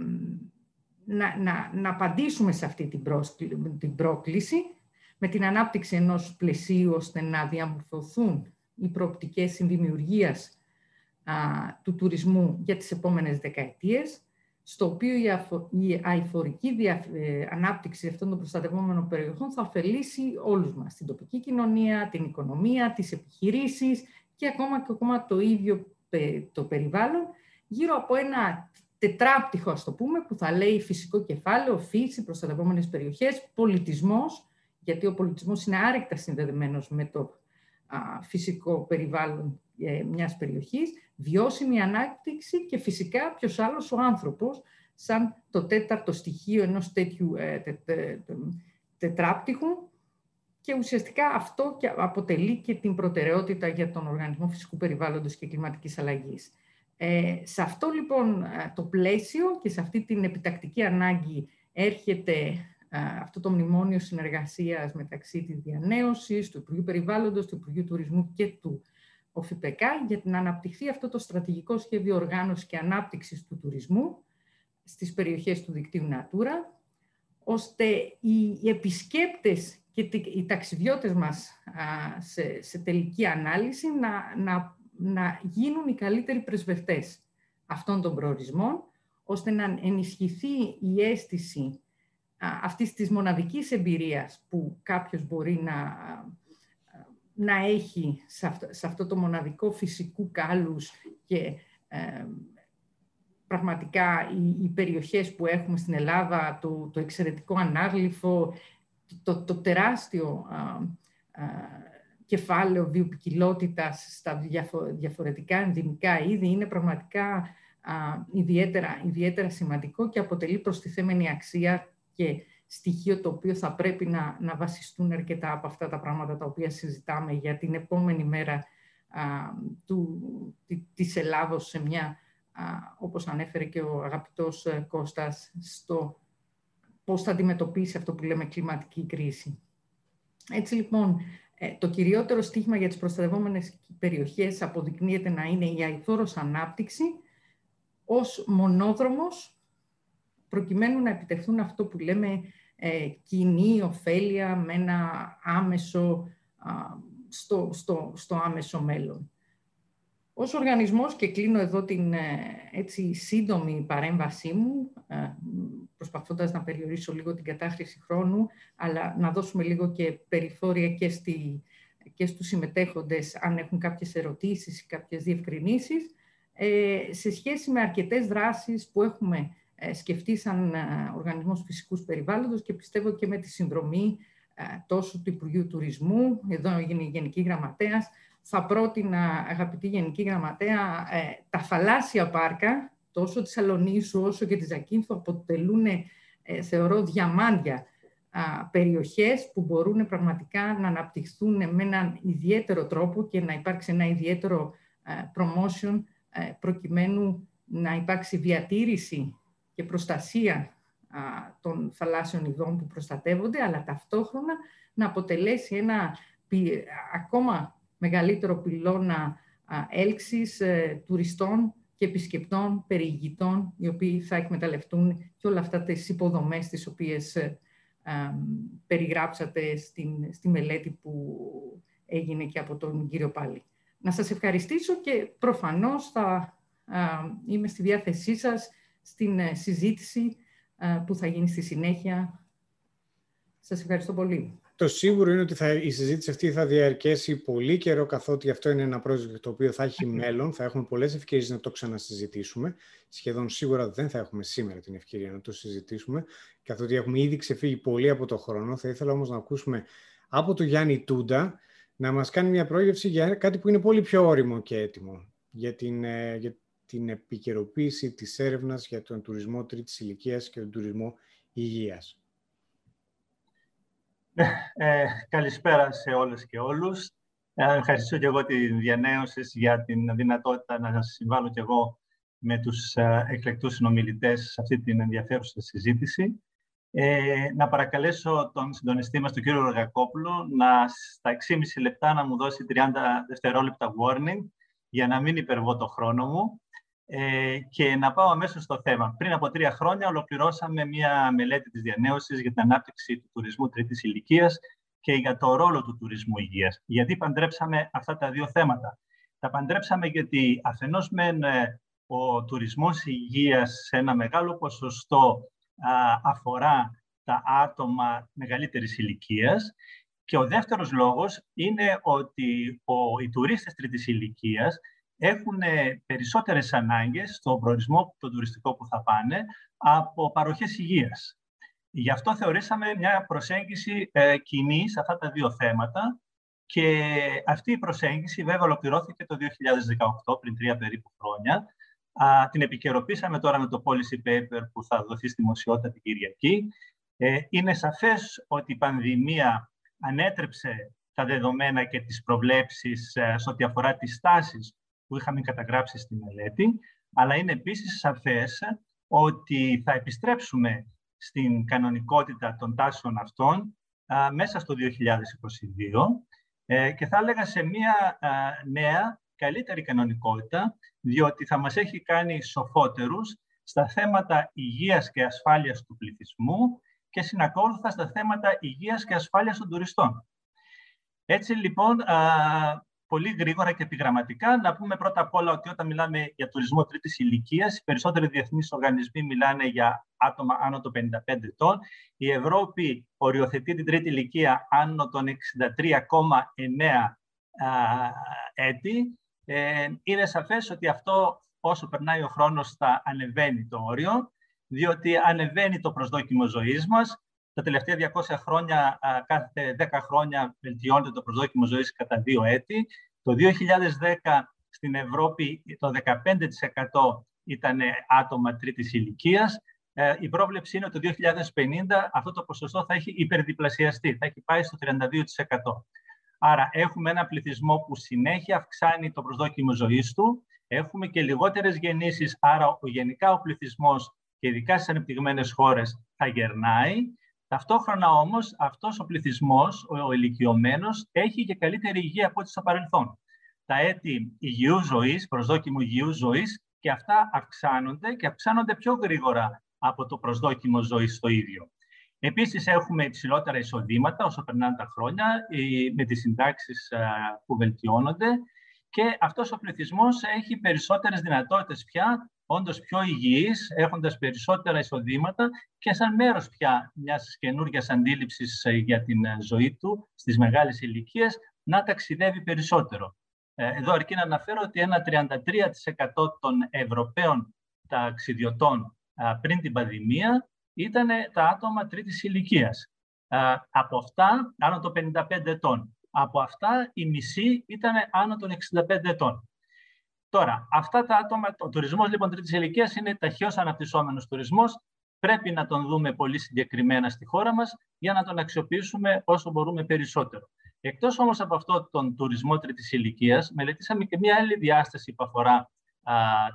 να, να, να απαντήσουμε σε αυτή την, πρόσκλη, την πρόκληση, με την ανάπτυξη ενός πλαισίου ώστε να διαμορφωθούν οι προοπτικές συνδημιουργίας α, του τουρισμού για τις επόμενες δεκαετίες, στο οποίο η, αφο, η αειφορική δια, ε, ανάπτυξη αυτών των προστατευόμενων περιοχών θα ωφελήσει όλους μας, την τοπική κοινωνία, την οικονομία, τις επιχειρήσεις και ακόμα και ακόμα το ίδιο το περιβάλλον, γύρω από ένα τετράπτυχο, ας το πούμε, που θα λέει φυσικό κεφάλαιο, φύση, προστατευόμενες περιοχές, πολιτισμός, γιατί ο πολιτισμός είναι άρρηκτα συνδεδεμένος με το α, φυσικό περιβάλλον ε, μιας περιοχής, βιώσιμη ανάπτυξη και φυσικά ποιος άλλος ο άνθρωπος, σαν το τέταρτο στοιχείο ενός τέτοιου ε, τε, τε, τε, τετράπτυχου, και ουσιαστικά αυτό και αποτελεί και την προτεραιότητα για τον Οργανισμό Φυσικού Περιβάλλοντος και Κλιματικής Αλλαγής. Ε, σε αυτό λοιπόν το πλαίσιο και σε αυτή την επιτακτική ανάγκη έρχεται αυτό το μνημόνιο συνεργασίας μεταξύ της Διανέωσης, του Υπουργείου Περιβάλλοντος, του Υπουργείου Τουρισμού και του ΟΦΙΠΕΚΑ για να αναπτυχθεί αυτό το στρατηγικό σχέδιο οργάνωσης και ανάπτυξης του τουρισμού στις περιοχές του δικτύου Natura, ώστε οι επισκέπτες και οι ταξιδιώτες μας σε, σε τελική ανάλυση να, να, να γίνουν οι καλύτεροι πρεσβευτές αυτών των προορισμών, ώστε να ενισχυθεί η αίσθηση αυτής της μοναδικής εμπειρίας που κάποιος μπορεί να, να έχει σε αυτό, σε αυτό το μοναδικό φυσικού κάλους και ε, πραγματικά οι, οι περιοχές που έχουμε στην Ελλάδα, το, το εξαιρετικό ανάγλυφο, το, το τεράστιο α, α, κεφάλαιο βιοποικιλότητας στα διαφο, διαφορετικά ενδυμικά είδη είναι πραγματικά α, ιδιαίτερα, ιδιαίτερα σημαντικό και αποτελεί προστιθέμενη αξία και στοιχείο το οποίο θα πρέπει να, να βασιστούν αρκετά από αυτά τα πράγματα τα οποία συζητάμε για την επόμενη μέρα α, του, της Ελλάδος σε μια, α, όπως ανέφερε και ο αγαπητός Κώστας, στο πώς θα αντιμετωπίσει αυτό που λέμε κλιματική κρίση. Έτσι λοιπόν, το κυριότερο στίχημα για τις προστατευόμενες περιοχές αποδεικνύεται να είναι η αειφόρος ανάπτυξη ως μονόδρομος προκειμένου να επιτευχθούν αυτό που λέμε ε, κοινή ωφέλεια με ένα άμεσο, α, στο, στο, στο άμεσο μέλλον. Ως οργανισμός, και κλείνω εδώ την έτσι, σύντομη παρέμβασή μου, προσπαθώντας να περιορίσω λίγο την κατάχρηση χρόνου, αλλά να δώσουμε λίγο και περιθώρια και, στη, και στους συμμετέχοντες, αν έχουν κάποιες ερωτήσεις ή κάποιες διευκρινήσεις, σε σχέση με αρκετές δράσεις που έχουμε σκεφτεί σαν Οργανισμός Φυσικούς Περιβάλλοντος και πιστεύω και με τη συνδρομή τόσο του Υπουργείου Τουρισμού, εδώ είναι η Γενική Γραμματέας. Θα πρότεινα, αγαπητή Γενική Γραμματέα, ε, τα θαλάσσια πάρκα, τόσο της Αλονίσου όσο και της Ζακίνθου, αποτελούν, ε, θεωρώ, διαμάντια α, περιοχές που μπορούν πραγματικά να αναπτυχθούν με έναν ιδιαίτερο τρόπο και να υπάρξει ένα ιδιαίτερο ε, promotion ε, προκειμένου να υπάρξει διατήρηση και προστασία α, των θαλάσσιων ειδών που προστατεύονται, αλλά ταυτόχρονα να αποτελέσει ένα πι, ακόμα μεγαλύτερο πυλώνα έλξης ε, τουριστών και επισκεπτών, περιηγητών, οι οποίοι θα εκμεταλλευτούν και όλα αυτά τις υποδομές τις οποίες ε, ε, περιγράψατε στην, στη μελέτη που έγινε και από τον κύριο Πάλι. Να σας ευχαριστήσω και προφανώς θα ε, είμαι στη διάθεσή σας στην ε, συζήτηση ε, που θα γίνει στη συνέχεια. Σας ευχαριστώ πολύ. Το σίγουρο είναι ότι θα, η συζήτηση αυτή θα διαρκέσει πολύ καιρό, καθότι αυτό είναι ένα project το οποίο θα έχει μέλλον. Θα έχουμε πολλές ευκαιρίες να το ξανασυζητήσουμε. Σχεδόν σίγουρα δεν θα έχουμε σήμερα την ευκαιρία να το συζητήσουμε, καθότι έχουμε ήδη ξεφύγει πολύ από το χρόνο. Θα ήθελα όμως να ακούσουμε από τον Γιάννη Τούντα να μας κάνει μια πρόγευση για κάτι που είναι πολύ πιο ώριμο και έτοιμο, για την, για την επικαιροποίηση της έρευνας για τον τουρισμό τρίτης ηλικίας και τον τουρισμό υγείας. Ε, καλησπέρα σε όλες και όλους. Ε, ευχαριστώ και εγώ τη Διανέωση για την δυνατότητα να συμβάλλω και εγώ με τους ε, εκλεκτούς συνομιλητές σε αυτή την ενδιαφέρουσα συζήτηση. Ε, να παρακαλέσω τον συντονιστή μας, τον κύριο Ρογακόπουλο, να στα έξι και μισή λεπτά να μου δώσει τριάντα δευτερόλεπτα warning για να μην υπερβώ το χρόνο μου. Ε, και να πάω αμέσως στο θέμα. Πριν από τρία χρόνια ολοκληρώσαμε μια μελέτη της Διανέωσης για την ανάπτυξη του τουρισμού τρίτης ηλικίας και για το ρόλο του τουρισμού υγείας. Γιατί παντρέψαμε αυτά τα δύο θέματα. Τα παντρέψαμε γιατί αφενός μεν ο τουρισμός υγείας σε ένα μεγάλο ποσοστό α, αφορά τα άτομα μεγαλύτερης ηλικίας και ο δεύτερος λόγος είναι ότι ο, οι τουρίστες τρίτης ηλικίας έχουν περισσότερες ανάγκες στον προορισμό, τον τουριστικό που θα πάνε, από παροχές υγείας. Γι' αυτό θεωρήσαμε μια προσέγγιση ε, κοινή σε αυτά τα δύο θέματα και αυτή η προσέγγιση βέβαια ολοκληρώθηκε το δύο χιλιάδες δεκαοκτώ, πριν τρία περίπου χρόνια. Α, την επικαιροποίησαμε τώρα με το policy paper που θα δοθεί στη δημοσιότητα την Κυριακή. Ε, είναι σαφές ότι η πανδημία ανέτρεψε τα δεδομένα και τις προβλέψεις ε, σε ό,τι αφορά τις τάσεις που είχαμε καταγράψει στη μελέτη, αλλά είναι επίσης σαφές ότι θα επιστρέψουμε στην κανονικότητα των τάσεων αυτών α, μέσα στο δύο χιλιάδες είκοσι δύο ε, και θα έλεγα σε μια α, νέα, καλύτερη κανονικότητα, διότι θα μας έχει κάνει σοφότερους στα θέματα υγείας και ασφάλειας του πληθυσμού και συνακόλουθα στα θέματα υγείας και ασφάλειας των τουριστών. Έτσι λοιπόν, α, πολύ γρήγορα και επιγραμματικά, να πούμε πρώτα απ' όλα ότι όταν μιλάμε για τουρισμό τρίτης ηλικίας, οι περισσότεροι διεθνείς οργανισμοί μιλάνε για άτομα άνω των πενήντα πέντε ετών. Η Ευρώπη οριοθετεί την τρίτη ηλικία άνω των εξήντα τρία κόμμα εννέα έτη. Ε, είναι σαφές ότι αυτό όσο περνάει ο χρόνος θα ανεβαίνει το όριο, διότι ανεβαίνει το προσδόκιμο ζωής μας. Τα τελευταία διακόσια χρόνια, κάθε δέκα χρόνια βελτιώνεται το προσδόκιμο ζωής κατά δύο έτη. Το δύο χιλιάδες δέκα στην Ευρώπη το δεκαπέντε τοις εκατό ήταν άτομα τρίτης ηλικίας. Ε, η πρόβλεψη είναι ότι το δύο χιλιάδες πενήντα αυτό το ποσοστό θα έχει υπερδιπλασιαστεί, θα έχει πάει στο τριάντα δύο τοις εκατό. Άρα έχουμε ένα πληθυσμό που συνέχεια αυξάνει το προσδόκιμο ζωής του, έχουμε και λιγότερες γεννήσεις, άρα ο, γενικά ο πληθυσμός και ειδικά στις ανεπτυγμένες χώρες θα γερνάει. Ταυτόχρονα όμως αυτός ο πληθυσμός, ο, ο ηλικιωμένος, έχει και καλύτερη υγεία από ό,τι στο παρελθόν. Τα έτη υγιούς ζωής, προσδόκιμου υγιούς ζωής, και αυτά αυξάνονται και αυξάνονται πιο γρήγορα από το προσδόκιμο ζωής το ίδιο. Επίσης, έχουμε υψηλότερα εισοδήματα όσο περνάνε τα χρόνια, με τις συντάξεις που βελτιώνονται, και αυτός ο πληθυσμός έχει περισσότερες δυνατότητες πια, όντως πιο υγιής, έχοντας περισσότερα εισοδήματα και σαν μέρος πια μιας καινούργιας αντίληψης για την ζωή του στις μεγάλες ηλικίες, να ταξιδεύει περισσότερο. Εδώ αρκεί να αναφέρω ότι ένα τριάντα τρία τοις εκατό των Ευρωπαίων ταξιδιωτών πριν την πανδημία ήταν τα άτομα τρίτης ηλικίας. Από αυτά, άνω των πενήντα πέντε ετών. Από αυτά, η μισή ήταν άνω των εξήντα πέντε ετών. Τώρα, αυτά τα άτομα, ο τουρισμός λοιπόν τρίτης ηλικίας είναι ταχαίως αναπτυσσόμενος τουρισμός. Πρέπει να τον δούμε πολύ συγκεκριμένα στη χώρα μας για να τον αξιοποιήσουμε όσο μπορούμε περισσότερο. Εκτός όμως από αυτό τον τουρισμό τρίτης ηλικίας, μελετήσαμε και μια άλλη διάσταση που αφορά α,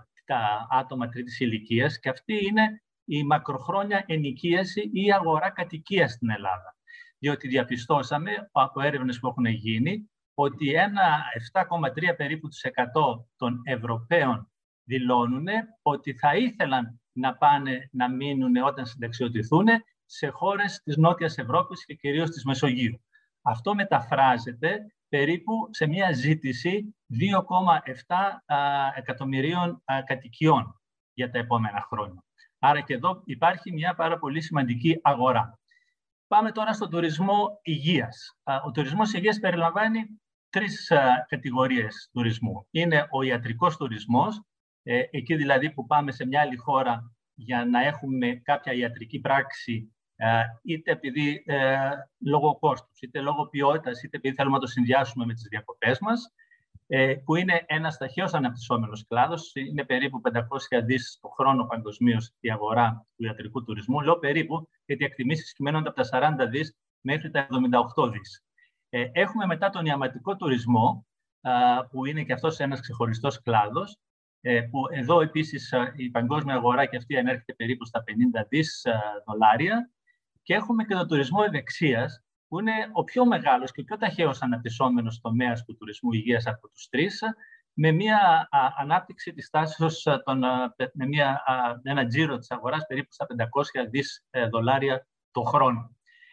τα άτομα τρίτης ηλικίας, και αυτή είναι η μακροχρόνια ενοικίαση ή η αγορά κατοικίας στην Ελλάδα. Διότι διαπιστώσαμε από έρευνες που έχουν γίνει ότι ένα επτά κόμμα τρία περίπου της εκατό των Ευρωπαίων δηλώνουν ότι θα ήθελαν να πάνε να μείνουν όταν συνταξιοτηθούν σε χώρες της Νότιας Ευρώπης και κυρίως της Μεσογείου. Αυτό μεταφράζεται περίπου σε μια ζήτηση δύο κόμμα επτά εκατομμυρίων κατοικιών για τα επόμενα χρόνια. Άρα και εδώ υπάρχει μια πάρα πολύ σημαντική αγορά. Πάμε τώρα στον τουρισμό υγείας. Ο τουρισμός υγείας περιλαμβάνει τρεις κατηγορίες τουρισμού. Είναι ο ιατρικός τουρισμός, εκεί δηλαδή που πάμε σε μια άλλη χώρα για να έχουμε κάποια ιατρική πράξη, είτε επειδή ε, λόγω κόστους, είτε λόγω ποιότητας, είτε επειδή θέλουμε να το συνδυάσουμε με τις διακοπές μας, ε, που είναι ένας ταχαίως αναπτυσσόμενος κλάδος. Είναι περίπου πεντακόσια δις το χρόνο παγκοσμίως η αγορά του ιατρικού τουρισμού. Λέω περίπου, γιατί οι εκτιμήσεις κυμαίνονται από τα σαράντα δις μέχρι τα εβδομήντα οκτώ δις. Ε, έχουμε μετά τον ιαματικό τουρισμό, α, που είναι και αυτός ένας ξεχωριστός κλάδος, ε, που εδώ επίσης α, η παγκόσμια αγορά και αυτή ανέρχεται περίπου στα πενήντα δις δολάρια. Και έχουμε και τον τουρισμό ευεξίας, που είναι ο πιο μεγάλος και ο πιο ταχαίως αναπτυσσόμενος τομέας του τουρισμού υγείας από τους τρεις, με μια α, ανάπτυξη της τάσης, των, α, με, μια, α, με ένα τζίρο της αγοράς περίπου στα πεντακόσια δις δολάρια το χρόνο.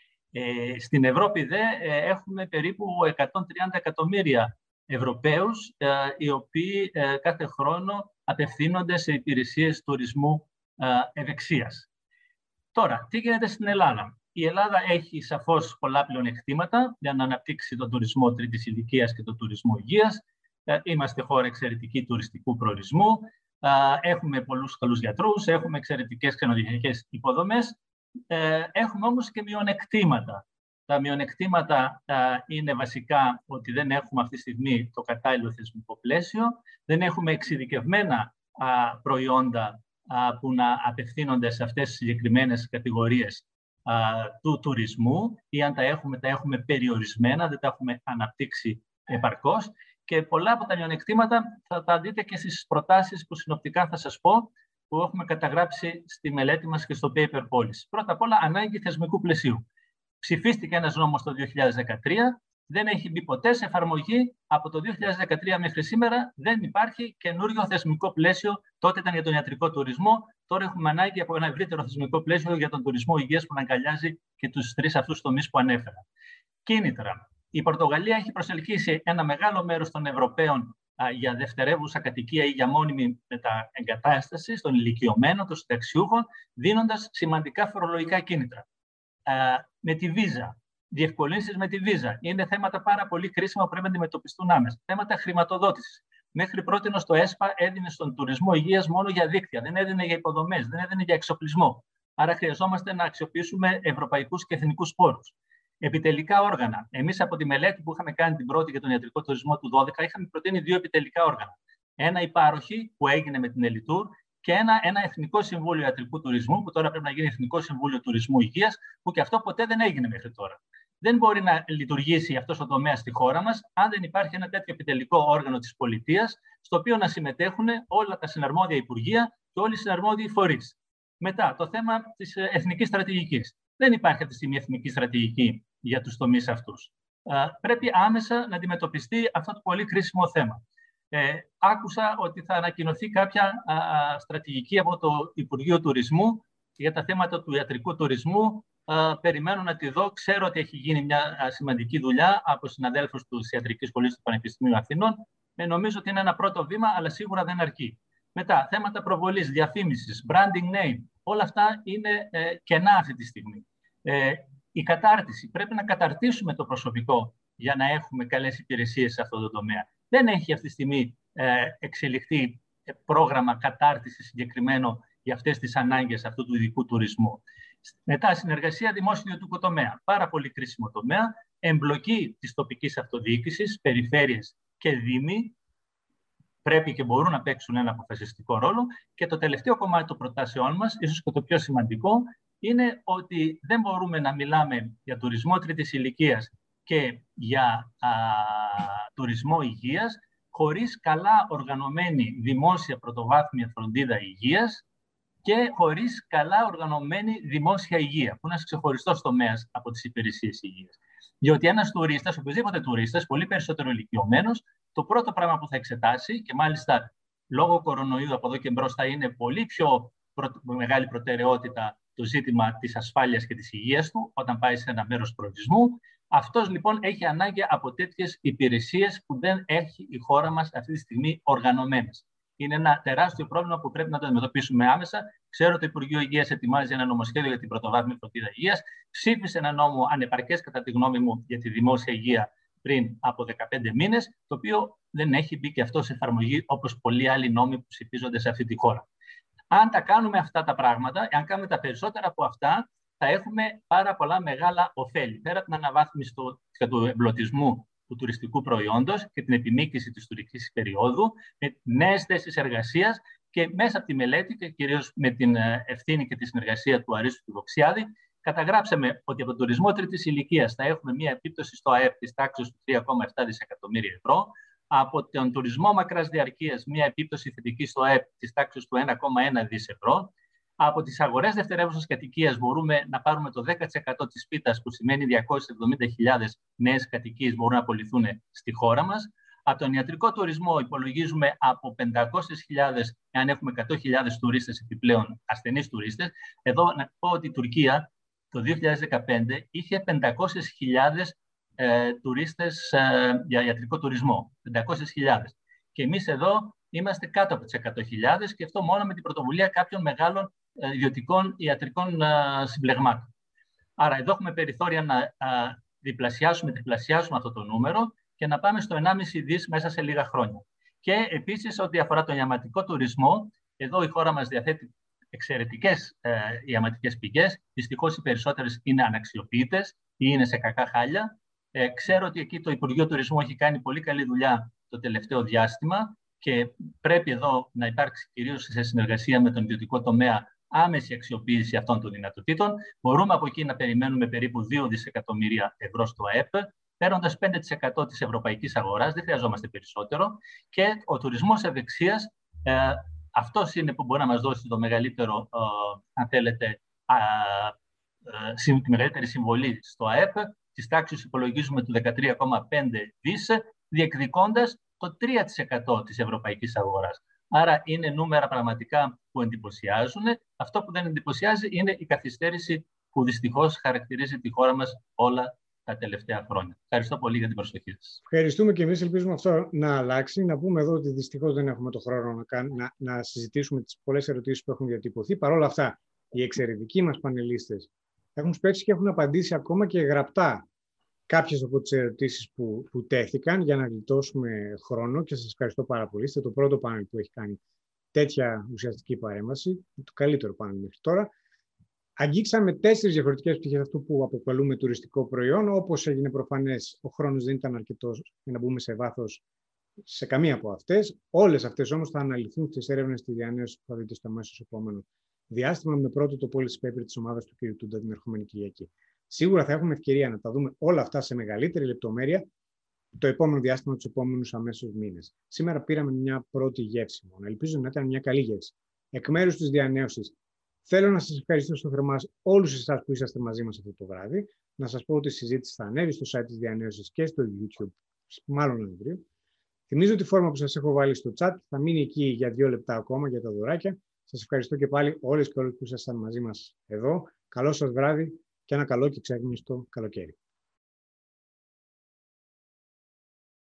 Ε, στην Ευρώπη δε ε, έχουμε περίπου εκατόν τριάντα εκατομμύρια Ευρωπαίους, ε, οι οποίοι ε, κάθε χρόνο απευθύνονται σε υπηρεσίες τουρισμού ε, ευεξίας. Τώρα, τι γίνεται στην Ελλάδα. Η Ελλάδα έχει σαφώς πολλά πλεονεκτήματα για να αναπτύξει τον τουρισμό τρίτης ηλικίας και τον τουρισμό υγείας. Είμαστε χώρα εξαιρετική τουριστικού προορισμού. Έχουμε πολλούς καλούς γιατρούς, έχουμε εξαιρετικές ξενοδοχειακές υποδομές. Έχουμε όμως και μειονεκτήματα. Τα μειονεκτήματα είναι βασικά ότι δεν έχουμε αυτή τη στιγμή το κατάλληλο θεσμικό πλαίσιο, δεν έχουμε εξειδικευμένα προϊόντα που να απευθύνονται σε αυτές τις συγκεκριμένες κατηγορίες α, του τουρισμού, ή αν τα έχουμε, τα έχουμε περιορισμένα, δεν τα έχουμε αναπτύξει επαρκώς. Και πολλά από τα μειονεκτήματα θα τα δείτε και στις προτάσεις που συνοπτικά θα σας πω, που έχουμε καταγράψει στη μελέτη μας και στο paper policy. Πρώτα απ' όλα, ανάγκη θεσμικού πλαισίου. Ψηφίστηκε ένας νόμος το δύο χιλιάδες δεκατρία, δεν έχει μπει ποτέ σε εφαρμογή. Από το δύο χιλιάδες δεκατρία μέχρι σήμερα δεν υπάρχει καινούριο θεσμικό πλαίσιο. Τότε ήταν για τον ιατρικό τουρισμό. Τώρα έχουμε ανάγκη από ένα ευρύτερο θεσμικό πλαίσιο για τον τουρισμό υγείας που να αγκαλιάζει και τους τρεις αυτούς τομείς που ανέφερα. Κίνητρα. Η Πορτογαλία έχει προσελκύσει ένα μεγάλο μέρος των Ευρωπαίων α, για δευτερεύουσα κατοικία ή για μόνιμη μεταεγκατάσταση των ηλικιωμένων, των συνταξιούχων, δίνοντας σημαντικά φορολογικά κίνητρα. Α, με τη βίζα. Διευκολύνσεις με τη βίζα. Είναι θέματα πάρα πολύ κρίσιμα που πρέπει να αντιμετωπιστούν άμεσα. Θέματα χρηματοδότησης. Μέχρι πρότινο το ΕΣΠΑ έδινε στον τουρισμό υγείας μόνο για δίκτυα, δεν έδινε για υποδομές, δεν έδινε για εξοπλισμό. Άρα χρειαζόμαστε να αξιοποιήσουμε ευρωπαϊκούς και εθνικούς πόρους. Επιτελικά όργανα. Εμείς από τη μελέτη που είχαμε κάνει την πρώτη για τον ιατρικό τουρισμό του δύο χιλιάδες δώδεκα, είχαμε προτείνει δύο επιτελικά όργανα. Ένα υπάροχη που έγινε με την Ελιτούρ και ένα, ένα Εθνικό Συμβούλιο Ιατρικού Τουρισμού, που τώρα πρέπει να γίνει Εθνικό Συμβούλιο Τουρισμού Υγείας, που και αυτό ποτέ δεν έγινε μέχρι τώρα. Δεν μπορεί να λειτουργήσει αυτός ο τομέας στη χώρα μας, αν δεν υπάρχει ένα τέτοιο επιτελικό όργανο της πολιτείας, στο οποίο να συμμετέχουν όλα τα συναρμόδια υπουργεία και όλοι οι συναρμόδιοι φορείς. Μετά, το θέμα της εθνικής στρατηγικής. Δεν υπάρχει αυτή τη στιγμή εθνική στρατηγική για τους τομείς αυτούς. Πρέπει άμεσα να αντιμετωπιστεί αυτό το πολύ κρίσιμο θέμα. Ε, άκουσα ότι θα ανακοινωθεί κάποια α, στρατηγική από το Υπουργείο Τουρισμού για τα θέματα του ιατρικού τουρισμού. Α, περιμένω να τη δω. Ξέρω ότι έχει γίνει μια α, σημαντική δουλειά από συναδέλφους του Ιατρικής Σχολής του Πανεπιστημίου Αθηνών. Ε, νομίζω ότι είναι ένα πρώτο βήμα, αλλά σίγουρα δεν αρκεί. Μετά, θέματα προβολής, διαφήμισης, branding name. Όλα αυτά είναι ε, κενά αυτή τη στιγμή. Ε, η κατάρτιση. Πρέπει να καταρτήσουμε το προσωπικό για να έχουμε καλές υπηρεσίες σε αυτό το τομέα. Δεν έχει αυτή τη στιγμή ε, εξελιχθεί πρόγραμμα κατάρτισης συγκεκριμένο για αυτές τις ανάγκες αυτού του ειδικού τουρισμού. Μετά, συνεργασία δημόσιο-ιδιωτικού τομέα. Πάρα πολύ κρίσιμο τομέα. Εμπλοκή της τοπικής αυτοδιοίκησης, περιφέρειες και δήμοι πρέπει και μπορούν να παίξουν ένα αποφασιστικό ρόλο. Και το τελευταίο κομμάτι των προτάσεών μας, ίσως και το πιο σημαντικό, είναι ότι δεν μπορούμε να μιλάμε για τουρισμό τρίτης ηλικίας και για α, τουρισμό υγείας χωρίς καλά οργανωμένη δημόσια πρωτοβάθμια φροντίδα υγείας και χωρίς καλά οργανωμένη δημόσια υγεία, που είναι ένας ξεχωριστός τομέας από τις υπηρεσίες υγείας. Διότι ένας τουρίστας, οποιοδήποτε τουρίστας, πολύ περισσότερο ηλικιωμένος, το πρώτο πράγμα που θα εξετάσει, και μάλιστα λόγω κορονοϊού από εδώ και μπρος θα είναι πολύ πιο προ... μεγάλη προτεραιότητα το ζήτημα της ασφάλειας και της υγείας του, όταν πάει σε ένα μέρος προορισμού. Αυτός λοιπόν έχει ανάγκη από τέτοιες υπηρεσίες που δεν έχει η χώρα μας αυτή τη στιγμή οργανωμένες. Είναι ένα τεράστιο πρόβλημα που πρέπει να το αντιμετωπίσουμε άμεσα. Ξέρω ότι το Υπουργείο Υγείας ετοιμάζει ένα νομοσχέδιο για την πρωτοβάθμια φροντίδα υγείας. Ψήφισε ένα νόμο ανεπαρκές, κατά τη γνώμη μου, για τη δημόσια υγεία πριν από δεκαπέντε μήνες, το οποίο δεν έχει μπει και αυτό σε εφαρμογή όπως πολλοί άλλοι νόμοι που ψηφίζονται σε αυτή τη χώρα. Αν τα κάνουμε αυτά τα πράγματα, αν κάνουμε τα περισσότερα από αυτά, θα έχουμε πάρα πολλά μεγάλα ωφέλη. Πέρα από την αναβάθμιση του, του εμπλωτισμού του τουριστικού προϊόντος και την επιμήκυση της τουριστικής περίοδου, με νέες θέσεις εργασίας και μέσα από τη μελέτη και κυρίως με την ευθύνη και τη συνεργασία του Αρίστου του Δοξιάδη, καταγράψαμε ότι από τον τουρισμό τρίτης ηλικίας θα έχουμε μια επίπτωση στο ΑΕΠ της τάξης του τρία κόμμα επτά δισεκατομμύρια ευρώ. Από τον τουρισμό μακράς διαρκείας, μια επίπτωση θετική στο ΑΕΠ της τάξης του ένα κόμμα ένα δισεκατομμύρια ευρώ. Από τις αγορές δευτερεύουσας κατοικίας μπορούμε να πάρουμε το δέκα τοις εκατό της πίτας, που σημαίνει διακόσιες εβδομήντα χιλιάδες νέες κατοικίες μπορούν να απολυθούν στη χώρα μας. Από τον ιατρικό τουρισμό υπολογίζουμε από πεντακόσιες χιλιάδες, εάν έχουμε εκατό χιλιάδες τουρίστες επιπλέον, ασθενείς τουρίστες. Εδώ να πω ότι η Τουρκία το δύο χιλιάδες δεκαπέντε είχε πεντακόσιες χιλιάδες ε, τουρίστες ε, για ιατρικό τουρισμό. πεντακόσιες χιλιάδες. Και εμείς εδώ είμαστε κάτω από τις εκατό χιλιάδες και αυτό μόνο με την πρωτοβουλία κάποιων μεγάλων ε, ιδιωτικών ιατρικών ε, συμπλεγμάτων. Άρα εδώ έχουμε περιθώρια να ε, διπλασιάσουμε, τριπλασιάσουμε αυτό το νούμερο και να πάμε στο ενάμιση δις μέσα σε λίγα χρόνια. Και επίσης, ό,τι αφορά τον ιαματικό τουρισμό, εδώ η χώρα μας διαθέτει εξαιρετικές ε, ιαματικές πηγές. Δυστυχώς οι περισσότερες είναι αναξιοποιητές ή είναι σε κακά χάλια. Ε, ξέρω ότι εκεί το Υπουργείο Τουρισμού έχει κάνει πολύ καλή δουλειά το τελευταίο διάστημα και πρέπει εδώ να υπάρξει κυρίως σε συνεργασία με τον ιδιωτικό τομέα άμεση αξιοποίηση αυτών των δυνατοτήτων. Μπορούμε από εκεί να περιμένουμε περίπου δύο δισεκατομμύρια ευρώ στο ΑΕΠ, παίρνοντας πέντε τοις εκατό της ευρωπαϊκής αγοράς, δεν χρειαζόμαστε περισσότερο. Και ο τουρισμός ευεξίας, ε, αυτός είναι που μπορεί να μας δώσει το μεγαλύτερο, ε, αν θέλετε, ε, ε, τη μεγαλύτερη συμβολή στο ΑΕΠ. Τις τάξεις υπολογίζουμε του δεκατρία κόμμα πέντε δισεκατομμύρια, διεκδικώντας το τρία τοις εκατό της ευρωπαϊκής αγοράς. Άρα είναι νούμερα πραγματικά που εντυπωσιάζουν. Αυτό που δεν εντυπωσιάζει είναι η καθυστέρηση που δυστυχώς χαρακτηρίζει τη χώρα μας όλα τα τελευταία χρόνια. Ευχαριστώ πολύ για την προσοχή σας. Ευχαριστούμε και εμείς. Ελπίζουμε αυτό να αλλάξει. Να πούμε εδώ ότι δυστυχώς δεν έχουμε το χρόνο να, κάν, να, να συζητήσουμε τις πολλές ερωτήσεις που έχουν διατυπωθεί. Παρ' όλα αυτά, οι εξαιρετικοί μας πανελίστες έχουν σπεύσει και έχουν απαντήσει ακόμα και γραπτά κάποιες από τις ερωτήσεις που, που τέθηκαν για να γλιτώσουμε χρόνο και σας ευχαριστώ πάρα πολύ. Είστε το πρώτο πάνελ που έχει κάνει τέτοια ουσιαστική παρέμβαση, το καλύτερο πάνελ μέχρι τώρα. Αγγίξαμε τέσσερις διαφορετικές πτυχές αυτού που αποκαλούμε τουριστικό προϊόν. Όπως έγινε προφανές, ο χρόνος δεν ήταν αρκετός για να μπούμε σε βάθος σε καμία από αυτές. Όλες αυτές όμως θα αναλυθούν στις έρευνες της διανέωσης που θα δείτε στο αμέσως επόμενο διάστημα, με πρώτο το policy paper της ομάδας του κ. Τούντα την ερχόμενη Κυριακή. Σίγουρα θα έχουμε ευκαιρία να τα δούμε όλα αυτά σε μεγαλύτερη λεπτομέρεια το επόμενο διάστημα, τους επόμενους αμέσως μήνες. Σήμερα πήραμε μια πρώτη γεύση μόνο. Ελπίζω να ήταν μια καλή γεύση. Εκ μέρους της διανέωσης, θέλω να σας ευχαριστήσω θερμά όλους εσάς που είσαστε μαζί μας αυτό το βράδυ. Να σας πω ότι η συζήτηση θα ανέβει στο site της διανέωσης και στο YouTube, μάλλον Νοεμβρίου. Θυμίζω τη φόρμα που σας έχω βάλει στο chat, θα μείνει εκεί για δύο λεπτά ακόμα για τα δωράκια. Σας ευχαριστώ και πάλι όλες και όλους που ήσασταν μαζί μας εδώ. Καλό σας βράδυ και ένα καλό και ξέχμιστο καλοκαίρι.